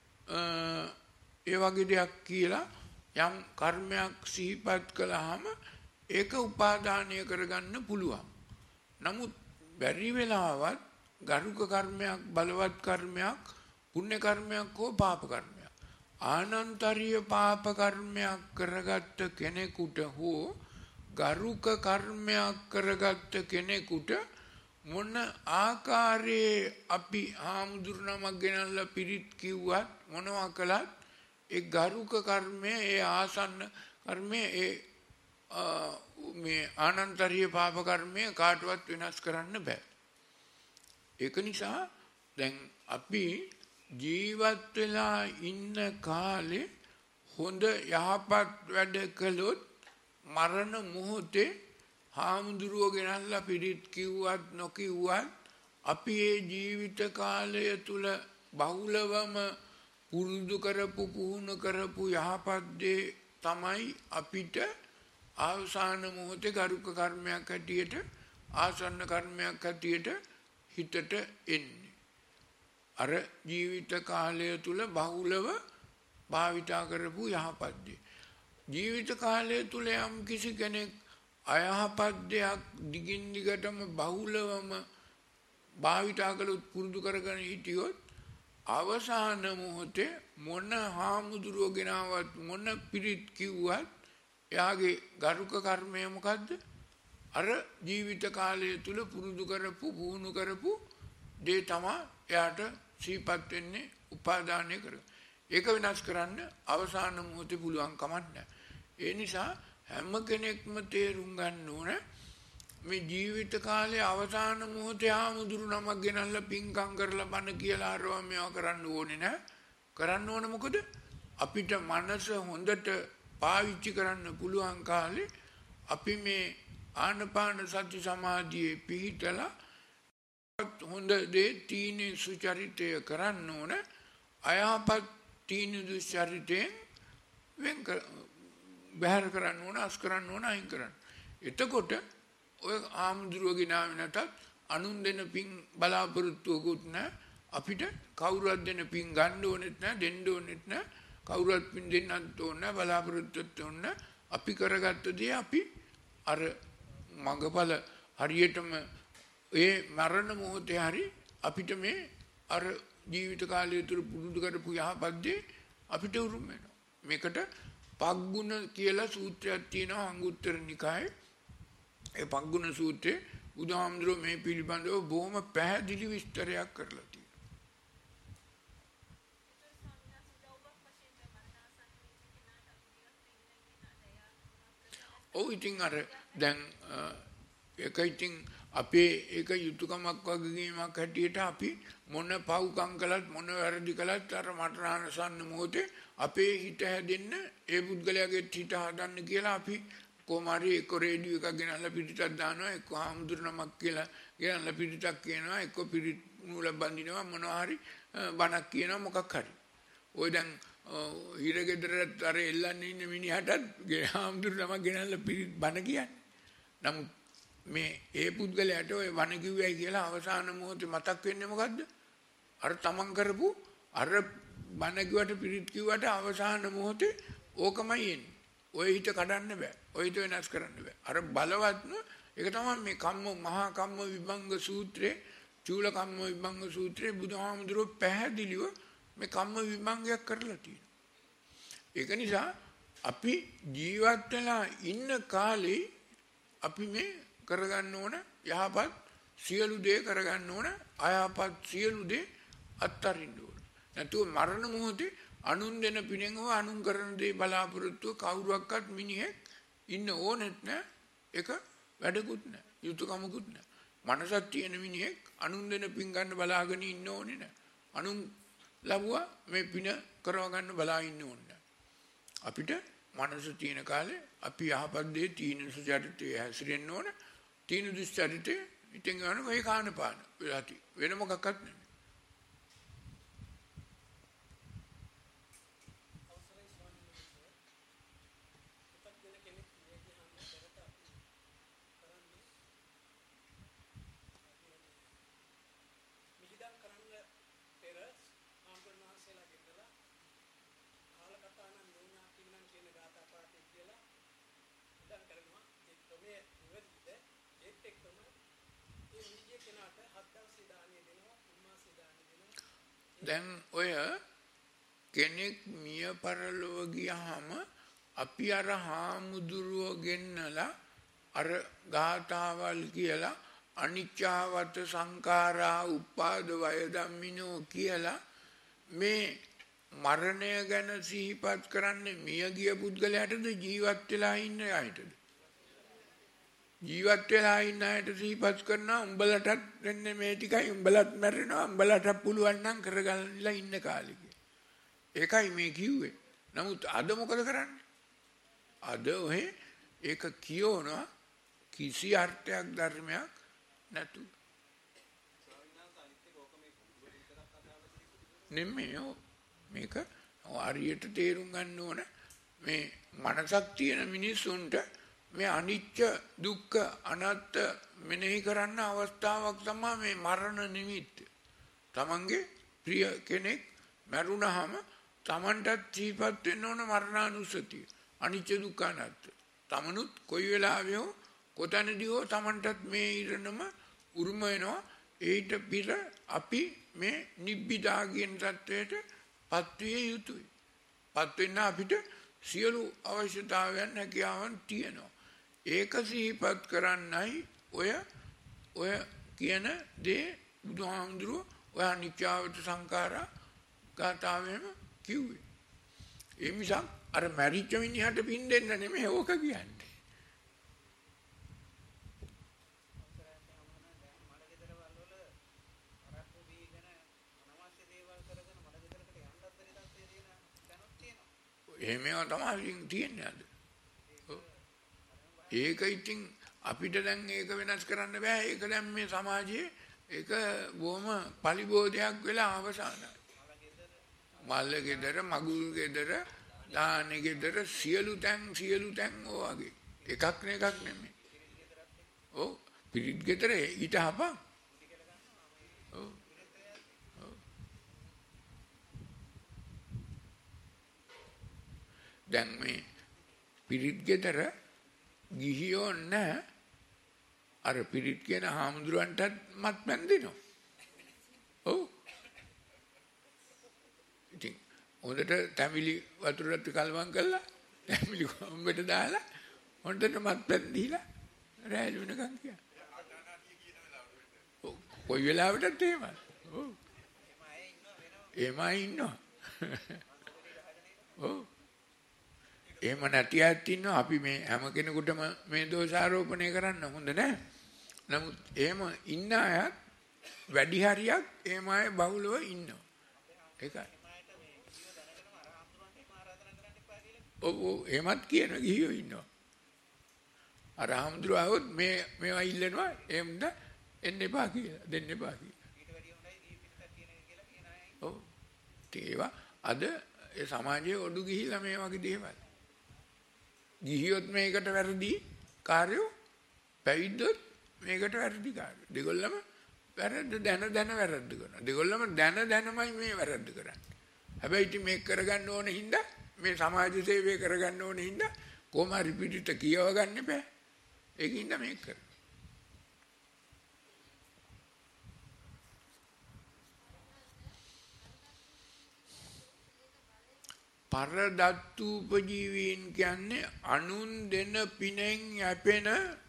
ඒ වගේ දෙයක් කියලා යම් කර්මයක් සිහිපත් කළාම ඒක උපාදානය කරගන්න පුළුවන්. නමුත් බැරි වෙලාවත් ගරුක කර්මයක්, බලවත් කර්මයක්, පුණ්‍ය කර්මයක් හෝ පාප කර්මයක්, ආනන්තරීය පාප කර්මයක් කරගත්ත කෙනෙකුට හෝ ගරුක කර්මයක් කරගත්ත කෙනෙකුට මොන ආකාරයේ අපි ආමුදුරු නමක් ගෙනල්ලා පිරිත් කිව්වත් මොනවා කළත් ඒ ගරුක කර්මය, ඒ ආසන්න කර්මය, ඒ මේ ආනන්තරීය පාප කර්මය කාටවත් වෙනස් කරන්න බෑ. ඒක නිසා දැන් අපි ජීවත් වෙලා ඉන්න කාලේ හොඳ යහපත් වැඩ කළොත් මරණ මොහොතේ හාමුදුරුවෝ ගෙනල්ලා පිරිත් කිව්වත් නොකිව්වත් අපි ඒ ජීවිත කාලය තුල බහුලවම පුරුදු කරපු පුහුණු කරපු යහපත් දේ තමයි අපිට අවසාන මොහොතේ ගරුක කර්මයක් හැටියට, ආසන්න කර්මයක් හැටියට හිතට එන්නේ. අර ජීවිත කාලය තුල බහුලව භාවිතා කරපු යහපත් දේ. ජීවිත කාලය තුල යම් කිසි කෙනෙක් අයහපත් දෙයක් දිගින් දිගටම බහුලවම භාවිතා කළොත්, පුරුදු කරගෙන හිටියොත් අවසාන මොහොතේ මොන හාමුදුරුවෝ ගෙනාවත් මොන පිරිත් කිව්වත් එයාගේ ගරුක කර්මය මොකද්ද? අර ජීවිත කාලය තුල පුරුදු කරපු පුහුණු කරපු දේ තමයි එයාට සිහිපත් වෙන්නේ, උපාදානය කරගන්න. ඒක වෙනස් කරන්න අවසාන මොහොතේ පුළුවන් කමක් නැහැ. ඒ නිසා හැම කෙනෙක්ම තේරුම් ගන්න ඕන මේ ජීවිත කාලේ අවසාන මොහොතේ ආමුදුරු නමක් ගෙනල්ලා පින්කම් කරලා බණ කියලා අරවා මේවා කරන්න ඕනේ නැහැ. කරන්න ඕන මොකද? අපිට මනස හොඳට පාවිච්චි කරන්න පුළුවන් කාලේ අපි මේ ආනපාන සති සමාධියේ පිහිටලා හොඳ දේ තීන සුචරිතය කරන්න ඕන. අයහපත් තීන දුස්චරිතයෙන් වෙන් කර බැහැර කරන්න ඕන, අස් කරන්න ඕන, අයින් කරන්න. එතකොට ඔය ආමුදුරුව ගෙනාවේ නැතත් අනුන් දෙන පින් බලාපොරොත්තුවකුත් නැහැ. අපිට කවුරුත් දෙන පින් ගන්න ඕනෙත් නැහැ, දෙන්න ඕනෙත් නැහැ. කවුරුත් පින් දෙන්නත් ඕන නැහැ, බලාපොරොත්තුත් ඕන නැහැ. අපි කරගත්ත දේ අපි අර මඟඵල හරියටම ඒ මරණ මොහොතේ හරි අපිට මේ අර ජීවිත කාලය තුල පුරුදු කරපු යහපත් දේ අපිට උරුම වෙනවා. මේකට පග්ගුණ කියලා සූත්‍රයක් තියෙනවා අංගුත්තර නිකායේ. ඒ පග්ගුණ සූත්‍රයේ බුදුහාමුදුරුවෝ මේ පිළිබඳව බොහොම පැහැදිලි විස්තරයක් කරලා තියෙනවා. ඔව් ඉතින් අර දැන් ඒක ඉතින් අපේ ඒක යුතුයකමක් වගේමක් හැටියට අපි මොන පව්කම් කළත් මොන වැරදි කළත් අර මරණාසන්න මොහොතේ අපේ හිත හැදෙන්න ඒ පුද්ගලයාගේ හිත හදන්න කියලා අපි කොමාරි එක්ක රේඩියෝ එකක් ගෙනල්ලා පිටිටක් දානවා, එක්ක හාමුදුරු නමක් කියලා ගෙනල්ලා පිටිටක් කියනවා, එක්ක පිටිට නූල බඳිනවා, මොනවා හරි බණක් කියනවා, මොකක් හරි. ඔය දැන් හිරගෙදරට අර එල්ලන්නේ ඉන්න මිනිහටත් හාමුදුරු නමක් ගෙනල්ලා පිටිට බණ කියන්නේ. නමුත් මේ ඒ පුද්ගලයාට ඔය වණ කිව්වයි කියලා අවසාන මොහොතේ මතක් වෙන්නේ මොකද්ද? අර තමන් කරපු අර බණ කිව්වට පිරිත් කිව්වට අවසාන මොහොතේ ඕකමයි එන්නේ. ඔය හිත කඩන්න බෑ. ඔය හිත වෙනස් කරන්න බෑ. අර බලවත්ම ඒක තමයි මේ කම්ම මහා කම්ම විභංග සූත්‍රයේ, චූල කම්ම විභංග සූත්‍රයේ බුදුහාමුදුරුවෝ පැහැදිලිව මේ කම්ම විභංගයක් කරලා තියෙනවා. ඒක නිසා අපි ජීවත් වෙලා ඉන්න කාලේ අපි මේ කරගන්න ඕන යහපත් සියලු දේ කරගන්න ඕන, අයහපත් සියලු දේ අත්හරින්න ඕන. නැතුව මරණ මොහොතේ අනුන් දෙන පිනෙන් හෝ අනුන් කරන දේ බලාපොරොත්තුව කවුරුවක්වත් මිනිහෙක් ඉන්න ඕනෙත් නැහැ. ඒක වැඩකුත් නැහැ, යුතුයකමකුත් නැහැ. මනසක් තියෙන මිනිහෙක් අනුන් දෙන පින් ගන්න බලාගෙන ඉන්න ඕනේ නැහැ. අනුන් ලැබුවා මේ පින කරව ගන්න බලා ඉන්න ඕනේ නැහැ. අපිට මනස තියෙන කාලේ අපි යහපත් දේ තීන සුචරිතයේ හැසිරෙන්න ඕන. තීන දුස්චරිතේ ඉතින් යන මේ කාණ පාන වෙලාටි වෙන මොකක්වත් නෙමෙයි. දැන් ඔය කෙනෙක් මිය පරලොව ගියාම අපි අර හාමුදුරුවෝ ගෙන්නලා අර ගාථාවල් කියලා අනිච්චවත සංඛාරා උපාද වය ධම්මිනෝ කියලා මේ මරණය ගැන සිහිපත් කරන්නේ මිය ගිය පුද්ගලයාටද ජීවත් වෙලා ඉන්න අයටද? ජීවත් වෙලා ඉන්න අයට සිහිපත් කරනවා උඹලටත් වෙන්නේ මේ ටිකයි උඹලත් මැරෙනවා උඹලට පුළුවන් නම් කරගන්නලා ඉන්න කාලෙක. ඒකයි මේ කිව්වේ. නමුත් අද මොකද කරන්නේ? අද ඔහෙ ඒක කියවනවා කිසි අර්ථයක් ධර්මයක් නැතු. නෙමෙයි මේක හරියට තේරුම් ගන්න ඕන මේ මනසක් තියෙන මිනිස්සුන්ට මේ අනිච්ච දුක්ඛ අනාත්ත මෙනෙහි කරන්න අවස්ථාවක් තමයි මේ මරණ නිමිත්ත. තමන්ගේ ප්‍රිය කෙනෙක් මරුණාම තමන්ටත් ජීවත් වෙන්න ඕන මරණානුස්සතිය. අනිච්ච දුක්ඛ අනාත්ත. තමනුත් කොයි වෙලාවෙ හෝ කොතැනදී හෝ තමන්ටත් මේ ඉරණම උරුම වෙනවා. ඒට පිර අපි මේ නිබ්බිදා කියන தത്വයට පත් විය යුතුයි. පත් වෙන්න අපිට සියලු අවශ්‍යතාවයන් හැකියාවන් තියෙනවා. ඒක සිහිපත් කරන්නයි ඔය ඔය කියන දේ බුදුහාමුදුරුවෝ ඔය අනිච්චවත සංඛාරා ගාථාවෙම කිව්වේ. ඒ මිසක් අර මැරිච්ච මිනිහට පින් දෙන්න නෙමෙයි ඕක කියන්නේ. එහෙමව තමයි තියෙන්නේ අද. ඒක ඉතින් අපිට දැන් ඒක වෙනස් කරන්න බෑ. ඒක දැන් මේ සමාජයේ ඒක බොහොම පරිබෝධයක් වෙලා අවසానයි. මල්ල ගෙදර, මගුල් ගෙදර, දාන ගෙදර සියලු තැන් සියලු තැන් ඔයගේ. එකක් නේ එකක් නෙමෙයි. ඔව් පිරිත් ගෙදර ඊට හපන්. ඔව්. දැන් මේ පිරිත් ගෙදර ගිහියෝ නැහැ. අර පිරිත් කියන හාමුදුරන්ටත් මත්පැන් දෙනවා. ඔව්. ඉතින් හොඳට තැඹිලි වතුරට කලවම් කරලා තැඹිලි කොම්බෙට දාලා හොඳට මත්පැන් දීලා රැය වෙනකන් කියන. ඔව්. කොයි වෙලාවටත් එහෙමයි. ඔව්. එමයි ඉන්නවා. ඔව්. එහෙම නැති අයත් ඉන්නවා. අපි මේ හැම කෙනෙකුටම මේ දෝෂාරෝපණය කරන්න හොඳ නැහැ. නමුත් එහෙම ඉන්න අයත් වැඩි හරියක් එහෙම අය බහුලව ඉන්නවා. ඒකයි. ඔව් ඔව් එහෙමත් කියන ගිහියෝ ඉන්නවා. අර හාමුදුරුවෝ මේ මේවා ඉල්ලනවා එහෙමද එන්න එපා කියලා දෙන්න එපා කියලා. ඔව්. ඒවා අද ඒ සමාජයේ ඔඩු ගිහිලා මේ වගේ දේවල්. ගිහියොත් මේකට වැරදි කාර්යෝ පැවිද්දොත් මේකට වැරදි කාර්යෝ. දෙගොල්ලම වැරද්ද දැන දැන වැරද්ද කරනවා. දෙගොල්ලම දැන දැනමයි මේ වැරද්ද කරන්නේ. හැබැයි ඉතින් මේක කරගන්න ඕන හින්දා මේ සමාජ සේවය කරගන්න ඕන හින්දා කොහොම හරි පිටිට කියව ගන්න බෑ. ඒකින්ද මේක කරන්නේ. පරදත්තූපජීවීන් කියන්නේ අනුන් දෙන පිනෙන් යැපෙන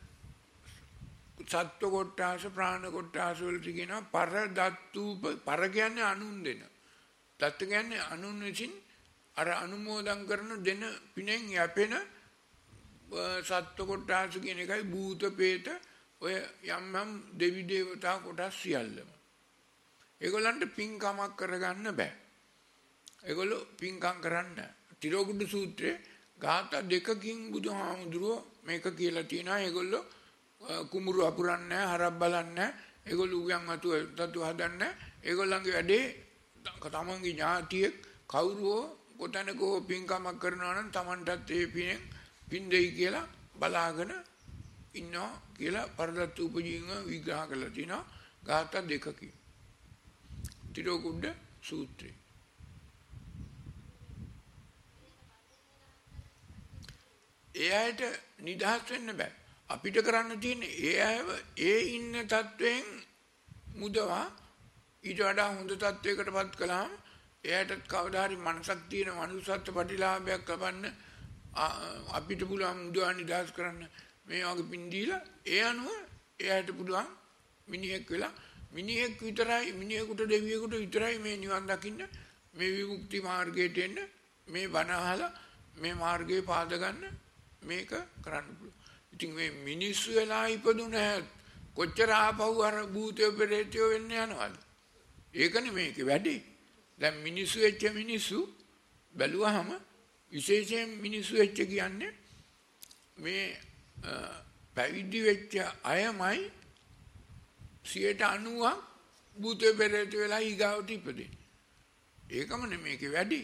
සත්ව කොට්ටාස ප්‍රාණ කොට්ටාස වලට කියනවා පරදත්තූප. පර කියන්නේ අනුන් දෙන. දත්ත කියන්නේ අනුන් විසින් අර අනුමෝදන් කරන දෙන පිනෙන් යැපෙන සත්ව කොට්ටාස කියන එකයි භූත ප්‍රේත ඔය යම් යම් දෙවි දේවතා කොටස් සියල්ලම. ඒගොල්ලන්ට පින්කමක් කරගන්න බෑ. ඒගොල්ලෝ පින්කම් කරන්න. තිරෝකුඩ සූත්‍රයේ ගාථා දෙකකින් බුදුහාමුදුරුවෝ මේක කියලා තියෙනවා. ඒගොල්ලෝ කුඹුරු අපුරන්නේ නැහැ, හරක් බලන්නේ නැහැ. ඒගොල්ලෝ උයන් අතු තතු හදන්නේ. ඒගොල්ලන්ගේ වැඩේ තමන්ගේ ඥාතියෙක් කවුරුෝ කොතැනකෝ පින්කමක් කරනවා නම් තමන්ටත් ඒ පිනෙන් පින් දෙයි කියලා බලාගෙන ඉන්නවා කියලා පරදත්ත උපජීවන විග්‍රහ කරලා තිනවා ගාථා දෙකකින්. තිරෝකුඩ සූත්‍රයේ එයාට නිදහස් වෙන්න බෑ. අපිට කරන්න තියෙන්නේ ඒ අයව ඒ ඉන්න තත්වයෙන් මුදවා ඊට වඩා හොඳ තත්වයකටපත් කළාම එයාටත් කවදා හරි මනසක් තියෙන මනුස්සත්ව ප්‍රතිලාභයක් ලබන්න අපිට පුළුවන් මුදවා නිදහස් කරන්න මේ වගේ පින් දීලා ඒ අනුව එයාට පුළුවන් මිනිහෙක් වෙලා මිනිහෙක් විතරයි මිනිහෙකුට දෙවියෙකුට විතරයි මේ නිවන් දකින්න මේ විමුක්ති මාර්ගයට එන්න මේ බණ අහලා මේ මාර්ගයේ පාද ගන්න මේක කරන්න පුළුවන්. ඉතින් මේ මිනිස්සු වෙලා ඉපදුන කොච්චර ආපහු අර භූතය පෙරේතයෝ වෙන්න යනවද? ඒකනේ මේකේ වැඩි. දැන් මිනිස්සු වෙච්ච මිනිස්සු බැලුවහම විශේෂයෙන් මිනිස්සු වෙච්ච කියන්නේ මේ පැවිදි වෙච්ච අයමයි සියයට අනූවක් භූතය පෙරේතයෝ වෙලා ඊගාවට ඉපදෙන්නේ. ඒකමනේ මේකේ වැඩි.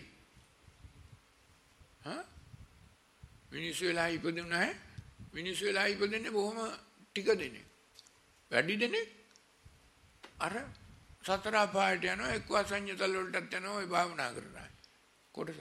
හා මිනිස්සු වෙලා ඉපදුන අය මිනිස්සු වෙලා ඉපදෙන්නේ බොහොම ටික දෙනෙක්. වැඩි දෙනෙක් අර සතර අපායට යනවා එක්ක අසඤ්ඤතල වලටත් යනවා ඒ භාවනා කරලා. කොටස.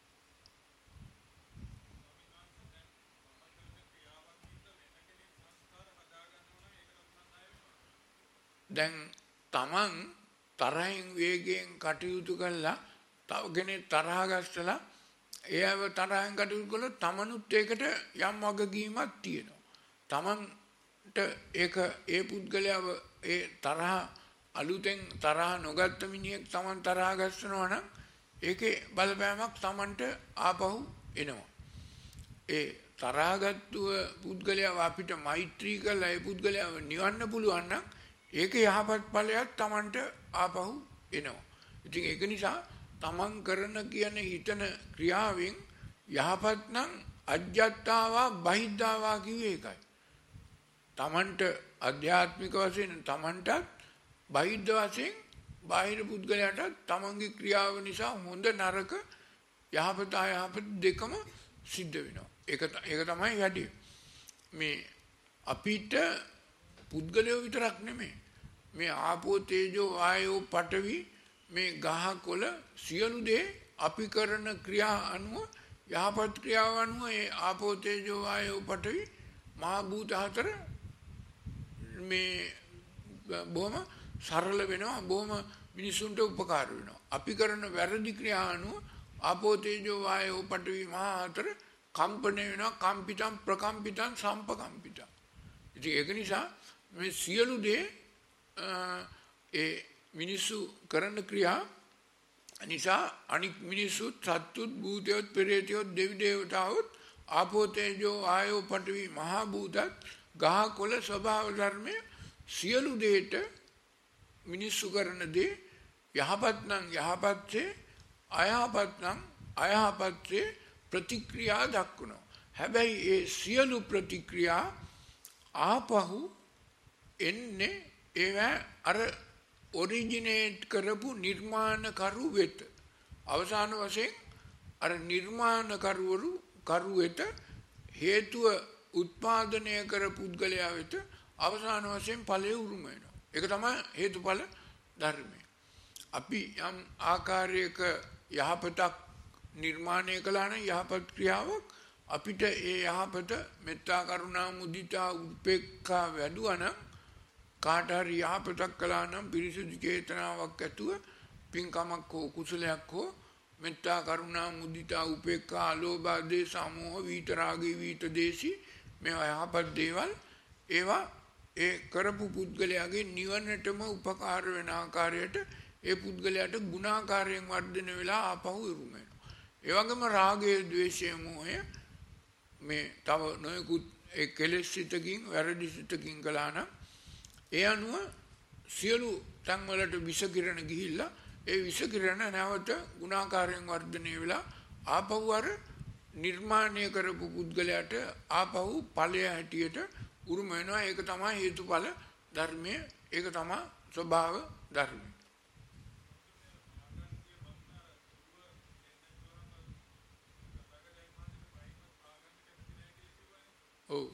දැන් තමන් තරහින් වේගයෙන් කටයුතු කළා තව කෙනෙක් තරහ ගස්සලා එයාව තරහෙන් කටයුතු කළොත් තමනුත් ඒකට යම් වගකීමක් තියෙනවා. තමන්ට ඒක ඒ පුද්ගලයාව ඒ තරහ අලුතෙන් තරහ නොගත්ත මිනිහෙක් තමන් තරහ ගස්සනවා නම් ඒකේ බලපෑමක් තමන්ට ආපහු එනවා. ඒ තරහගත්තු පුද්ගලයාව අපිට මෛත්‍රී කළා ඒ පුද්ගලයාව නිවන්න පුළුවන් නම් ඒක යහපත් ඵලයක් තමන්ට ආපහු එනවා. ඉතින් ඒක නිසා තමන් කරන කියන හිතන ක්‍රියාවෙන් යහපත් නම් අජ්ජත්තාවා බහිද්ධාවා කිව්වේ ඒකයි. තමන්ට අධ්‍යාත්මික වශයෙන් තමන්ටත් බහිද්ධ වශයෙන් බාහිර පුද්ගලයාටත් තමන්ගේ ක්‍රියාව නිසා හොඳ නරක යහපත අයහපත දෙකම සිද්ධ වෙනවා. ඒක ඒක තමයි වැඩි. මේ අපිට පුද්ගලයෝ විතරක් නෙමෙයි මේ ආපෝ තේජෝ වායෝ පඨවි මේ ගහ කොළ සියලු දේ අපි කරන ක්‍රියා අනුව යහපත් ක්‍රියාව අනුව ඒ ආපෝ තේජෝ වායෝ පඨවි මහා භූත හතර මේ බොහොම සරල වෙනවා බොහොම මිනිසුන්ට උපකාර වෙනවා. අපි කරන වැරදි ක්‍රියා අනුව ආපෝ තේජෝ වායෝ පඨවි මහා හතර කම්පණය වෙනවා කම්පිතං ප්‍රකම්පිතං සම්පකම්පිතං. ඉතින් ඒක නිසා මේ සියලු දේ ඒ මිනිස්සු කරන ක්‍රියා නිසා අනික් මිනිස්සුත් සත්තුත් භූතයොත් පෙරේතයොත් දෙවි දේවතාවොත් ආපෝ තේජෝ ආයෝ පඨවි මහා භූතත් ගහ කොළ ස්වභාව ධර්මයේ සියලු දේට මිනිස්සු කරන දේ යහපත් නම් යහපත්සේ අයහපත් නම් අයහපත්සේ ප්‍රතික්‍රියා දක්වනවා. හැබැයි ඒ සියලු ප්‍රතික්‍රියා ආපහු එන්නේ ඒවා අර ඔරිජිනේට් කරපු නිර්මාණකරු වෙත. අවසාන වශයෙන් අර නිර්මාණකරුවරු කරු වෙත හේතුව උත්පාදනය කර පුද්ගලයා වෙත අවසාන වශයෙන් ඵලය උරුම වෙනවා. ඒක තමයි හේතුඵල ධර්මය. අපි යම් ආකාරයක යහපතක් නිර්මාණය කළා නම් යහපත් ක්‍රියාවක් අපිට ඒ යහපත මෙත්තා කරුණා මුදිතා උපේක්ඛා වැඩුවා නම් කාට හරි යහපතක් කළා නම් පිරිසුදු චේතනාවක් ඇතුව පින්කමක් හෝ කුසලයක් හෝ මෙත්තා කරුණා මුදිතා උපේක්ඛා අලෝභ දේශ සමෝහ විතරාගී විතදේශී මේවා යහපත් දේවල් ඒවා ඒ කරපු පුද්ගලයාගේ නිවනටම උපකාර වෙන ආකාරයට ඒ පුද්ගලයාට ගුණාකාරයෙන් වර්ධනය වෙලා ආපහු ඉරුම වෙනවා. ඒ වගේම රාගය, ද්වේෂය, මෝහය මේ තව නොයෙකුත් ඒ කෙලෙස් සිතකින් වැරදි සිතකින් කළා නම් ඒ අනුව සියලු තන් වලට විස කිරණ ගිහිල්ලා ඒ විස කිරණ නැවත ගුණාකාරයෙන් වර්ධනය වෙලා ආපහු අර නිර්මාණය කරපු පුද්ගලයාට ආපහු ඵලය හැටියට උරුම වෙනවා. ඒක තමයි හේතුඵල ධර්මය. ඒක තමයි ස්වභාව ධර්මය. ඔව්.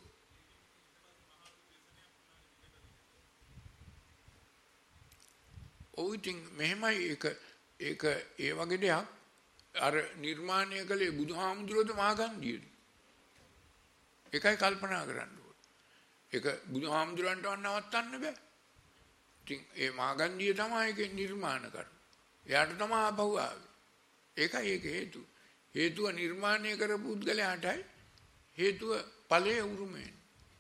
ඔව් ඉතින් මෙහෙමයි ඒක ඒක ඒ වගේ දෙයක් අර නිර්මාණය කළේ බුදුහාමුදුරුවෝද මහගන්ධියද? ඒකයි කල්පනා කරන්න ඕනේ. ඒක බුදුහාමුදුරන්ට නවත්තන්න බෑ. ඉතින් ඒ මාගන්ධිය තමයි ඒකේ නිර්මාණ කරන්නේ. එයාට තමයි ආපහු ආවේ. ඒකයි ඒක හේතුව. හේතුව නිර්මාණය කරපු පුද්ගලයාටයි හේතුව ඵලයේ උරුමයෙන්.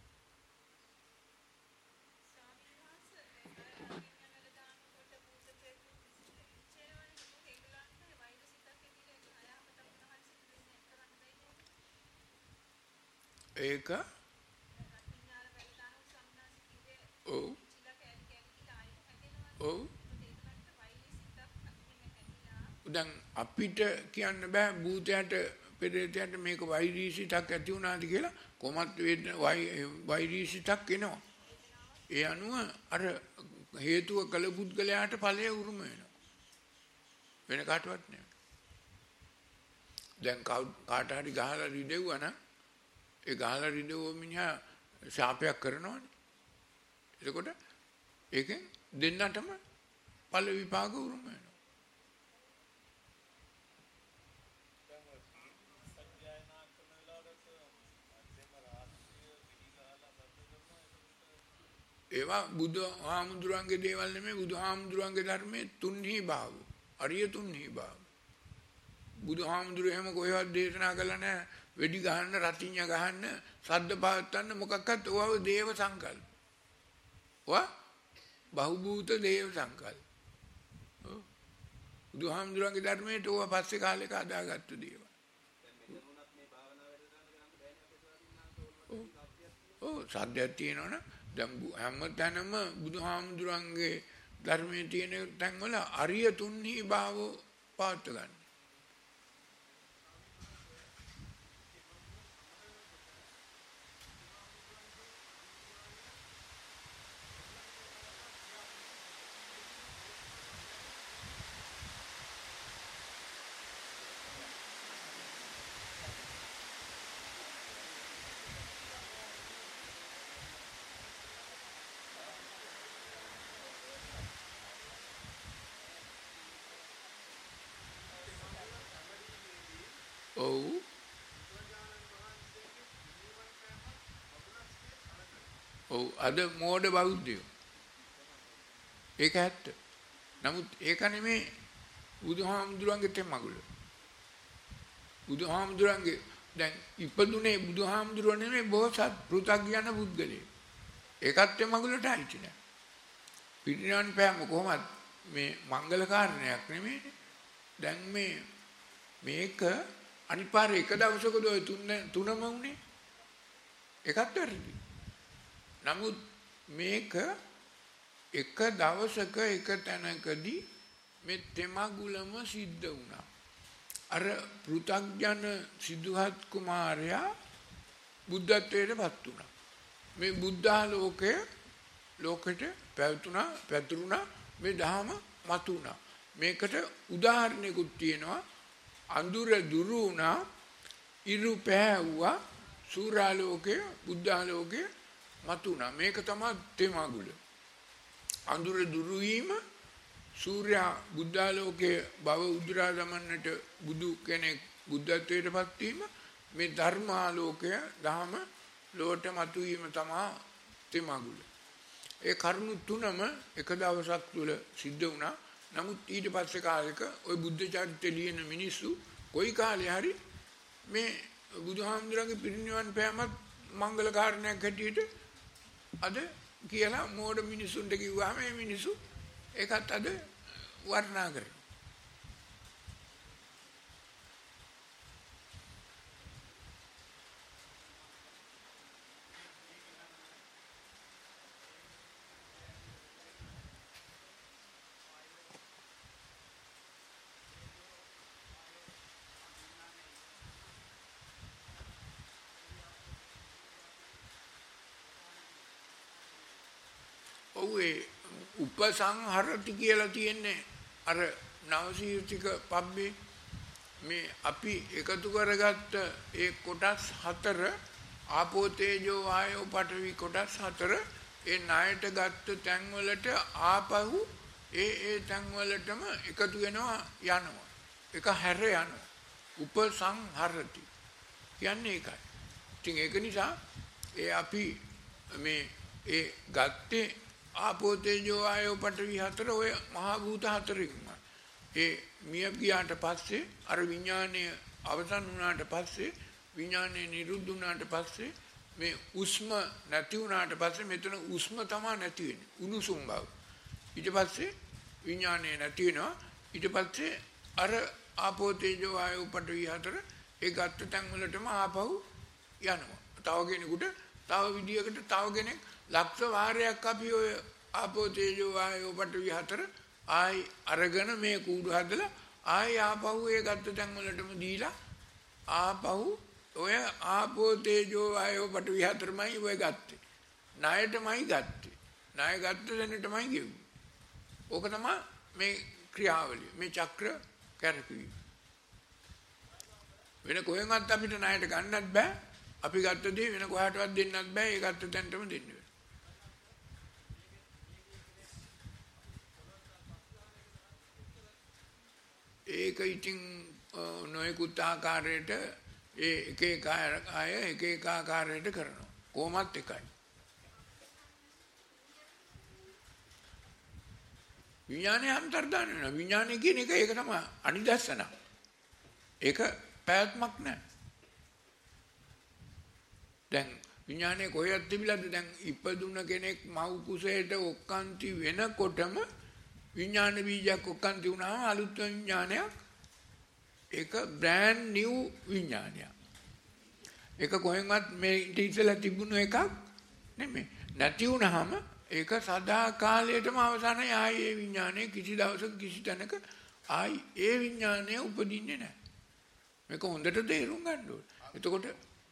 ඒක ඔව් ඔව් දැන් අපිට කියන්න බෑ භූතයට පෙරේතයට මේක වෛරී සිතක් ඇති වුණාද කියලා. කොහොමත් වෛරී සිතක් එනවා. ඒ අනුව අර හේතුව කළ පුද්ගලයාට ඵලය උරුම වෙනවා. වෙන කාටවත් නෙවෙයි. දැන් කාට හරි ගහලා රිදෙව්වා නම් ඒ ගහලා රිදෙව්ව මිනිහා ශාපයක් කරනවනේ. එතකොට ඒකෙන් දෙන්නටම ඵල විපාක උරුම වෙනවා. ඒවා බුදුහාමුදුරන්ගේ දේවල් නෙමෙයි බුදුහාමුදුරන්ගේ ධර්මයේ තුන්හි භාව. අරිය තුන්හි භාව. බුදුහාමුදුරුවෝ එහෙම කොහෙවත් දේශනා කළා නැහැ. වෙඩි ගහන්න, රතිඤ්ඤ ගහන්න, සද්ද පවත්වන්න මොකක්වත් ඕව දේව සංකල්ප. ඔවා බහුභූත දේව සංකල්ප. ඔව්. බුදුහාමුදුරන්ගේ ධර්මයට ඕව පස්සේ කාලෙක අදාගත්තු දේවල්. ඔව් සද්දයක් තියෙනවනේ. දැන් හැමතැනම බුදුහාමුදුරන්ගේ ධර්මයේ තියෙන තැන්වල අරිය තුන්හි භාව පාත් ගන්න. ඔව් ඔව් අද මෝඩ බෞද්ධයෝ ඒක ඇත්ත. නමුත් ඒක නෙමේ බුදුහාමුදුරන්ගේ තෙමගුල. බුදුහාමුදුරන්ගේ දැන් ඉපදුනේ බුදුහාමුදුරුවෝ නෙමේ බෝසත් පෘථග්ජන පුද්ගලයෙක්. ඒකත් තෙමගුලට අයිති නෑ. පිරිනිවන් පෑම කොහොමද මේ මංගල කාරණයක් නෙමෙයිනේ. දැන් මේ මේක අනිත් පාර එක දවසකද ඔය තුන තුනම උනේ. ඒකත් වැරදි. නමුත් මේක එක දවසක එක තැනකදී මේ තෙමගුලම සිද්ධ වුණා. අර පෘථග්ජන සිදුහත් කුමාරයා බුද්ධත්වයට පත් වුණා. මේ බුද්ධාලෝකය ලෝකෙට පැවතුණා, පැතුරුණා, මේ ධහම මතුණා. මේකට උදාහරණයකුත් තියෙනවා. අඳුර දුරු වුණා, ඉරු පෑවුවා, සූර්යාලෝකය, බුද්ධාලෝකය මතුණා. මේක තමයි තෙමගුල. අඳුර දුරු වීම, සූර්යා බුද්ධාලෝකයේ බව උදුරා දමන්නට බුදු කෙනෙක් බුද්ධත්වයටපත් වීම, මේ ධර්මාලෝකය දහම ලෝට මතුවීම තමයි තෙමගුල. ඒ කරුණු තුනම එක දවසක් තුල සිද්ධ වුණා. නමුත් ඊට පස්සේ කාලෙක ওই බුද්ධ චරිතය ලියන මිනිස්සු කොයි කාලේ හරි මේ බුදුහාමුදුරන්ගේ පිරිනිවන් පෑමත් මංගල කාරණයක් හැටියට අද කියලා මෝඩ මිනිසුන්ට කිව්වම මේ මිනිස්සු ඒකත් අද වර්ණනා කරනවා. ඔව්ේ උපසංහරති කියලා තියෙන්නේ අර නවසීතික පබ්බේ මේ අපි එකතු කරගත්ත ඒ කොටස් හතර ආපෝ තේජෝ වායෝ පඨවි කොටස් හතර ඒ ණයට ගත්ත තැන් වලට ආපහු ඒ ඒ තැන් වලටම එකතු වෙනවා යනවා. එක හැර යනවා. උපසංහරති කියන්නේ ඒකයි. ඉතින් ඒක නිසා ඒ අපි මේ ඒ ගත්තේ ආපෝ තේජෝ ආයෝ පඨවි හතර ඔය මහා භූත හතරකින්ම. ඒ මිය ගියාට පස්සේ අර විඥානය අවසන් වුණාට පස්සේ විඥානය නිරුද්ධ වුණාට පස්සේ මේ උස්ම නැති වුණාට පස්සේ මෙතන උස්ම තමයි නැති වෙන්නේ. උණුසුම් බව. ඊට පස්සේ විඥානය නැති වෙනවා. ඊට පස්සේ අර ආපෝ තේජෝ ආයෝ පඨවි හතර ඒ ගත්ත තැන් වලටම ආපහු යනවා. තව කෙනෙකුට තව විදියකට තව කෙනෙක් ලක්ෂ වාරයක් අපි ඔය ආපෝ තේජෝ ආයෝ පඨවි හතර ආයි අරගෙන මේ කූඩු හදලා ආයි ආපහු ඒ ගත්ත තැන් වලටම දීලා ආපහු ඔය ආපෝ තේජෝ ආයෝ පඨවි හතරමයි ඔය ගත්තේ. ණයටමයි ගත්තේ. ණය ගත්ත දැනටමයි ගෙවුවේ. ඕක තමයි මේ ක්‍රියාවලිය. මේ චක්‍ර කැරකීම. වෙන කොහෙන්වත් අපිට ණයට ගන්නත් බෑ. අපි ගත්ත දේ වෙන කොහාටවත් දෙන්නත් බෑ. ඒ ගත්ත තැනටම දෙන්න වෙනවා. ඒක ඉතින් නොයෙකුත් ආකාරයට ඒ එක එක අය එක එක ආකාරයට කරනවා. කොහොමත් එකයි. විඥානය අන්තර්දාන වෙනවා. විඥානය කියන එක ඒක තමයි අනිදස්සන. ඒක පැවැත්මක් නැහැ. දැන් විඥානය කොහෙවත් තිබිලාද? දැන් ඉපදුන කෙනෙක් මව් කුසේට ඔක්කාන්ති වෙනකොටම විඥාන බීජයක් ඔක්කාන්ති වුණාම අලුත් විඥානයක්. ඒක බ්‍රෑන්ඩ් නිව් විඥානයක්. ඒක කොහෙන්වත් මේ ඉතිසලා තිබුණු එකක් නෙමෙයි. නැති වුණාම ඒක සදා කාලයටම අවසానයි. ආයි ඒ විඥානය කිසි දවසක කිසි තැනක ආයි ඒ විඥානය උපදින්නේ නැහැ. මේක හොඳට තේරුම් ගන්න ඕනේ. එතකොට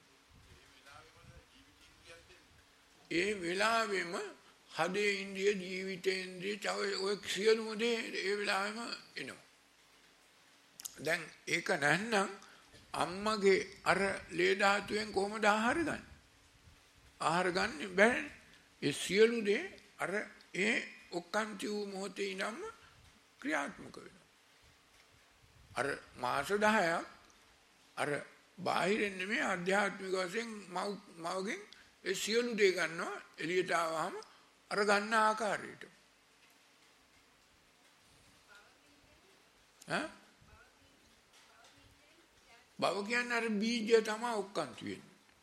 ඒ වෙලාවෙම හදේ ඉන්ද්‍රිය ජීවිතේන්ද්‍රිය චව ඔය සියලුම දේ ඒ වෙලාවෙම එනවා. දැන් ඒක නැත්නම් අම්මගේ අර ලේ ධාතුවෙන් කොහොමද ආහාර ගන්නේ? ආහාර ගන්න බැහැ. ඒ සියලු දේ අර ඒ ඔක්කාන්ති වූ මොහොතේ ඉඳන්ම ක්‍රියාත්මක වෙනවා. අර මාස දහයක් අර බාහිරින් නෙමෙයි ආධ්‍යාත්මික වශයෙන් මව් මවගෙන් ඒ සියලු දේ ගන්නවා එළියට ආවම අර ගන්න ආකාරයට. ඈ බව කියන්නේ අර බීජය තමයි ඔක්කාන්ති වෙන්නේ.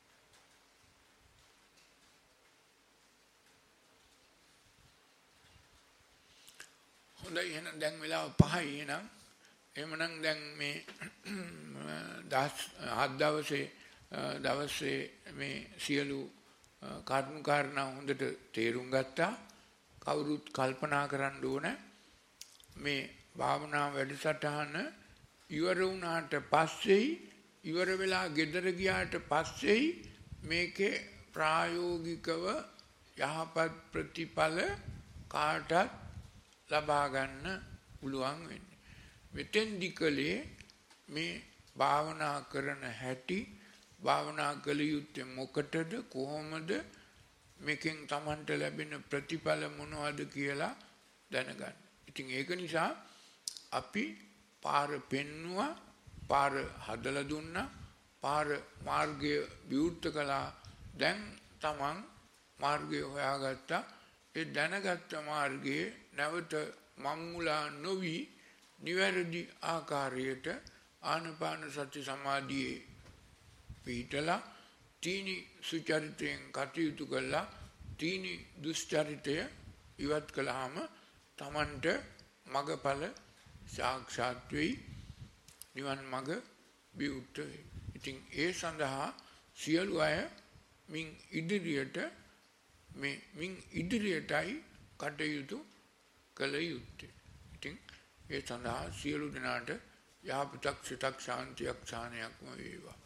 හොඳයි එහෙනම් දැන් වෙලාව පහයි එහෙනම් එහෙමනම් දැන් මේ දහස් හත් දවසේ දවසේ මේ සියලු කරුණු කාරණා හොඳට තේරුම් ගත්තා. කවුරුත් කල්පනා කරන්න ඕන මේ භාවනා වැඩසටහන ඉවර වුණාට පස්සේ ඉවර වෙලා ගෙදර ගියාට පස්සේ මේකේ ප්‍රායෝගිකව යහපත් ප්‍රතිඵල කාටත් ලබා ගන්න පුළුවන් වෙන්නේ. මෙතෙන්දි කලේ මේ භාවනා කරන හැටි භාවනා කළ යුත්තේ මොකටද කොහොමද මේකෙන් Tamanට ලැබෙන ප්‍රතිඵල මොනවද කියලා දැනගන්න. ඉතින් ඒක නිසා අපි පාර පෙන්නුවා පාර හදලා දුන්නා පාර මාර්ගය විවෘත කළා. දැන් Taman මාර්ගය හොයාගත්තා. ඒ දැනගත්ත මාර්ගයේ නැවත මම්මුලා නොවි නිවැරදි ආකාරයට ආනපාන සති සමාධියේ පිටලා තීනි සුචරිතයෙන් කටයුතු කළා. තීනි දුස්චරිතය ඉවත් කළාම Tamanට මගඵල සාක්ෂාත් වෙයි. නිවන් මඟ විවෘත වෙයි. ඉතින් ඒ සඳහා සියලු අය මින් ඉදිරියට මේ මින් ඉදිරියටයි කටයුතු කළ යුත්තේ. ඉතින් ඒ සඳහා සියලු දෙනාට යහපතක් සිතක් ශාන්තියක් ශානයක්ම වේවා.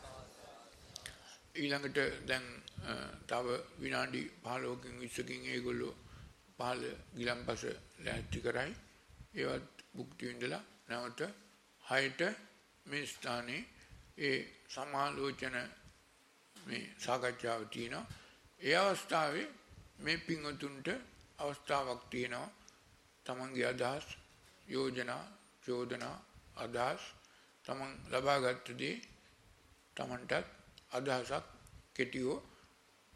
ඊළඟට දැන් තව විනාඩි පහළොවකින් විස්සකින් ඒගොල්ලෝ පහළ ගිලම්පස ලෑස්ති කරයි. ඒවත් භුක්ති විඳලා නැවත හයට මේ ස්ථානයේ ඒ සමාලෝචන මේ සාකච්ඡාව තියෙනවා. ඒ අවස්ථාවේ මේ පින්වතුන්ට අවස්ථාවක් තියෙනවා. තමන්ගේ අදහස් යෝජනා චෝදනා අදහස් තමන් ලබාගත් දේ තමන්ටත් අදහසක් කෙටිව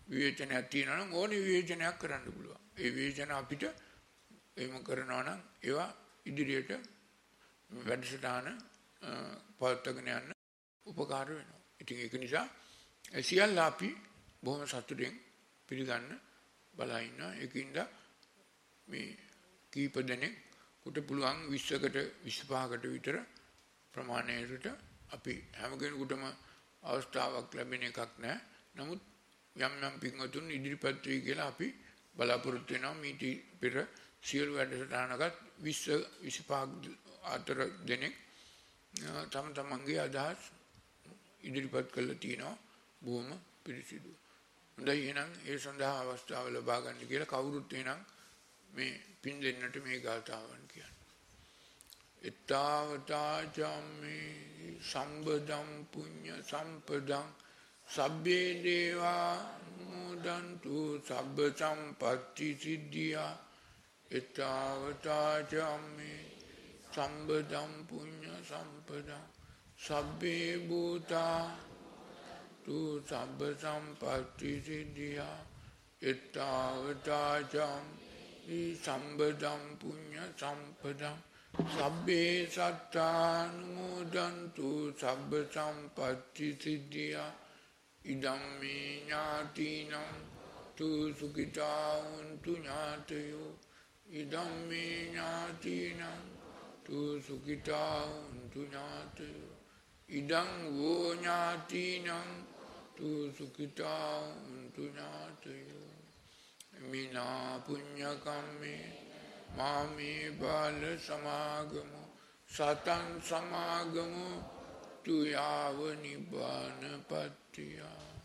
විවේචනයක් තියෙනවා නම් ඕනේ විවේචනයක් කරන්න පුළුවන්. ඒ විවේචන අපිට එහෙම කරනවා නම් ඒවා ඉදිරියට වැඩසටහන පවත්වාගෙන යන්න උපකාර වෙනවා. ඉතින් ඒක නිසා සියල්ල අපි බොහොම සතුටින් පිළිගන්න බලා ඉන්නවා. ඒකින්ද මේ කීප දෙනෙකුට පුළුවන් විස්සකට විස්සපහකට විතර ප්‍රමාණයකට අපි හැම කෙනෙකුටම අවස්ථාවක් ලැබෙන එකක් නැහැ. නමුත් යම් යම් පින්වතුන් ඉදිරිපත් වෙයි කියලා අපි බලාපොරොත්තු වෙනවා. මීට පෙර සියලු වැඩසටහනකට විස්ස විසිපහ අතර දෙනෙක් තම තමන්ගේ අදහස් ඉදිරිපත් කළා තියෙනවා බොහොම පිළිසිදු. හොඳයි එහෙනම් ඒ සඳහා අවස්ථාව ලබා ගන්න කියලා කවුරුත් එහෙනම් මේ පින් දෙන්නට මේ ගාථාවන් කියන්නේ. එත්තාවතා චම්මේ සම්බදම් පුඤ්ඤ සම්පදං සබ්බේ දේවා මුදන්තු සබ්බ සම්පatti සිද්ධියා. එත්තාවතා චම්මේ සම්බදම් පුඤ්ඤ සම්පදං සබ්බේ භූතා tu sabba sampatti siddhya ettavata jam i sambadam punya sampadam sabbe sattanumodantu sabba sampatti siddhya idam me ñātīnam tu sukita untu ñātayo idam me ñātīnam tu sukita untu ñātayo idam vo ñātīnam tu sukita untu ñātayo mina punya kamme mame bala samagamo satan samagamo tu yava nibbana pattiya.